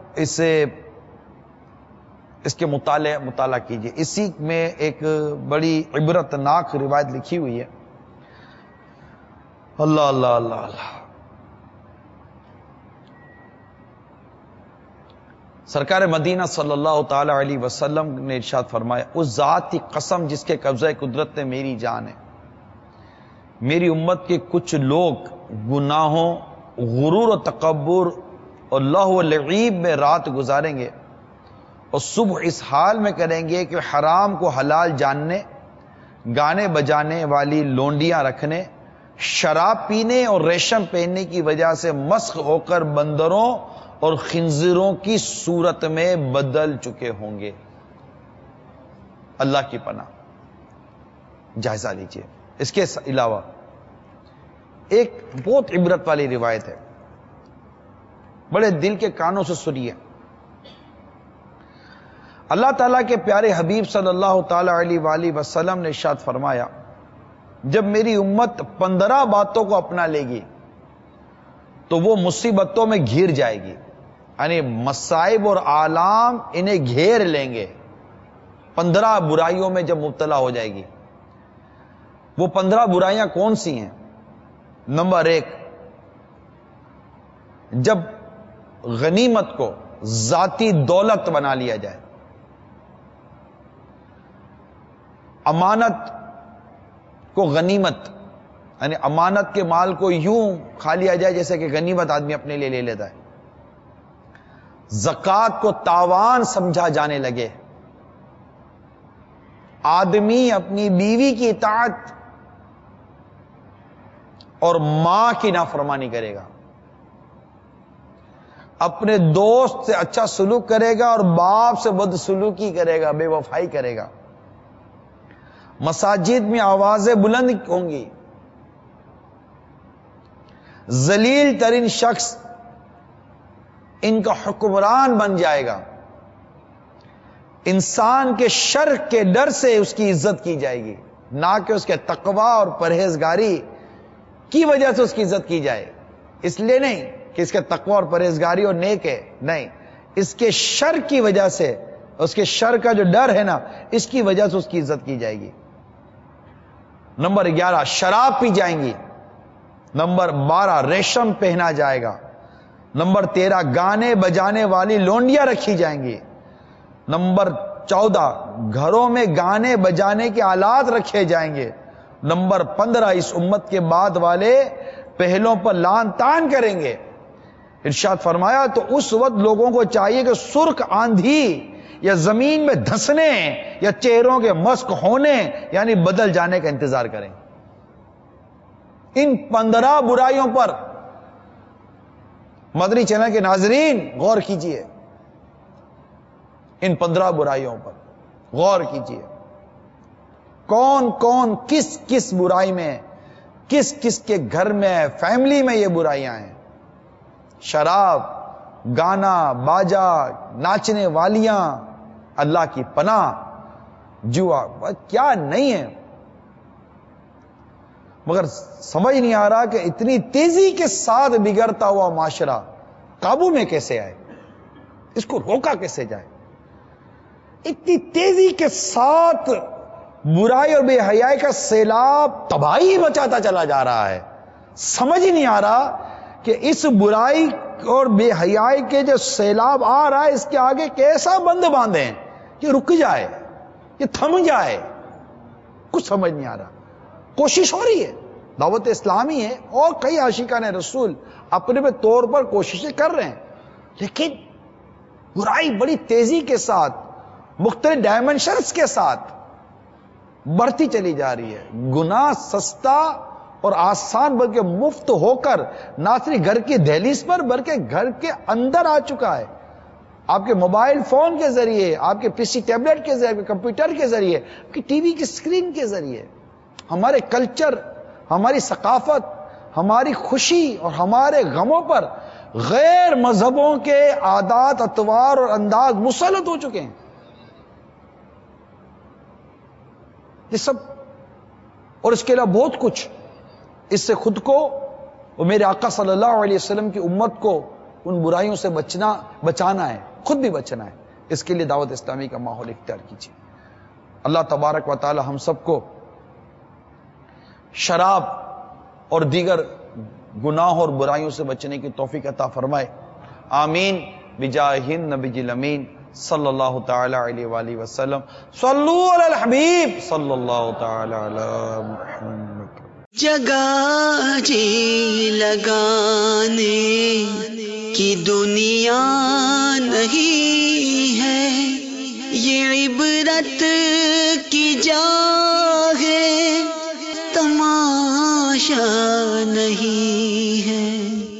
اس کے مطالعہ کیجئے۔ اسی میں ایک بڑی عبرتناک روایت لکھی ہوئی ہے۔ اللہ اللہ اللہ اللہ، سرکار مدینہ صلی اللہ تعالی علیہ وسلم نے ارشاد فرمایا، اس ذات کی قسم جس کے قبضہ قدرت میں میری جان ہے، میری امت کے کچھ لوگ گناہوں، غرور و تکبر اور لہو و لعیب میں رات گزاریں گے اور صبح اس حال میں کریں گے کہ حرام کو حلال جاننے، گانے بجانے والی لونڈیاں رکھنے، شراب پینے اور ریشم پہننے کی وجہ سے مسخ ہو کر بندروں اور خنزیروں کی صورت میں بدل چکے ہوں گے۔ اللہ کی پناہ، جائزہ لیجئے۔ اس کے علاوہ ایک بہت عبرت والی روایت ہے، بڑے دل کے کانوں سے سنیے۔ اللہ تعالیٰ کے پیارے حبیب صلی اللہ تعالی علیہ وآلہ وسلم نے ارشاد فرمایا، جب میری امت 15 باتوں کو اپنا لے گی تو وہ مصیبتوں میں گھیر جائے گی، یعنی مصائب اور آلام انہیں گھیر لیں گے۔ 15 برائیوں میں جب مبتلا ہو جائے گی، وہ 15 برائیاں کون سی ہیں؟ نمبر 1، جب غنیمت کو ذاتی دولت بنا لیا جائے، امانت کو غنیمت، یعنی امانت کے مال کو یوں کھا لیا جائے جیسے کہ غنیمت آدمی اپنے لیے لے لیتا ہے، زکوٰۃ کو تاوان سمجھا جانے لگے، آدمی اپنی بیوی کی اطاعت اور ماں کی نافرمانی کرے گا، اپنے دوست سے اچھا سلوک کرے گا اور باپ سے بدسلوکی کرے گا، بے وفائی کرے گا، مساجد میں آوازیں بلند ہوں گی، ذلیل ترین شخص ان کا حکمران بن جائے گا، انسان کے شر کے ڈر سے اس کی عزت کی جائے گی، نہ کہ اس کے تقوی اور پرہیزگاری کی وجہ سے اس کی عزت کی جائے، اس لیے نہیں کہ اس کے تقوی اور پرہیزگاری اور نیک ہے، نہیں، اس کے شر کی وجہ سے، اس کے شر کا جو ڈر ہے نا، اس کی وجہ سے اس کی عزت کی جائے گی۔ نمبر 11، شراب پی جائیں گی۔ نمبر 12، ریشم پہنا جائے گا۔ نمبر 13، گانے بجانے والی لونڈیاں رکھی جائیں گی۔ نمبر 14، گھروں میں گانے بجانے کے آلات رکھے جائیں گے۔ نمبر 15، اس امت کے بعد والے پہلوں پر لعن طعن کریں گے۔ ارشاد فرمایا تو اس وقت لوگوں کو چاہیے کہ سرخ آندھی یا زمین میں دھسنے یا چہروں کے مسک ہونے یعنی بدل جانے کا انتظار کریں. ان 15 برائیوں پر مدنی چینل کے ناظرین غور کیجئے. ان 15 برائیوں پر غور کیجئے. کون کون کس کس برائی میں، کس کس کے گھر میں، فیملی میں یہ برائیاں ہیں. شراب، گانا باجا، ناچنے والیاں، اللہ کی پناہ، جوا، کیا نہیں ہے. مگر سمجھ نہیں آ رہا کہ اتنی تیزی کے ساتھ بگڑتا ہوا معاشرہ قابو میں کیسے آئے، اس کو روکا کیسے جائے. اتنی تیزی کے ساتھ برائی اور بے حیائی کا سیلاب تباہی مچاتا چلا جا رہا ہے. سمجھ ہی نہیں آ رہا کہ اس برائی اور بے حیائی کے جو سیلاب آ رہا ہے اس کے آگے کیسا بند باندھیں کہ رک جائے، یہ تھم جائے. کچھ سمجھ نہیں آ رہا. کوشش ہو رہی ہے، دعوت اسلامی ہے اور کئی عاشقان رسول اپنے طور پر کوششیں کر رہے ہیں، لیکن برائی بڑی تیزی کے ساتھ مختلف ڈائمنشنز کے ساتھ بڑھتی چلی جا رہی ہے. گناہ سستا اور آسان بلکہ مفت ہو کر نہ صرف گھر کی دہلیز پر بلکہ گھر کے اندر آ چکا ہے. آپ کے موبائل فون کے ذریعے، آپ کے پی سی ٹیبلٹ کے ذریعے، کمپیوٹر کے ذریعے، آپ کی ٹی وی کی اسکرین کے ذریعے ہمارے کلچر، ہماری ثقافت، ہماری خوشی اور ہمارے غموں پر غیر مذہبوں کے عادات، اطوار اور انداز مسلط ہو چکے ہیں. یہ سب اور اس کے علاوہ بہت کچھ، اس سے خود کو اور میرے آقا صلی اللہ علیہ وسلم کی امت کو ان برائیوں سے بچانا ہے، خود بھی بچنا ہے. اس کے لیے دعوت اسلامی کا ماحول اختیار کیجیے. اللہ تبارک و تعالی ہم سب کو شراب اور دیگر گناہ اور برائیوں سے بچنے کی توفیق عطا فرمائے. آمین بجاہ النبی الامین صلی اللہ تعالی علیہ وآلہ وسلم. صلو علی الحبیب صلی اللہ تعالی علی محمد.
جگہ جی لگانے کی دنیا نہیں ہے، یہ عبرت کی جا ہے، تماشا نہیں ہے.